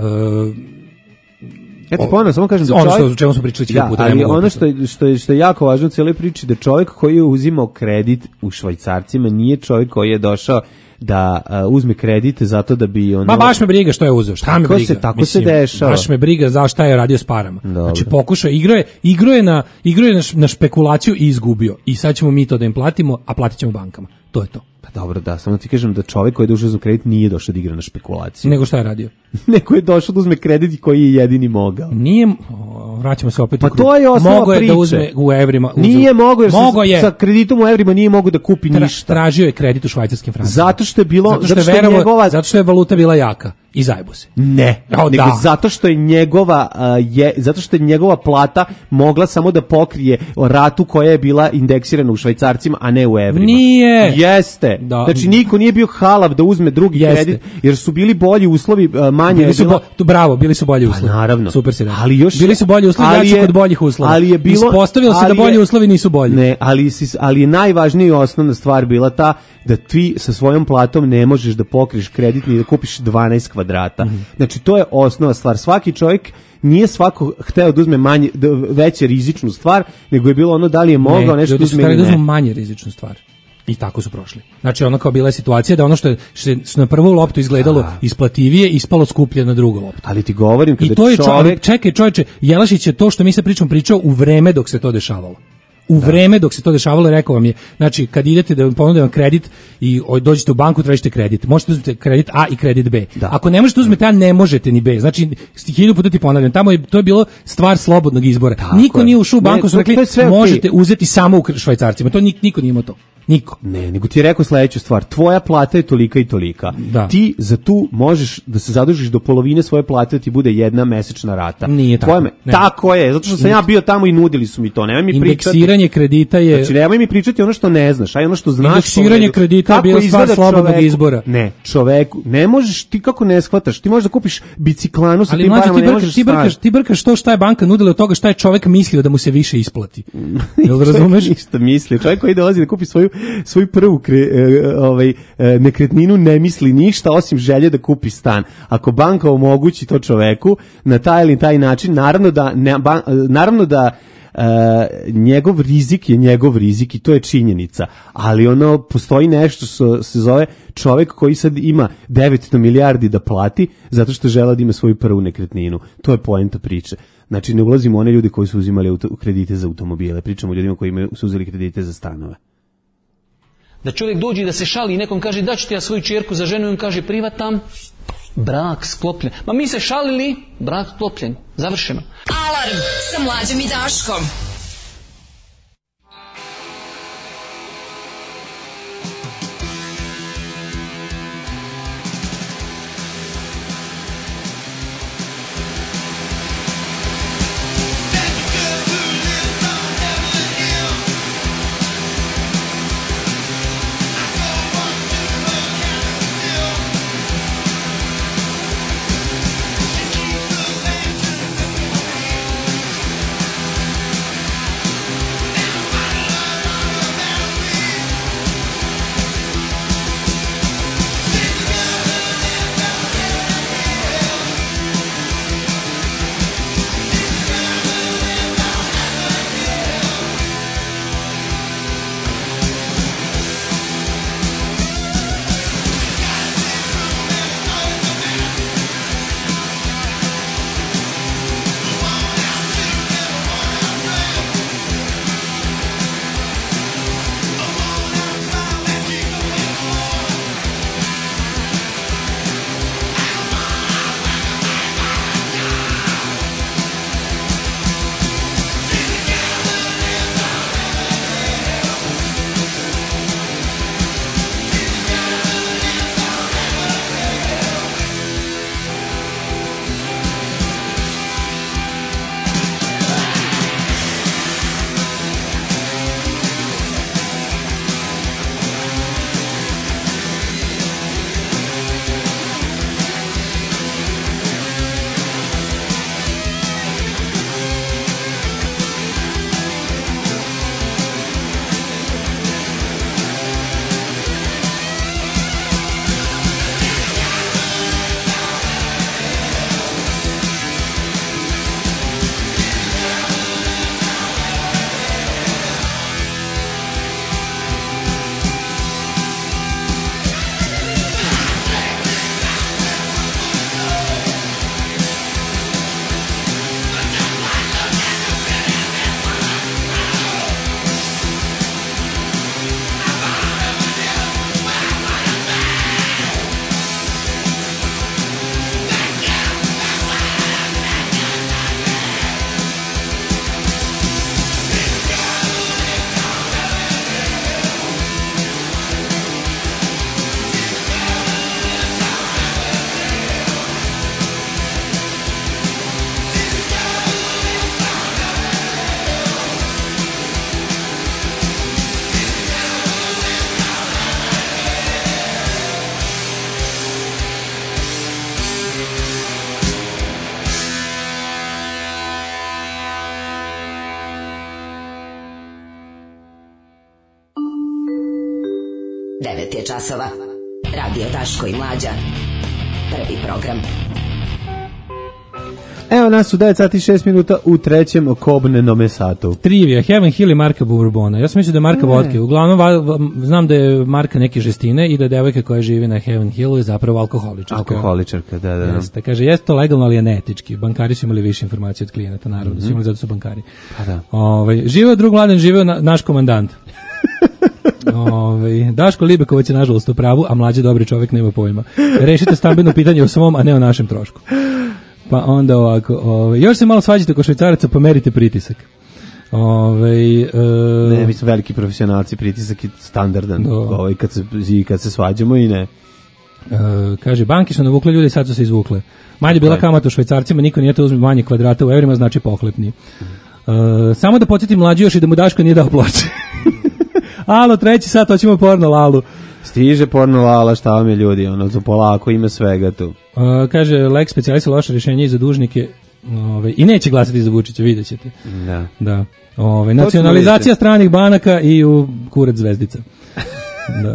Eto, ponovno, samo kažem da čovjek... o čemu smo pričali puta. Ali ono što je jako važno u cijeloj priči, da čovjek koji je uzimao kredit u švajcarcima nije čovjek koji je došao da uzme kredit zato da bi baš me briga što je uzeo. Šta me briga? Tako se dešava. Baš me briga za šta je radio s parama. Dobro. Znači pokušao, igrao je na špekulaciju i izgubio. I sad ćemo mi to da im platimo, a platit ćemo bankama. To je to. Pa dobro, da, samo ti kažem da čovjek koji je došao za kredit nije došao da igra na špekulaciju. Nego šta je radio? Neko je došao da uzme kredit koji je jedini mogao. Nije, vraćamo se opet u krug. Pa to je osnova priče. Mogo je da uzme u evrima. Nije mogo, jer sa kreditom u evrima nije mogo da kupi ništa. Tražio je kredit u švajcarskim francima. Zato što je valuta bila jaka. I zajebo se. Ne, nego zato što je njegova plata mogla samo da pokrije ratu koja je bila indeksirana u švajcarcima, a ne u evrima. Nije. Jeste. Da. Znači niko nije bio halav da uzme drugi kredit, jer su bili bolji uslovi, manje bravo, bili su bolji uslovi. Pa, naravno. Super si rekao. Bili su bolji uslovi, jači kod boljih uslova. Ispostavilo se da bolji uslovi nisu bolji. Ne, ali je najvažnija i osnovna stvar bila ta da ti sa svojom platom ne možeš da pokriješ kredit ni da kupiš 12 kvadrata. Znači to je osnovna stvar. Svaki čovjek nije svako hteo da uzme veće rizičnu stvar, nego je bilo da li je mogao nešto da uzme ili ne. Da uzmu manje rizičnu stvar. I tako su prošli. Znači kao bila je situacija da ono što je na prvu loptu izgledalo isplativije, ispalo skuplje na drugu loptu. Ali ti govorim kada čekaj čovječe, Jelašić je to što mi se pričao u vreme dok se to dešavalo. U vreme dok se to dešavalo, rekao vam je, znači kad idete da vam ponude vam kredit i dođete u banku, tražite kredit. Možete uzmeti kredit A i kredit B. Ako ne možete uzmeti A, ne možete ni B. Znači 1000 puta ti ponavljam, to je bilo stvar slobodnog izbora. Niko nije ušao u banku, su rekli možete uzeti samo u švajcarcima. To niko nije imao to. Niko. Ne, nego ti je rekao sledeću stvar. Tvoja plata je tolika i tolika. Da. Ti za tu možeš da se zadužiš do polovine svoje plate, da ti bude jedna mesečna rata. Nije tako. Tako je, zato što sam ja bio tamo i nudili su mi to. Nemoj mi pričati. Indeksiranje kredita je... Znači, nemoj mi pričati ono što ne znaš, aj ono što znaš. Indeksiranje kredita je bila stvar slobodnog izbora. Ne, čoveku, ne možeš, ti kako ne shvataš, ti možeš da kupiš biciklanu sa tim parama, ne možeš ti brkaš to šta je banka nudila od toga šta je čovek mislio da mu se više isplati. Jel razumeš? Ništa mislio. Čovek koji dolazi da kupi svoju prvu nekretninu ne misli ništa osim želje da kupi stan. Ako banka omogući to čoveku na taj ili taj način, naravno da njegov rizik je njegov rizik i to je činjenica, ali postoji nešto što se zove čovek koji sad ima 900 milijardi da plati zato što žele da ima svoju prvu nekretninu. To je poenta priče. Znači ne ulazimo one ljude koji su uzimali kredite za automobile, pričamo o ljudima koji su uzeli kredite za stanove. Da čovjek dođe i da se šali i nekom kaže da ću ti ja svoju čerku za ženu i on kaže privatam, brak sklopljen. Ma mi se šalili, brak sklopljen. Završeno. Alarm sa Mlađom i Daškom. Devet je časova. Radio Daško i Mlađa. Prvi program. Evo nas u 9 sati 6 minuta u trećem Kobnenome satu. Trivia, Heaven Hill i marka Bourbona. Ja sam mislio da je marka vodke. Uglavnom, znam da je marka neke žestine i da devojka koja živi na Heaven Hillu je zapravo alkoholičarka. Alkoholičarka, da. Jeste, kaže, jeste to legalno, ali je neetički. Bankari su imali više informacije od klijenata, naravno, su imali, zato su bankari. Pa da. Živeo drug mladen, živeo naš komandant. Daško Libekovac je nažalost u pravu, a mlađi dobri čovjek nema pojma. Rešite stambeno pitanje o svom, a ne o našem trošku. Pa onda ovako, još se malo svađate oko Švajcaraca, pa merite pritisak. Ne, mi smo veliki profesionalci, pritisak je standardan. Kad se svađamo i ne. Kaže, banke su navukle ljude i sad su se izvukle. Manje bila kamata u Švajcarcima, niko nije to uzme manje kvadrata u evrima, znači pohlepni. Samo da podsjetim mlađi još i da mu Daško nije dao ploče. Alo, treći sat, hoćemo porno Lalu. Stiže porno Lala, šta vam je ljudi, za polako ima svega tu. Kaže, Lex specijalista loše rješenje i za dužnike i neće glasati za Vučića, vidjet ćete. Da. Nacionalizacija stranih banaka i u kurac zvezdica. Da.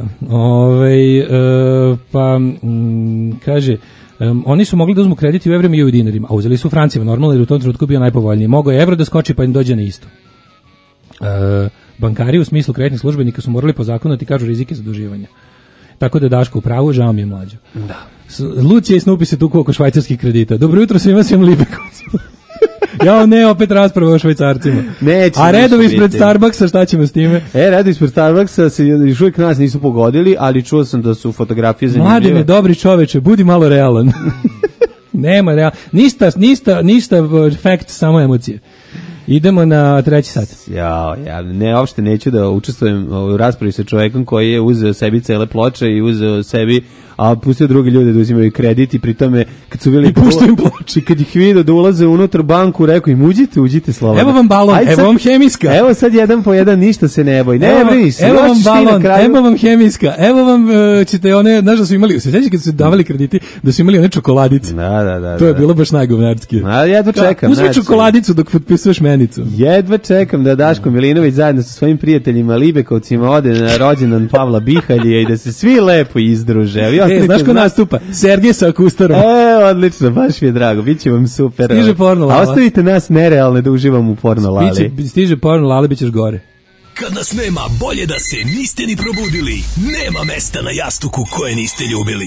Kaže, oni su mogli da uzmu krediti u evrima i u dinarima, a uzeli su u francima, normalno, jer u tom trenutku bio najpovoljniji. Mogao je evro da skoči pa im dođe na isto. Bankari u smislu kreditnih službenika su morali po zakonu da ti kažu rizike zaduživanja. Tako da Daško u pravu, žao mi je mlađo. Da. Lucija i Snupi se tuku oko švajcarskih kredita. Dobro jutro svima Libekovcima. Ja ne, opet rasprava o Švajcarcima. A redovi ispred Starbucksa, šta ćemo s time? Redovi ispred Starbucksa se još uvijek nas nisu pogodili, ali čuo sam da su fotografije zanimljive. Mladine, dobri čoveče, budi malo realan. Nema real. Ništa fact, samo emocije. Idemo na treći sat. Ja uopšte neću da učestvujem u raspravi sa čovjekom koji je uzeo sebi cele ploče i uzeo sebi, a pustio drugi ljude da uzimaju kredit i pri tome kad su bili ploče, kad ih vidio da ulaze unutar banku, rekao im uđite slobodno. Evo vam balon, evo vam hemijska. Evo sad jedan po jedan, ništa se ne boj. Ne brini se. Evo vam balon, evo vam hemijska. Evo vam ćete one, znaš da su imali, sećaš kad su davali krediti da su imali one čokoladice. Da. To je bilo baš najgovnarski. A jedva čekam. Uzmi čokoladicu dok potpisuješ menicu. Jedva čekam da Daško Milinović zajedno sa svojim prijateljima Libekovcima ode na rođendan Pavla Bihalije i da se svi lepo izdruže. Znaš ko nastupa? Sergej sa akustarom. Odlično, baš mi je drago, bit će vam super. Stiže porno Lala. A ostavite nas nerealne da uživamo u porno Lali. Stiže porno Lala, bit ćeš gore. Kad nas nema, bolje da se niste ni probudili. Nema mesta na jastuku koje niste ljubili.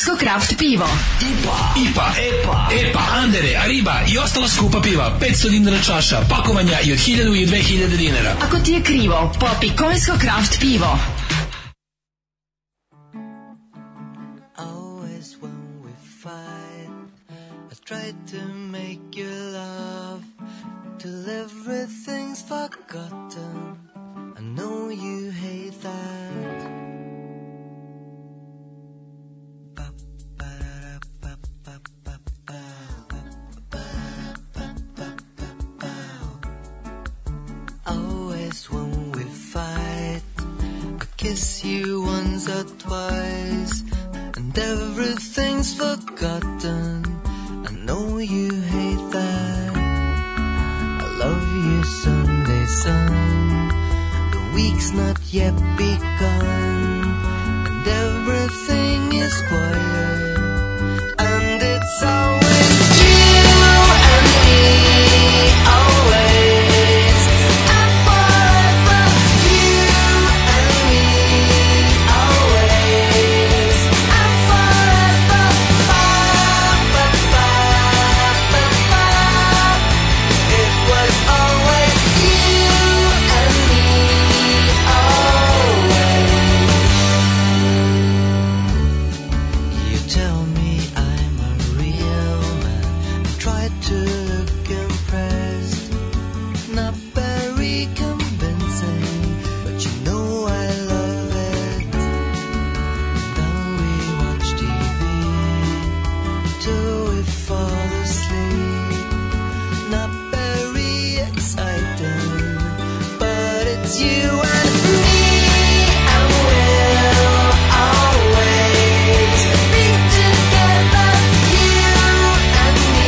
Pokonjsko kraft pivo. IPA, EPA, Andere, Ariba i ostala skupa piva. 500 dinara čaša, pakovanja i od 1000 i 2000 dinara. Ako ti je krivo, popi Konjsko kraft pivo. Always when we fight, I try to make you laugh till everything's forgotten. I know you hate that. Always when we fight, I kiss you once or twice, and everything's forgotten. I know you hate that. I love you Sunday sun. The week's not yet begun, and everything is quiet, and it's always you and me, always and forever. You and me, always and forever. Ba, ba, ba, ba, ba. It was always you and me, always. You tell me I'm a real man. Try to look impressed, not very convincing, but you know I love it. Then we watch TV till we fall asleep. Not very exciting, but it's you and me, and we'll always be together. You and me,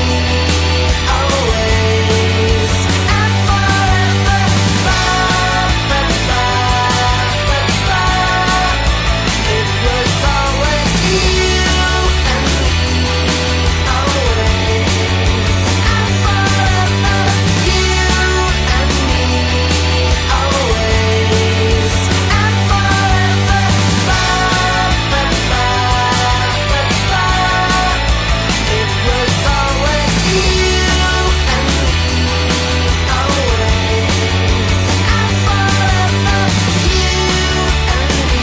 always and forever. Ba, ba, ba, ba, ba. It was always you and me, always and forever. You and me, always and forever. Ba, ba, ba, ba, ba. It was always you and me, always and forever. You and me,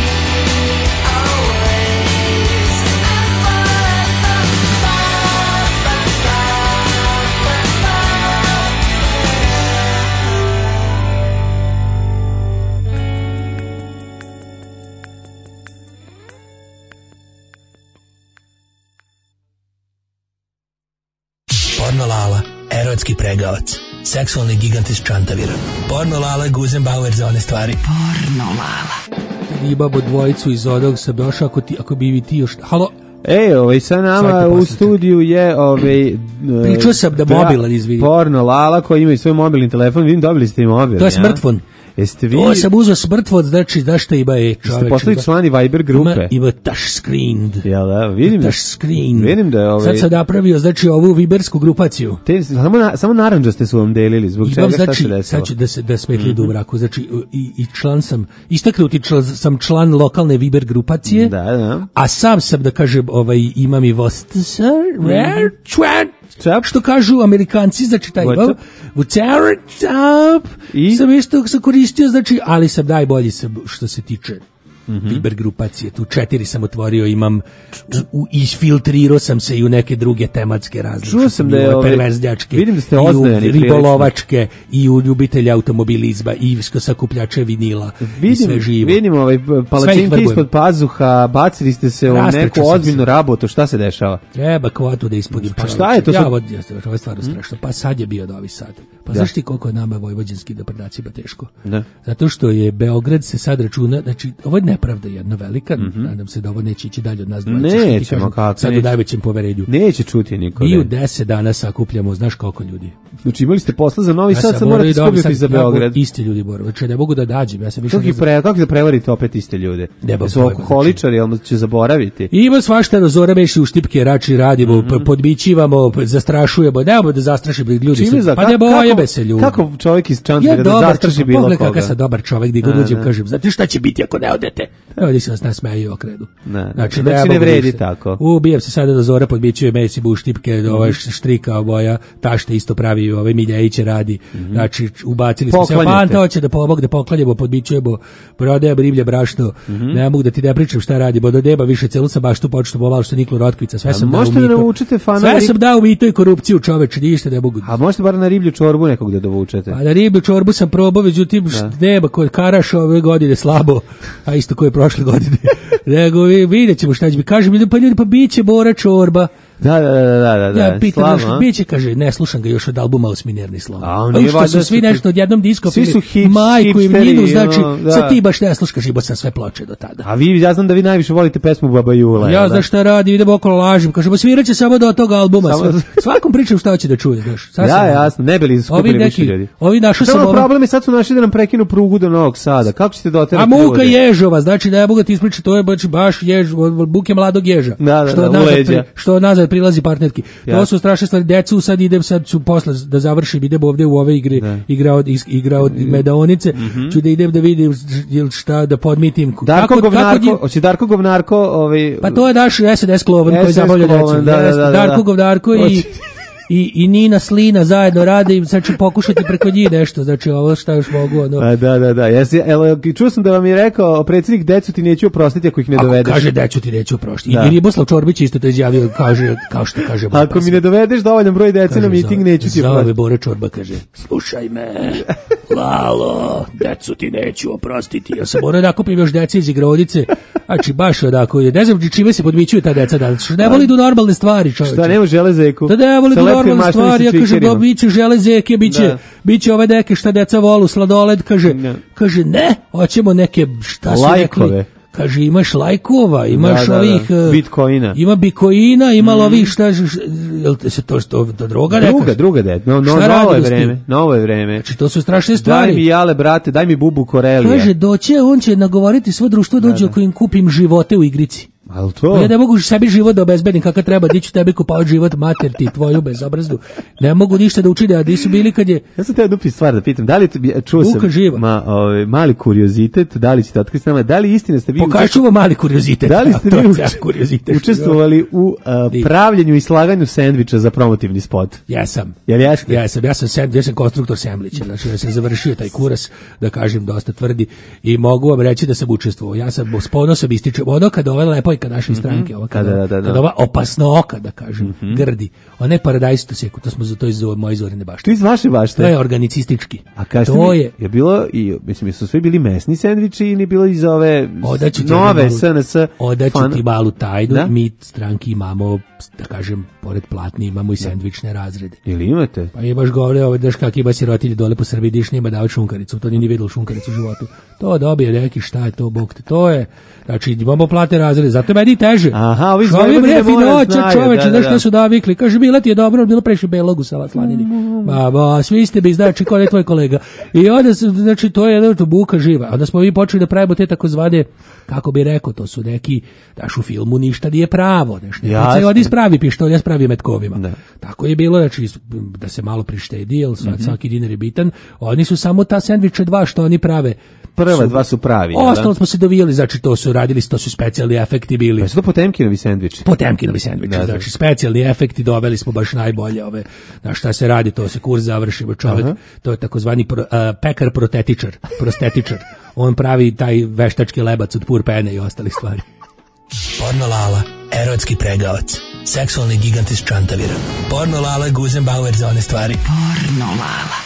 always and forever. Ba, ba, ba, ba, ba. Porno Lala, erotski pregavac, seksualni gigant iz Čantavira. Porno Lala, Guzenbauer za one stvari. Porno Lala. Imamo dvojicu iz Odog došao, ako bi ti još... Halo? Sa nama u studiju je pričao sam da mobil izvidi. Porno Lala koji ima i svoj mobilni telefon, vidim dobili ste i mobil. To je smartfon. Jeste vi? To sam uzeo smartfon, znači da šta ima čoveče. Ste postali člani Viber grupe. Ima touch screen. Jel da, vidim. Touch screen. Vidim da je Sad sam napravio, znači, ovu vibersku grupaciju. Samo narandžaste su vam delili, zbog čega šta se desilo? Znači, da smetli u braku, znači, i član sam, istaknuti sam član lokalne Viber grupacije, a sam sam, da kažem, imam i vostar, što kažu Amerikanci, znači taj sam isto koristio, znači, ali sam najbolji sam što se tiče Viber grupacije, tu 4 sam otvorio, imam isfiltrirao sam se i u neke druge tematske različite. Čuo sam da je perverznjačke, vidim da ste i oznojeni, u ribolovačke, i u ljubitelja automobilizma, i sakupljače vinila, i sve živo. Vidim palačinke ispod pazuha, bacili ste se u neku ozbiljnu rabotu, šta se dešava? Treba kvotu da ispunim. Pa šta je to? Ovo je stvarno strašno. Pa sad je bio Novi Sad. Pa znaš ti koliko je nama vojvođanski da predacima teško? Zato što je Beograd se sad računa, znači ovo je nepravda jedna velika, nadam se da ovo neće ići dalje od nas dvojica. Nećemo, kako? Sad u najvećem poverenju. Neće čuti niko. I u 10 dana sakupljamo, znaš koliko ljudi. Znači imali ste posla za Novi Sad, sad morate skupiti za Beograd. Isti ljudi moraju, znači ne mogu da dađem. Ja sam kako da prevarite opet iste ljude? Su alkoholičari, ali će zaboraviti. Ima svašta, razorabeši u štipke, rači radimo, podbićivamo, zastrašujemo, nemamo da zastrašimo ljudi. Pa ne boje Uljebe se ljudi. Kako čovjek iz Čantavira da zastraši bilo koga? Kakav sam dobar čovjek, da god uđem, kažem, znate šta će biti ako ne odete? Evo di se vas nasmeju i okredu. Znači ne vredi tako. Ubijem se sada da Zora podbićuje Mesi Buštipke, štrika oboja, tašte isto pravi, Miljejiće radi. Znači, ubacili smo se, Panta hoće da pomogne, poklanjamo, podbićujemo, prodajem riblje brašno, ne mogu da ti ne pričam šta radi, do deba više celu sam baštu počnu pomalo što Niklo Rotkvica, sve sam dao u mito. Sve sam dao u mito i korupciju, čoveče, ništa ne mogu. A možete bar na riblju čorbu nekog da dovučete? Pa na riblju čorbu sam probao, međutim, nema, kod Karaš ove godine slabo, a isto koje prošle godine. Nego vidjet ćemo šta će mi. Kaže mi da pa ljudi, pa bit će Bora čorba. Da. Ja pitam, biće, kaže, ne slušam ga još od albuma Osminerni slova. Što su svi nešto odjednom diskofili, majku i minu, znači, sad ti baš ne sluškaš, ibo sam sve ploče do tada. A ja znam da vi najviše volite pesmu Baba Jula. Ja znam šta radi, idemo okolo lažim, kaže, ba svirat će samo do tog albuma. Svakom pričam šta hoće da čuje, znaš. Ja, jasno, ne bili skupili više ljudi. Ovi našli sam problem je, sad su našli da nam prekinu prugu do Novog Sada. Kako ćete doterati ljude? A muka ježova, znači da je Boga ti ispriča, to je baš jež, buke mladog ježa. Što nazad prilazi partnerki. To su strašne stvari. Decu sad ću posle da završim, idem ovde u ove igre, igra od Medaonice, ću da idem da vidim šta da podmitim. Hoće Darko Govnarko, pa to je naš SDS klovan koji zabavlja decu. Darko Govnarko i Nina Slina zajedno rade i sad ću pokušati preko njih nešto, znači ovo šta još mogu. Da. Čuo sam da vam je rekao predsjednik, decu ti neću oprostiti ako ih ne dovedeš. Kaže, decu ti neću oprostiti. I Riboslav Čorbić isto to izjavio, kaže, kao što kaže. Ako mi ne dovedeš dovoljan broj dece na miting, neću ti oprostiti. Zove Bora Čorba, kaže, slušaj me, Lalo, decu ti neću oprostiti. Ja sam morao da kupim još dece iz Igrodice, znači baš odako, ne znam čime se podmićuju ta deca danas, ne voli idu normalne stvari, čovječe. Šta, ne žele zeku? Da ne voli normalne stvari, ja kažem, biće železeke, biće ove neke šta deca volu, sladoled, kaže, ne, hoćemo neke, šta su rekli? Kaže, imaš lajkova, imaš ovih... Bitcoina. Ima bitcoina, ima ovih, šta se to droga neka? Druga, novo je vreme. Znači, to su strašne stvari. Daj mi jale, brate, daj mi bubu Korelija. Kaže, on će nagovoriti svo društvo, dođe ako im kupim živote u igrici. Al to? Ja ne mogu sebi život da obezbedim kakav treba, diću tebi kupavati život, mater ti, tvoju bezobraznu. Ne mogu ništa da učine, a di su bili kad je... Ja sam te jednu stvar da pitam, da li čuo sam mali kuriozitet, da li ćete otkriti s nama, da li istina ste vi... Pokažu vam mali kuriozitet. Da li ste vi učestvovali u pravljenju i slaganju sendviča za promotivni spot? Jesam. Jel jeste? Ja sam konstruktor sendviča, znači ja sam završio taj kuras, da kažem, dosta tvrdi i mogu vam reći da sam učestvovao. Ja sam s ponosom ističem, ono kada ova lepojka naše stranke, ova kada ova opasno oka, da kažem, grdi. Ona je paradajz, to smo za to iz moje Zorine bašte. To iz vaše bašte? To je organicistički. A kažete je bilo, mislim, su sve bili mesni sendviči ili bilo iz ove nove SNS? Odaću ti malu tajnu, mi stranki imamo, da kažem, pored platni imamo i sendvične razrede. Ili imate? Pa imaš gore, daš kak ima sirotilje dole po Srbiji, diš njima davati šunkaricu, to nije vidjelo šunkaricu u životu. To dobije neki, šta je to, bog te, to je, znači imamo platne razrede, zato je meni teže. Aha, ovi Vojvodine mora znaju. Čoveče, znaš što su navikli, kaže, bila ti je dobro, bilo preši belog u Sava Slanini. Svi ste bi, znači, ko je tvoj kolega. I onda, znači, to je jedna buka živa. Onda smo mi počeli da pravimo te takozvane, kako bi rekao, to su neki, daš u filmu ništa nije pravo, nešto. Ovdje spravi pištolja, spravi metkovima. Tako je bilo, znači, da se malo prištedi, jer svaki dinar je bitan. Oni su samo ta sendviča dva što oni prave. Prva dva su pravi. Ostalo smo se dovijeli, znači to su radili, to su specijalni efekti bili. Pa su to Potemkinovi sendviči? Potemkinovi sendviči, znači specijalni efekti, doveli smo baš najbolje ove, na šta se radi, to se kurs završi, čovjek, to je takozvani pekar prostetičar. On pravi taj veštački lebac od purpene i ostali stvari. Porno Lala, erotski pregavac, seksualni gigant iz Čantavira. Porno Lala, Guzenbauer za one stvari. Porno Lala.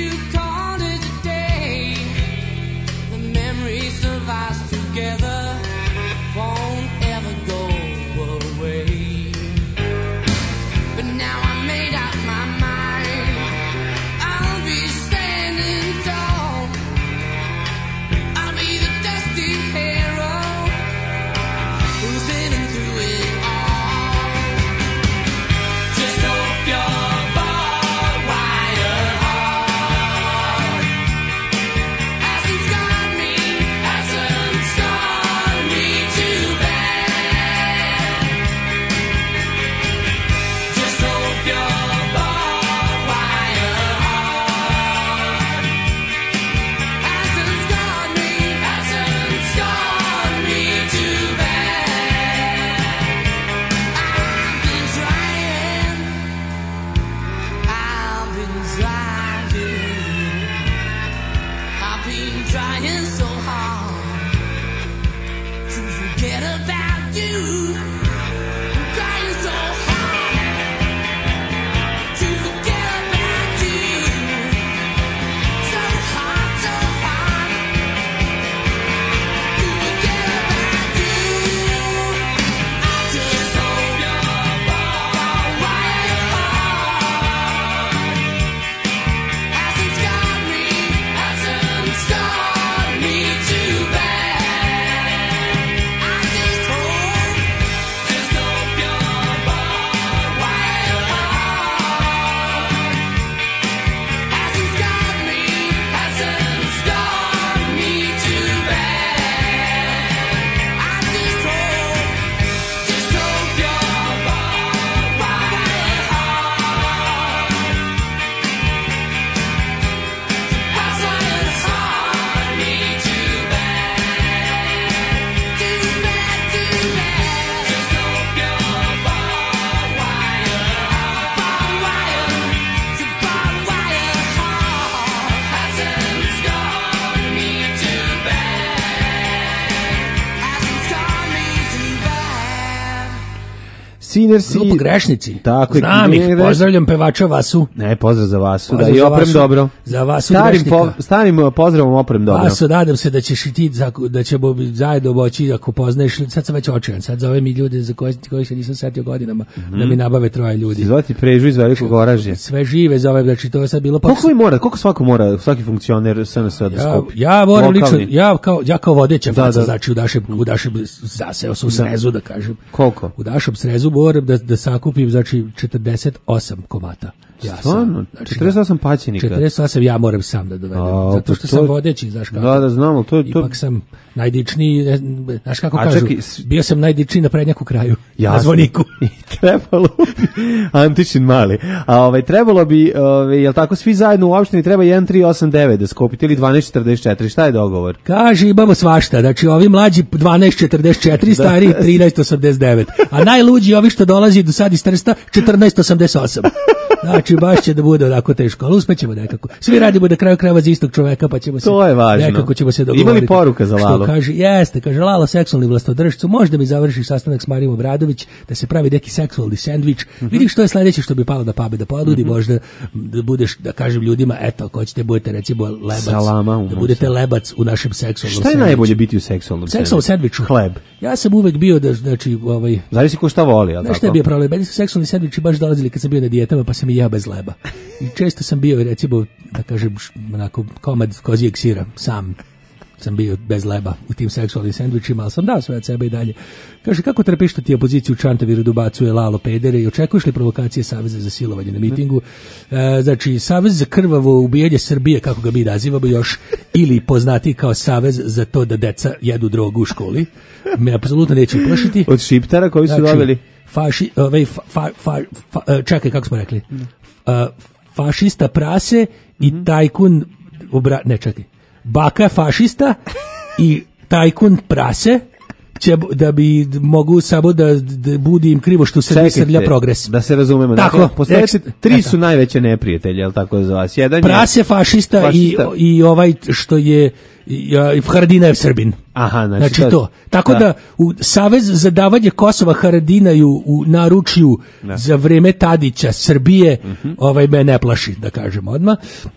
you called it a day. The memories of us together won't ever go away. But now I made up my mind. I'll be standing tall. I'll be the dusty hero who's living through it all. Just hope your barbed wire heart hasn't scarred me, hasn't scarred me too bad. Just hope your barbed wire heart hasn't scarred me, hasn't scarred me too bad. I've been trying, I've been trying so hard to forget about you. I'm trying so hard to forget about you. So hard to forget about you. I just hope your barbed wire heart hasn't scarred me, hasn't scarred me too bad. I just hope your barbed wire heart hasn't scarred me, hasn't scarred me too bad. I just hope your barbed wire heart hasn't scarred me too bad. Too bad, too bad. Just hope your barbed wire heart hasn't scarred me too bad. Hasn't scarred me too bad. Sinersi. Grupa Grešnici. Tako je. Znam ih, pozdravljam pevača Vasu. Ne, pozdrav za Vasu. Pozdrav Da, i za oprem Vasu. dobro. Za Vasu Starim Grešnika. starim pozdravom oprem dobro. Vaso, nadam se da ćeš i ti, da ćemo zajedno moći, ako poznaješ, sad sam već očajan, sad zove mi ljude za kojih se nisam setio godinama, da mi nabave 3 ljudi. Zvati Prežu iz Velikog Oražja. Sve žive zove, znači to je sad bilo... Koliko svako mora, svaki funkcioner SNS da skupi? Ja moram Lokalni. lično, ja kao vodeća faca, da. znači u Dašem zaseo sam u Srezu, da kažem. Koliko? U Dašem Srezu moram da sakupim, znači 48 komata. Ja Stvarno? znači, 48 paćenika? 48 ja moram sam da dovedem. Zato što sam vodeći, znaš kako. Da, znamo. Ipak sam najdičniji, znaš kako A kažu, čekaj, bio sam najdičniji na prednjaku kraju, Jasno. na zvoniku. Trebalo bi, Antičin mali, trebalo bi, jel tako, svi zajedno u opštini treba 1389 da skupite ili 1244, šta je dogovor? Kaže, imamo svašta, znači ovi mlađi 1244, stari 1389, a najluđi ovi što dolazi do sad iz Trsta 1488. Znači, baš će da bude onako teško, ali uspećemo nekako. Svi radimo na kraju krajeva za istog čoveka, pa ćemo se... To je važno. Nekako ćemo se dogovoriti. Ima li poruka za Lalo? Što kaže, Lalo, seksualni vlastodržcu, možda mi završiš sastanak s Marijom Obradović, da se pravi neki seksualni sendvič. Vidiš što je sledeće što bi palo da pabe, da podudi, možda da budeš, da kažem ljudima, eto, ako ćete budete recimo lebac, Salama, da budete lebac u našem seksualnom Šta je sendviču. najbolje biti u seksualnom sendviču? Seksualnom sendviču? Hleb. Ja sam uvek bio da, znači, zavisi ko šta voli, al tako. Znaš šta je bio problem? Meni su seksualni sendviči baš dolazili kad sam bio na dijetama, pa sam i jeo bez leba. I često sam bio, recimo, da kažem, onako, komad kozijeg sira, sam sam bio bez leba u tim seksualnim sendvičima, ali sam dao sve od sebe i dalje. Kaže, kako trpiš što ti opoziciju Čantaviru dobacuje Lalo pedere i očekuješ li provokacije Saveza za silovanje na mitingu? Znači, Savez za krvavo ubijanje Srbije, kako ga mi nazivamo još, ili poznati kao Savez za to da deca jedu drogu u školi, me apsolutno neće uplašiti. Od šiptara koji su dobili? Čekaj, kako smo rekli? Fašista prase i tajkun baka fašista i tajkun prase mogu samo da budi im krivo što se srlja progres. Da se razumemo. Tako, dakle, postojeće 3 su najveće neprijatelje, je li tako za vas? Jedan Prase fašista i ovaj što je Haradinajev Srbin. Aha, znači to. Tako da u Savez za davanje Kosova Haradinaju u naručju za vreme Tadića Srbije me ne plaši, da kažem odmah.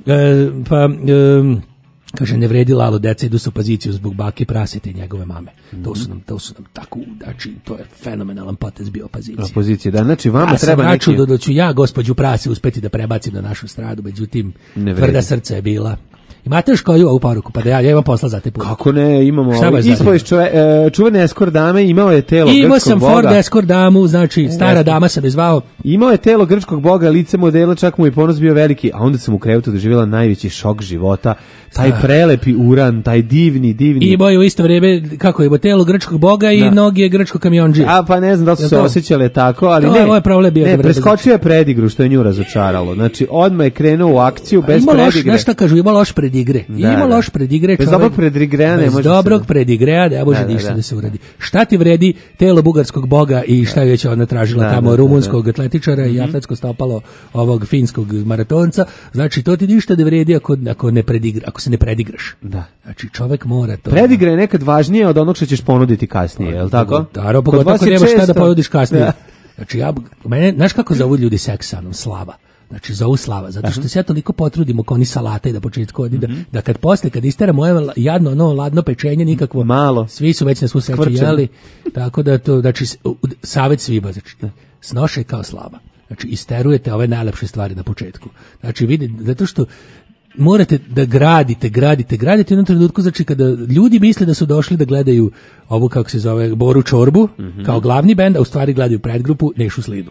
Kaže, ne vredi Lalo, deca idu su poziciju zbog bake Prasete i njegove mame. To su nam tako, znači, to je fenomenalan potez bio opozicije. Da, znači vama treba neki... Ja sam da ću ja, gospođu Prase, uspeti da prebacim na našu stradu, međutim, tvrda srca je bila. Imate još koju ovu poruku, pa da ja imam posla za te put. Kako ne, imamo ispoviješ čuvene eskort dame, imao je telo grčkog boga. Imao sam Ford eskort damu, znači stara dama sam je zvao. Imao je telo grčkog boga, lice modela, čak mu je ponos bio veliki, a onda sam u krevetu doživjela najveći šok života. Taj prelepi uran, taj divni. Imao je u isto vrijeme, kako je, telo grčkog boga i noge grčkog kamionđije. A pa ne znam da li su se osjećale tako, ali ne, preskočio je predigru, što je nju razočaralo. Znači, odmah je krenuo u akciju bez predigre. Znaš šta kažu, ima loš predigre. Ima loš predigre. Bez dobrog predigreja ne može. Bez dobrog predigreja ne može ništa da se uradi. Šta ti vredi telo bugarskog boga i šta je već ona tražila tamo rumunskog atletičara i atletsko stopalo ovog finskog maratonca? Znači, to ti ništa ne vredi ako se ne predigraš. Da. Znači, čovjek mora to... Predigra je nekad važnije od onog što ćeš ponuditi kasnije, je li tako? Naravno, pogotovo ako nemaš šta da ponudiš kasnije. Znači, znaš kako zovu ljudi seksanom? Slava. Znači, zovu slava, zato što se ja toliko potrudimo kao oni salata i da početku da kad istera moje jadno, ono ladno pečenje, nikakvo, malo, svi su već na svu sreću jeli, tako da to, znači, savjet svima, znači, snoše kao slava. Znači, isterujete ove najlepše stvari na početku. Znači, vidite, zato što morate da gradite u jednom trenutku, znači kada ljudi misle da su došli da gledaju ovu, kako se zove, Boru Čorbu, kao glavni bend, a u stvari gledaju predgrupu Nešu Slidu.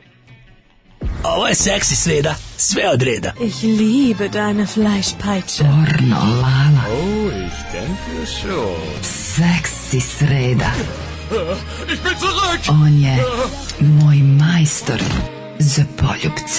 Ovo je seksi sreda, sve od reda. Ich liebe deine Fleischpeitsche. Pornolala. Oh, ich denke schon. Seksi sreda. Ich bin zurück. On je moj majstor za poljubce.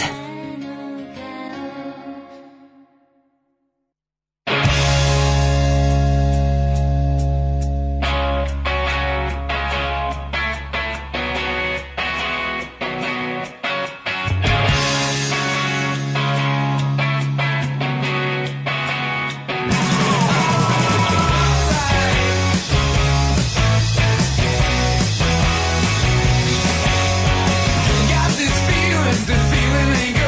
Got this feeling ain't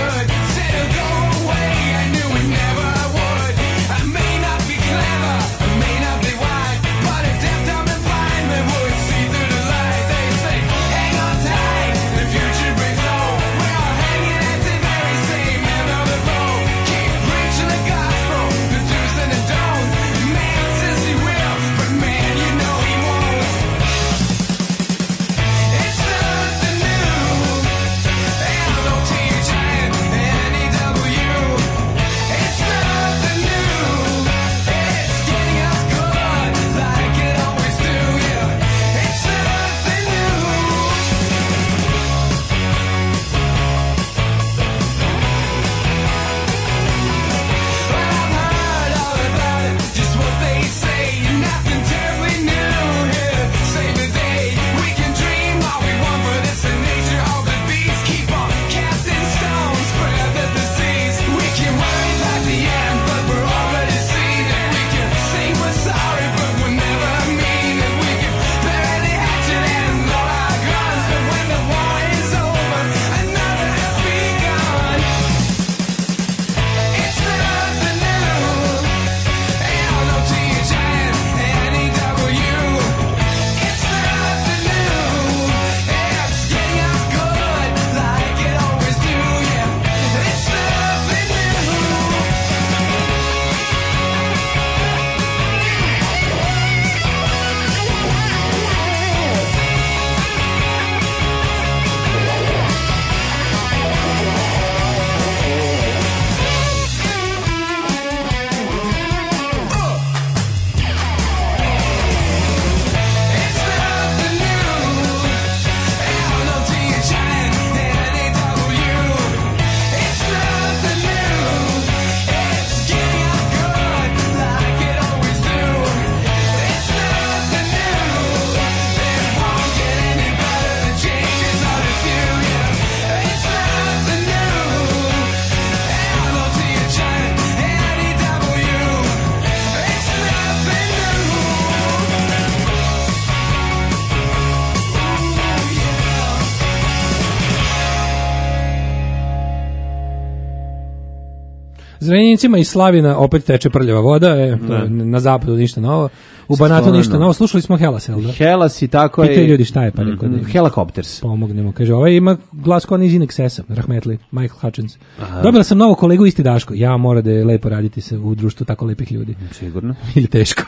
Zrenjanicima i Slavina opet teče prljava voda, to je na zapadu ništa novo. U Banatu ništa novo. Slušali smo Hellas, jel da? Hellas i tako je. Pitaju ljudi šta je, pa rekao da Helicopters. Pomognemo. Kaže, ovaj ima glas kao iz Inexesa, Rahmetli, Michael Hutchins. Dobila sam novog kolegu isti Daško. Ja mora da je lepo raditi se u društvu tako lepih ljudi. Sigurno. Ili teško.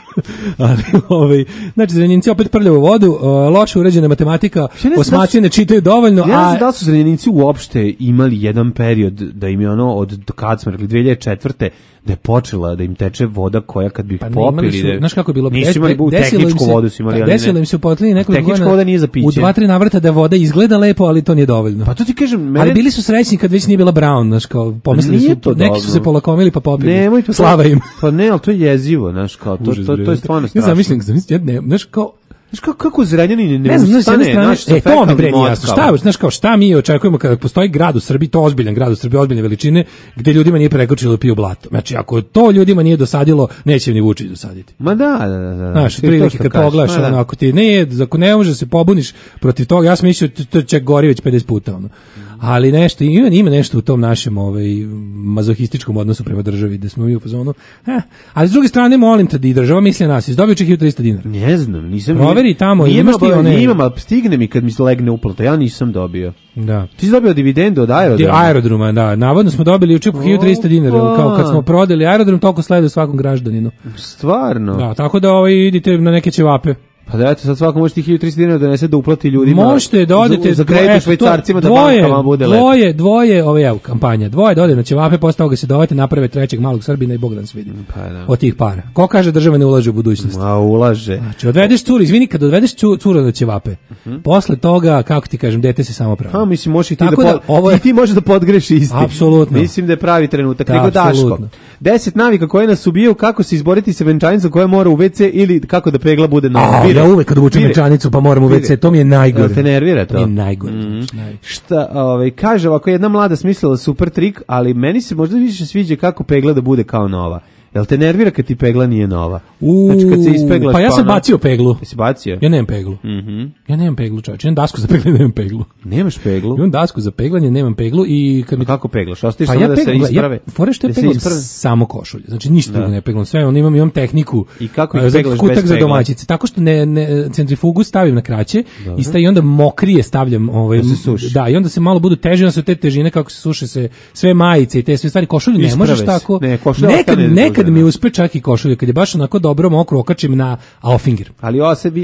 Ali, znači, Zrenjaninci opet prljaju vodu, loše uređena matematika, osmaci ne čitaju dovoljno. Ja ne znam da su Zrenjaninci uopšte imali jedan period da im je od kad smo rekli 2004. da je počela da im teče voda koja kad bi popili, znaš kako je bilo, nisu imali tehničku vodu, su imali, ali desilo im se u potlini nekoliko tehnička voda nije za piće. U 2-3 navrata da voda izgleda lepo, ali to nije dovoljno. Pa to ti kažem, ali bili su srećni kad već nije bila brown, znaš, kao pomislili su, neki su se polakomili pa popili. Slava im. Pa ne, ali to je jezivo, znaš, kao to je stvarno strašno. Znaš, kao znaš kako Zrenjanin ne ustane naš sa to mi bre jasno. Šta mi očekujemo kada postoji grad u Srbiji, to ozbiljan grad u Srbiji, ozbiljne veličine, gde ljudima nije prekočilo piju blato. Znači ako to ljudima nije dosadilo, neće ni Vučić dosaditi. Ma da. Znaš, prilike kad pogledaš, ako ti ako ne možeš se pobuniš protiv toga, ja sam mislio to će gori već 50 puta ono. Ali nešto, ima nešto u tom našem mazohističkom odnosu prema državi, da smo mi u fazonu. Ali s druge strane, molim te da i država misli na nas, dobio čak 1300 dinara. Ne znam, nisam. Proveri tamo, imaš ti one. Imam, stigne mi kad mi se legne uplata, ja nisam dobio. Da. Ti si dobio dividendu od aerodroma? Aerodroma, da. Navodno smo dobili juče po 1300 dinara, kao kad smo prodali aerodrom, toliko slede svakom građaninu. Stvarno? Da, tako da idite na neke ćevape. Pa da, eto, sad svako može ti 1300 dinara donese da uplati ljudima. Možete da odete za kredit švajcarcima da bankama bude lepo. Dvoje, kampanja. Dvoje da ode na ćevape, posle toga se dovete, naprave trećeg malog Srbina i Bog da nas vidi. Pa da. Od tih para. Ko kaže država ne ulaže u budućnost? Ma ulaže. Znači, odvedeš curu, izvini, kad odvedeš curu na ćevape, posle toga, kako ti kažem, dete se samo pravi. Ha, mislim, možeš i ti ti možeš da podgreši isti. Apsolutno. Mislim da je pravi trenutak. Nego Daško. 10 navika koje nas ubijaju, kako se izboriti sa venčanicom koja mora u WC ili kako da pegla bude nova. Ja uvek kad obučem venčanicu pa moram u WC, to mi je najgore. Te nervira to? To mi je najgore. Šta, kaže ovako, jedna mlada smislila super trik, ali meni se možda više sviđa kako pegla da bude kao nova. Jel te nervira kad ti pegla nije nova? Znači kad se ispeglaš pa ja sam bacio peglu. Jesi bacio? Ja nemam peglu. Ja nemam peglu, čovječe. Imam dasku za peglanje, nemam peglu. Nemaš peglu? Imam dasku za peglanje, nemam peglu i kad mi... Kako peglaš? Ostaviš samo da se isprave? Fore što je peglam samo košulje. Znači ništa drugo ne peglam. Sve, imam tehniku. I kako ih peglaš bez kutak za domaćice. Tako što centrifugu stavim na kraće i onda mokrije stavljam da, i onda se malo budu teže, onda su te težine kako se suše se sve majice i te sve stvari. Košulju ne možeš tako. Nekad mi uspe čak i košulje, kad je baš onako dobro mokro okačim na Auffinger. Ali ovo se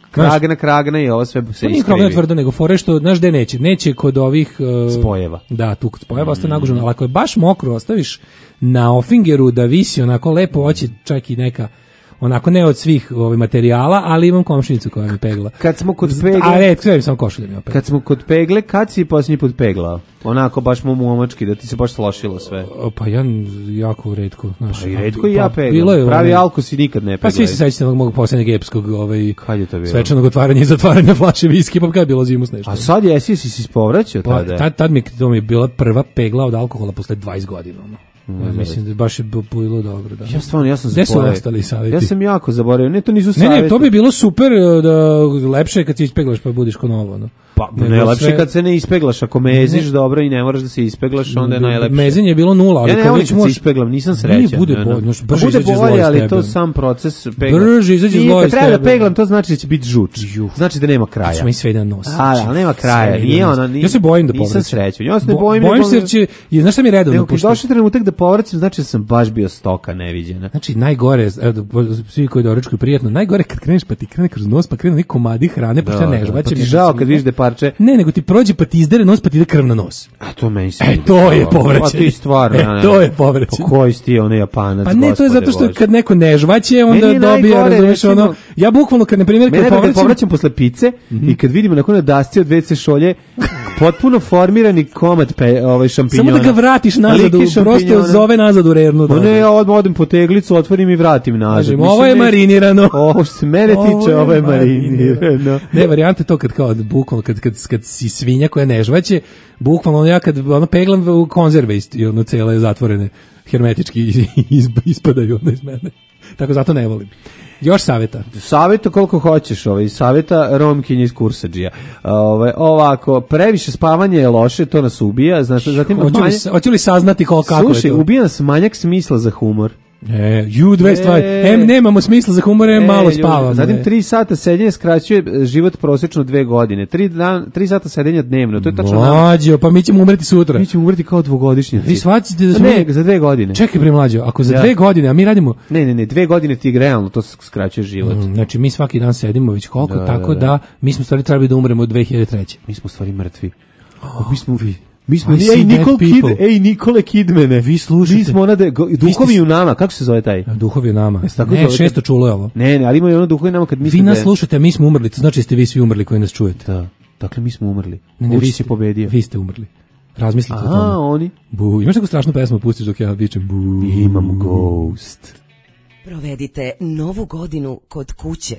kragna i ovo sve se iskrivi. Nije kragna tvrdo, nego fore što, znaš gde neće? Neće kod ovih... spojeva. Da, tu kod spojeva ostaje naguženo, ali ako je baš mokro, ostaviš na Auffingeru da visi onako lepo, hoće čak i neka... Onako ne od svih materijala, ali imam komšinicu koja mi pegla. Kad smo kod pegle... A ne, sve sam košuljem. Kad smo kod pegle, kad si posljednji put peglao? Onako baš momački, da ti se baš slošilo sve. Pa ja jako redko. Znaš, pa i redko i ja peglam. Pravi alko si nikad ne peglao. Pa svi se sećate mog posljednjeg epskog kad je to bilo? Svečanog otvaranja i zatvaranja flaše viski, pa kad je bilo zimus nešto. A sad si ispovraćao tada? Tad mi je bila prva pegla od alkohola posle 20 godina. Mislim da baš je bilo dobro, da. Ja sam zaboravio. Ja sam jako zaboravio. Ne, to nisu savjeti. Ne, to bi bilo super, da lepše kad se ispeglaš pa budiš ko novo, no. Pa ne, lepše kad se ne ispeglaš, ako meziš dobro i ne moraš da se ispeglaš, onda je najlepše. Mezenje je bilo 0, ali kad već možeš ispeglam, nisam srećan. Bude bolje, ali to sam proces pegla. Brže izađe zlo iz tebe. Treba da peglam, to znači da će biti žuč. Znači da nema kraja. Smo i sve jedan nos. Ali nema kraja. Nije ona. Ja se bojim da povraćam. Nisam srećan. Ja se ne bojim. Bojim se jer će, znaš šta mi redovno pušta. Došao trenutak da povraćam, znači da sam baš bio stoka neviđena. Znači najgore, svi koji doručkuju prijatno, najgore kad kreneš pa ti krene kroz nos, pa krenu neki komadi hrane, pa šta nežvaće. Pa ti žao kad vidiš da parče. Ne, nego ti prođe pa ti izdere nos, pa ti ide krv na nos. A to meni se. To je povraćaj. Pa ti stvarno. To je povraćaj. Pa koji si ti onaj Japanac? Pa ne, to je zato što kad neko nežvaće, onda dobije, razumeš, ono. Ja bukvalno kad na primjer kad povraćam posle pice i kad vidimo nakon na dasci od WC šolje potpuno formirani komad šampinjona. Samo da ga vratiš nazad, prosto zove nazad u rernu. Ne, ja odmah odem po teglicu, otvorim i vratim nazad. Ovo je marinirano. Ovo što se mene tiče, ovo je marinirano. Ne, varijante to kad kao, bukvalno, kad si svinja koja nežvaće, bukvalno ja kad peglam u konzerve i ono cele zatvorene. hermetički ispadaju iz mene. Tako zato ne volim. Još saveta. Saveta koliko hoćeš, saveta Romkinje iz Kursadžija. Ovako, previše spavanje je loše, to nas ubija. Znači, zatim hoću li saznati kako je to? Slušaj, ubija nas manjak smisla za humor. Dve stvari. Nemamo smisla za humor, malo spavamo. Zatim 3 sata sedenja skraćuje život prosječno 2 godine. 3 sata sedenja dnevno. To je tačno. Mlađo, pa mi ćemo umreti sutra. Mi ćemo umreti kao dvogodišnjaci. Vi shvatite da smo za 2 godine. Čekaj bre mlađo, ako za 2 godine, a mi radimo Ne, 2 godine ti realno to skraćuje život. Znači mi svaki dan sedimo već koliko, tako da mi smo stvari trebali da umremo od 2003. Mi smo stvari mrtvi. Mi smo Nikole Kidmene. Vi slušate. Mi smo duhovi u nama. Kako se zove taj? Duhovi u nama. Ne, šesto čulo je ovo. Ne, ali ima i ono duhovi u nama kad mislite. Vi nas slušate, mi smo umrli. To znači ste vi svi umrli koji nas čujete. Da. Dakle, mi smo umrli. Vi ste pobedio. Vi ste umrli. Razmislite o tome. Oni. Imaš neku strašnu pesmu pustiš dok ja vičem bu. Imam Ghost. Provedite novu godinu kod kuće.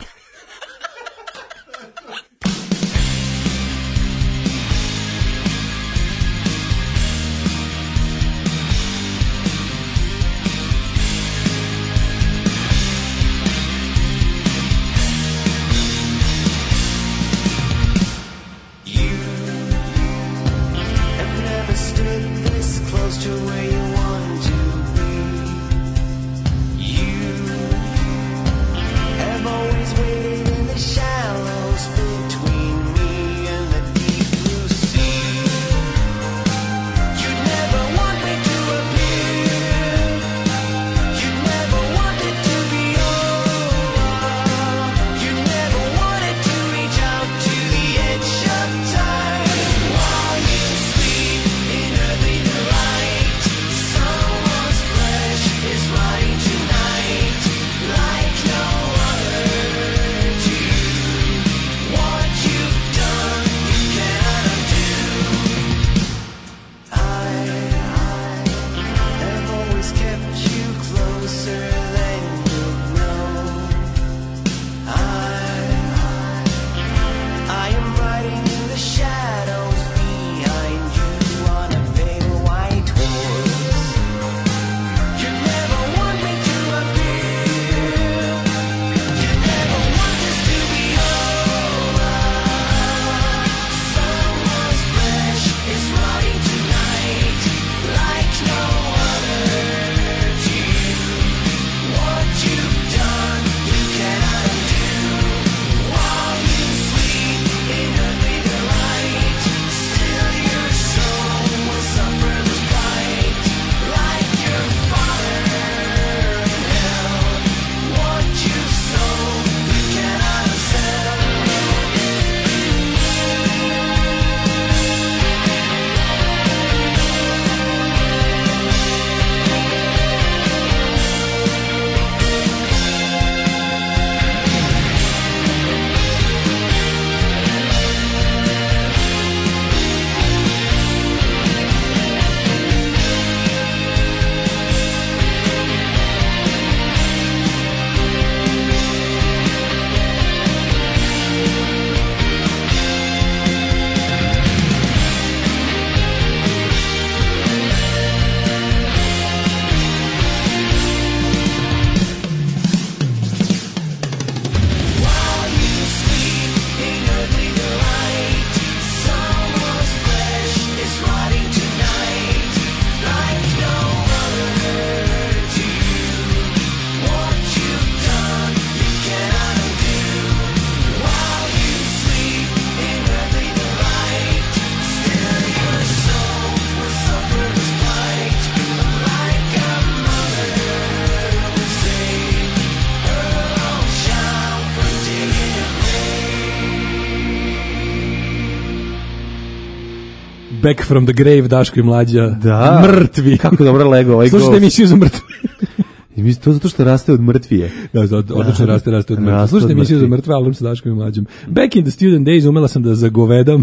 Back from the grave, Daško i Mlađa. Da. Mrtvi. Kako dobro lego ovaj gol. Slušajte emisiju za mrtvi. To zato što raste od mrtvije. Da, odlično raste od mrtvije. Slušajte emisiju za mrtve, album sa Daškom i Mlađom. Back in the student days umela sam da zagovedam,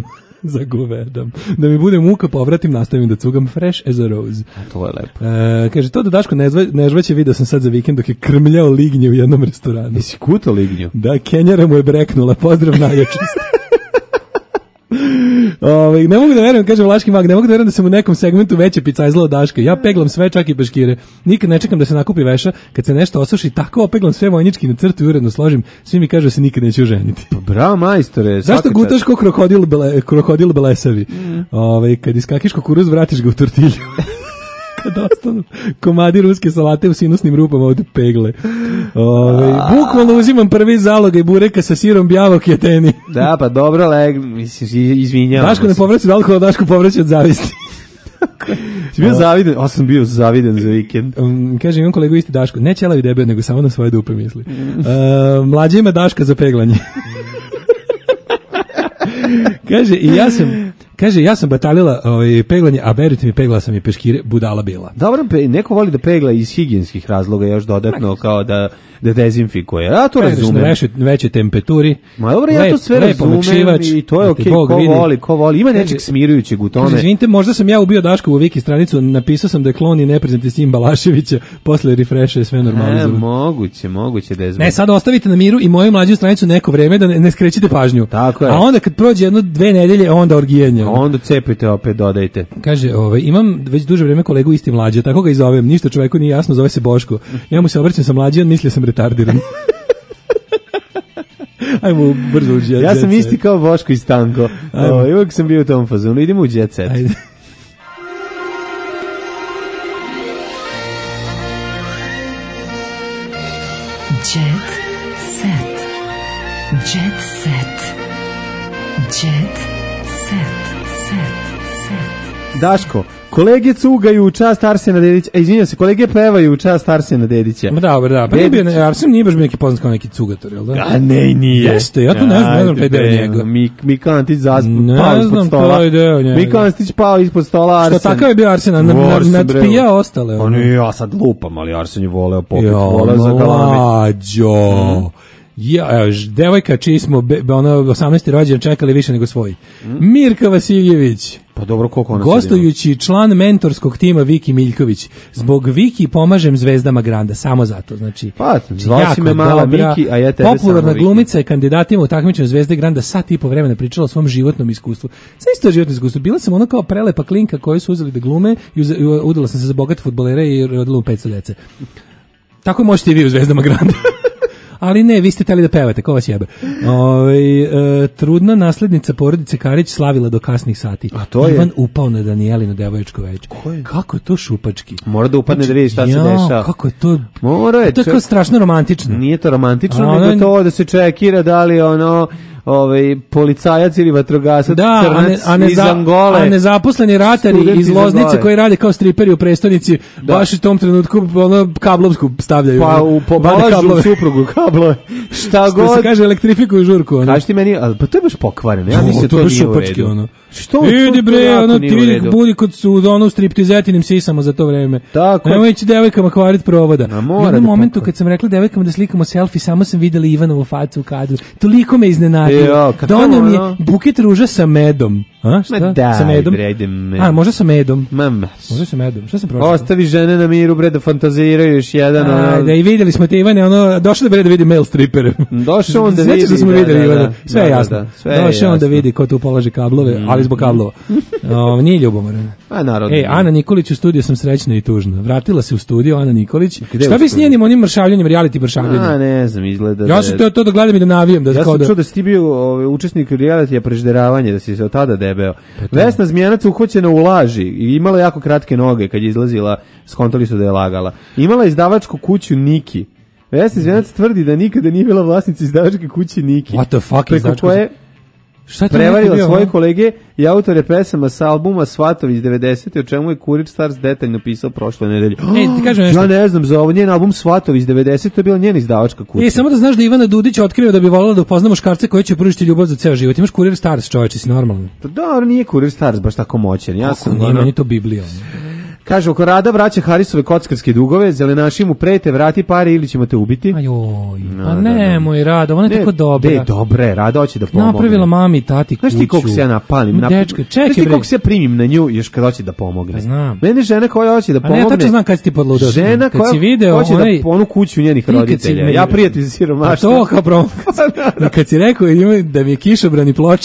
da mi bude muka, povratim, nastavim da cugam fresh as a rose. To je lepo. Kaže, to da Daško ne žveće, vidio sam sad za vikend dok je krmljao lignje u jednom restoranu. Jesi kutao lignju? Da, Kenjara mu je breknula, pozdrav najjačist. Ne mogu da verujem, kaže Vlaški mag, ne mogu da verujem da sam u nekom segmentu veće picajzla od Daška. Ja peglam sve, čak i peškire. Nikad ne čekam da se nakupi veša. Kad se nešto osuši, tako opeglam sve vojnički na crtu i uredno složim. Svi mi kažu da se nikad neću oženiti. Pa bravo, majstore. Zašto gutaš ko krokodil belesavi? Kad iskakiš kukuruz, vratiš ga u tortilju. Kad ostanu komadi ruske salate u sinusnim rupama od pegle. Bukvalno uzimam prvi zalogaj bureka sa sirom bjavok i ateni. Da, pa dobro, izvinjavam. Daško ne povraća od alkohola, Daško povraća od zavisti. Bio zaviden, sam bio zaviden za vikend. Kaže, imam kolegu isti Daško, ne ćelavi debel, nego samo na svoje dupe misli. Mlađe ima Daška za peglanje. Kaže, ja sam batalila peglanje, a verujte mi, peglala sam i peškire, budala bila. Dobro, neko voli da pegla iz higijenskih razloga još dodatno, kao da dezinfikuje. Ja to razumem. Na većoj temperaturi. Ma dobro, ja to sve razumem i to je okej, ko voli. Ima nečeg smirujućeg u tome. Izvinite, možda sam ja ubio Daškovu Viki stranicu, napisao sam da je klon i nepreznati Sim Balaševića, posle refresha je sve normalizovano. Moguće da je zbog. Ne, sad ostavite na miru i moju mlađu stranicu neko vreme da ne skrećite pažnju. Tako je. A onda kad prođe 1-2 nedelje, onda orgijanje. Onda cepite opet, dodajte. Kaže, imam već duže vreme kolegu isti mlađe, tako ga i zovem, ništa čoveku nije jasno, zove se Boško. Ja mu se obraćam sa mlađe, on misli sam retardiran. Ajmo brzo u jet set. Ja sam isti kao Boško i Stanko. Uvijek sam bio u tom fazonu. Idemo u jet set. Ajde. Jet set. Jet set. Jet set. Daško, kolege cugaju u čast Arsena Dedića. Izvinjam se, kolege pevaju u čast Arsena Dedića. Da. Pa Arsen nije baš neki poznat kao neki cugator, jel da? A ne, nije. Jeste, ja to ne znam taj deo njega. Mika Antić pao ispod stola. Mika Antić pao ispod stola Arsen. Što takav je bio Arsen, nadpijao ostale. On je, ja sad lupam, ali Arsen je voleo popit, voleo za galame. Mlađo. Devojka čiji smo 18. rođendan čekali više nego svoji. Mirka Vasiljević. Pa dobro, koliko ona gostujući član mentorskog tima Viki Miljković. Zbog Viki pomažem zvezdama Granda, samo zato. Znači, zvao si me mala Miki, a ja tebe samo popularna glumica je kandidatima u takmičenju Zvezde Granda sat i po vremena pričala o svom životnom iskustvu. Sve isto životno iskustvo. Bila sam ono kao prelepa klinka koju su uzeli da glume i udala sam se za bogate fudbalere i rodila 500 dece. Tako možete i vi u Zvezdama Granda. Ali ne, vi ste teli da pevate, ko vas jebe. Trudna naslednica porodice Karić slavila do kasnih sati. A to je? Ivan upao na Danijelino devoječko veče. Kako je to šupački? Mora da upadne da vidi šta se dešava. Kako je to? Mora je. To je kao strašno romantično. Nije to romantično, nego to da se čekira da li ono policajac ili vatrogasac crnac iz Angole. A nezaposleni ratari iz Loznice koji rade kao striperi u prestonici, baš u tom trenutku kablovsku stavljaju. Pa polažu suprugu kablove. Šta god. Što se kaže, elektrifikuju žurku. Kaži ti meni, pa to je baš pokvareno. Ja mislim to nije u redu. Što? Idi bre, ti budi kod su u striptizetinim sisama za to vreme. Nemoj ići devojkama kvarit provoda. U jednom momentu kad sam rekla devojkama da slikamo selfie, samo sam videla Ivanovu facu u kadru. Toliko me iznenadilo. Donio mi je buket ruža sa medom. Šta? Sa medom? Možda sa medom. Možda sa medom. Šta sam pročitao? Ostavi žene na miru, bre, da fantaziraju još jedan. Da, i vidjeli smo te Ivane, došao da bre da vidi male stripere. Došao on da vidi. Znači da smo videli Ivane. Sve je jasno. Došao on da vidi ko tu polaže kablove, ali zbog kablova. Nije ljubomoran. Ana Nikolić u studiju, sam srećna i tužna. Vratila se u studio Ana Nikolić. Šta bi s njenim onim mršavljanjem, reality mršavljanjem? Ne znam, izgleda. Ja sam to da gledam i da navijam. Ja sam čuo da si ti bio učesnik reality prežderavanje, da si se od tada debeo. Vesna Zmijanac uhoćena u laži i imala jako kratke noge kad je izlazila, skontali su da je lagala. Imala izdavačku kuću Niki. Vesna Zmijanac tvrdi da nikada nije bila vlasnica izdavačke kuće Niki. What the fuck is that? Prevarila svoje kolege i autore pesama sa albuma Svatovi iz 90. o čemu je Kurir Stars detaljno pisao prošle nedelje. Ja ne znam za ovo, njen album Svatovi iz 90. to je bila njena izdavačka kuća. Samo da znaš da Ivana Dudić otkrio da bi voljela da upozna muškarce koji će pružiti ljubav za ceo život. Imaš Kurir Stars, čoveče, si normalno. Dobro, nije Kurir Stars baš tako moćan. Meni to Biblija. Kaže, oko Rada vraća Harisove kockarske dugove, zelenaši mu prete, vrati pare ili ćemo te ubiti. Ajoj, pa nemoj Rada, ona je tako dobra. Dobre, Rada hoće da pomogne. Napravila mami i tati kuću. Znaš ti koliko se ja napalim? Dečka, čekaj bre. Znaš ti koliko se ja primim na nju još kad hoće da pomogne? Znam. Mene žena koja hoće da pomogne. A ne, tačno znam kad si ti podludao. Žena koja hoće da onu kuću njenih roditelja. Ja prijatelj siromaštva. To kao promo. Kad si rekao da mi je kišobran i ploča.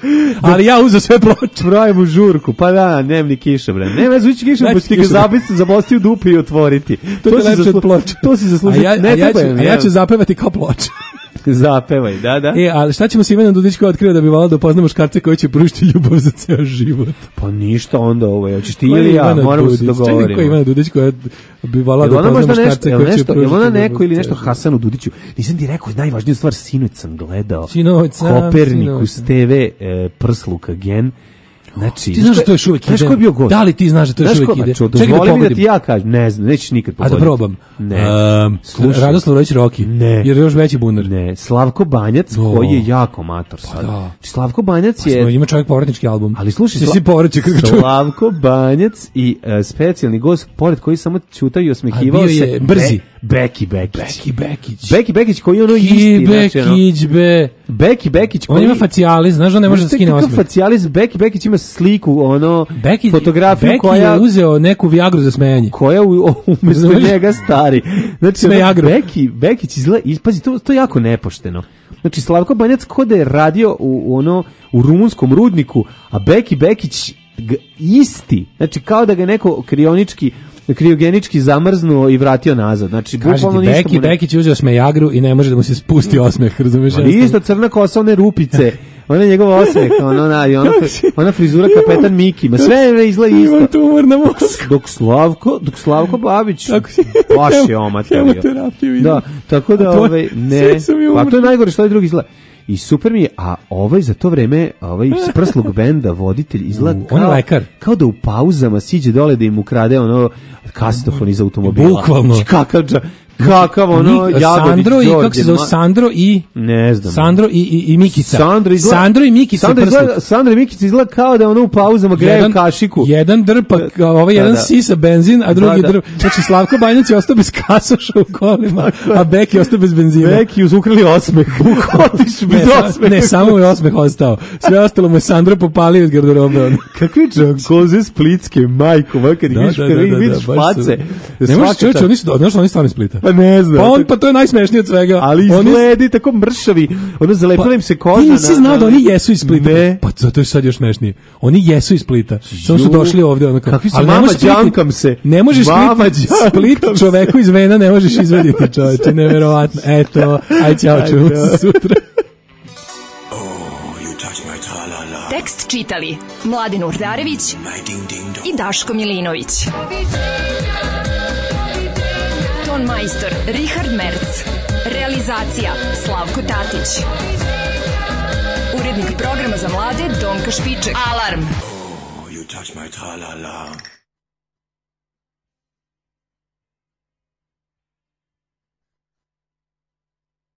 Ali ja uzeo sve ploče. Pravimo žurku, pa da, dnevni kišobran. Nema zvuči kišobran, pa ću ti ga zabasti u dupe i otvoriti. To je lepše od ploče. To si zaslužio. A ja ću zapevati kao ploče. Zapevaj, da. Ali šta ćemo s Ivanom Dudić koja otkrio da bi volao da upoznamo muškarce koji će pružiti ljubav za ceo život? Pa ništa onda hoćeš ti ili ja, moramo se dogovoriti. Čekaj, ko je Ivana Dudić koja bi volao da upoznamo muškarce koji će pružiti ljubav. Ona neko ili nešto Hasanu Dudiću. Nisam ti rekao, najvažniju stvar, sinoć sam gledao. Kopernikus TV Prsluka Gen. Znači, ti znaš da to još uvijek ide? Znaš ko je bio gost? Da li ti znaš da to još uvijek ide? Dozvoli mi da ti ja kažem, ne znam, nećeš nikad pogoditi. Ajde probam. Ne. Radoslav Rojić Roki. Ne. Jer je još veći bunar. Ne. Slavko Banjac, koji je jako mator sad. Da. Slavko Banjac je... Ima čovjek povratnički album. Ali slušaj, Slavko Banjac i specijalni gost, pored koji samo čutao i osmehivao se... je brzi. Beki Bekić koji je ono isti. Beki Bekić koji... On ima facijaliz, znaš da ne može da skine osmeh. Facijaliz, Beki Bekić ima sliku, fotografiju koja... Beki je uzeo neku Viagru za smejanje. Koja umjesto njega stari. Znači, Smejagru. Bekić izgleda... Pazi, to je jako nepošteno. Znači, Slavko Banjac ko da je radio u rumunskom rudniku, a Beki Bekić isti. Znači, kao da ga neko kriogenički zamrznuo i vratio nazad. Znači, bukvalno ništa mu ne... Bekić uzeo Smejagru i ne može da mu se spusti osmeh, razumiješ? Ali isto crna kosa, one rupice, ona je njegov osmeh, ona frizura kapetan Miki, ma sve izgleda isto. Imam tumor na mozgu. Dok Slavko Babić baš je omatavio. Da, tako da ne, pa to je najgore što je drugi izgleda. I super mi je, a za to vreme, iz Prslog benda, voditelj, izgleda kao da u pauzama siđe dole da im ukrade kasetofon iz automobila. Bukvalno. Kakav Jagodić Sandro i kako se zove Sandro i ne znam. Sandro i Mikica. Sandro i Mikica. Sandro i Mikica izgleda kao da u pauzama greju kašiku. Jedan drpak, jedan sisa benzin, a drugi drp. Znači Slavko Banjac je ostao bez kasoša u kolima, a Beki je ostao bez benzina. Beki ukrali osmeh. Otiš bez osmeha. Ne, samo je osmeh ostao. Sve ostalo mu je Sandro popalio iz garderobe. Kakvi koze splitske, majko, kad vidiš face. Ne možeš čovječe, oni stvarno Splita. Ne znam. Pa to je najsmešnije od svega. Ali izgledi tako mršavi. Zalepila im se koža. Ti nisi znao da oni jesu iz Splita. Ne. Pa zato je sad još smešnije. Oni jesu iz Splita. Samo su došli ovdje. Kakvi su mama džankam se. Ne možeš Split čoveku iz vena ne možeš izvediti, čoveče. Neverovatno. Eto, aj ćao, čujemo se sutra. Tekst čitali Mladin Urdarević i Daško Milinović. Ton majstor Richard Merc. Realizacija Slavko Tatić. Urednik programa za mlade Donka Špiček. Alarm! You touch my tra-la-la.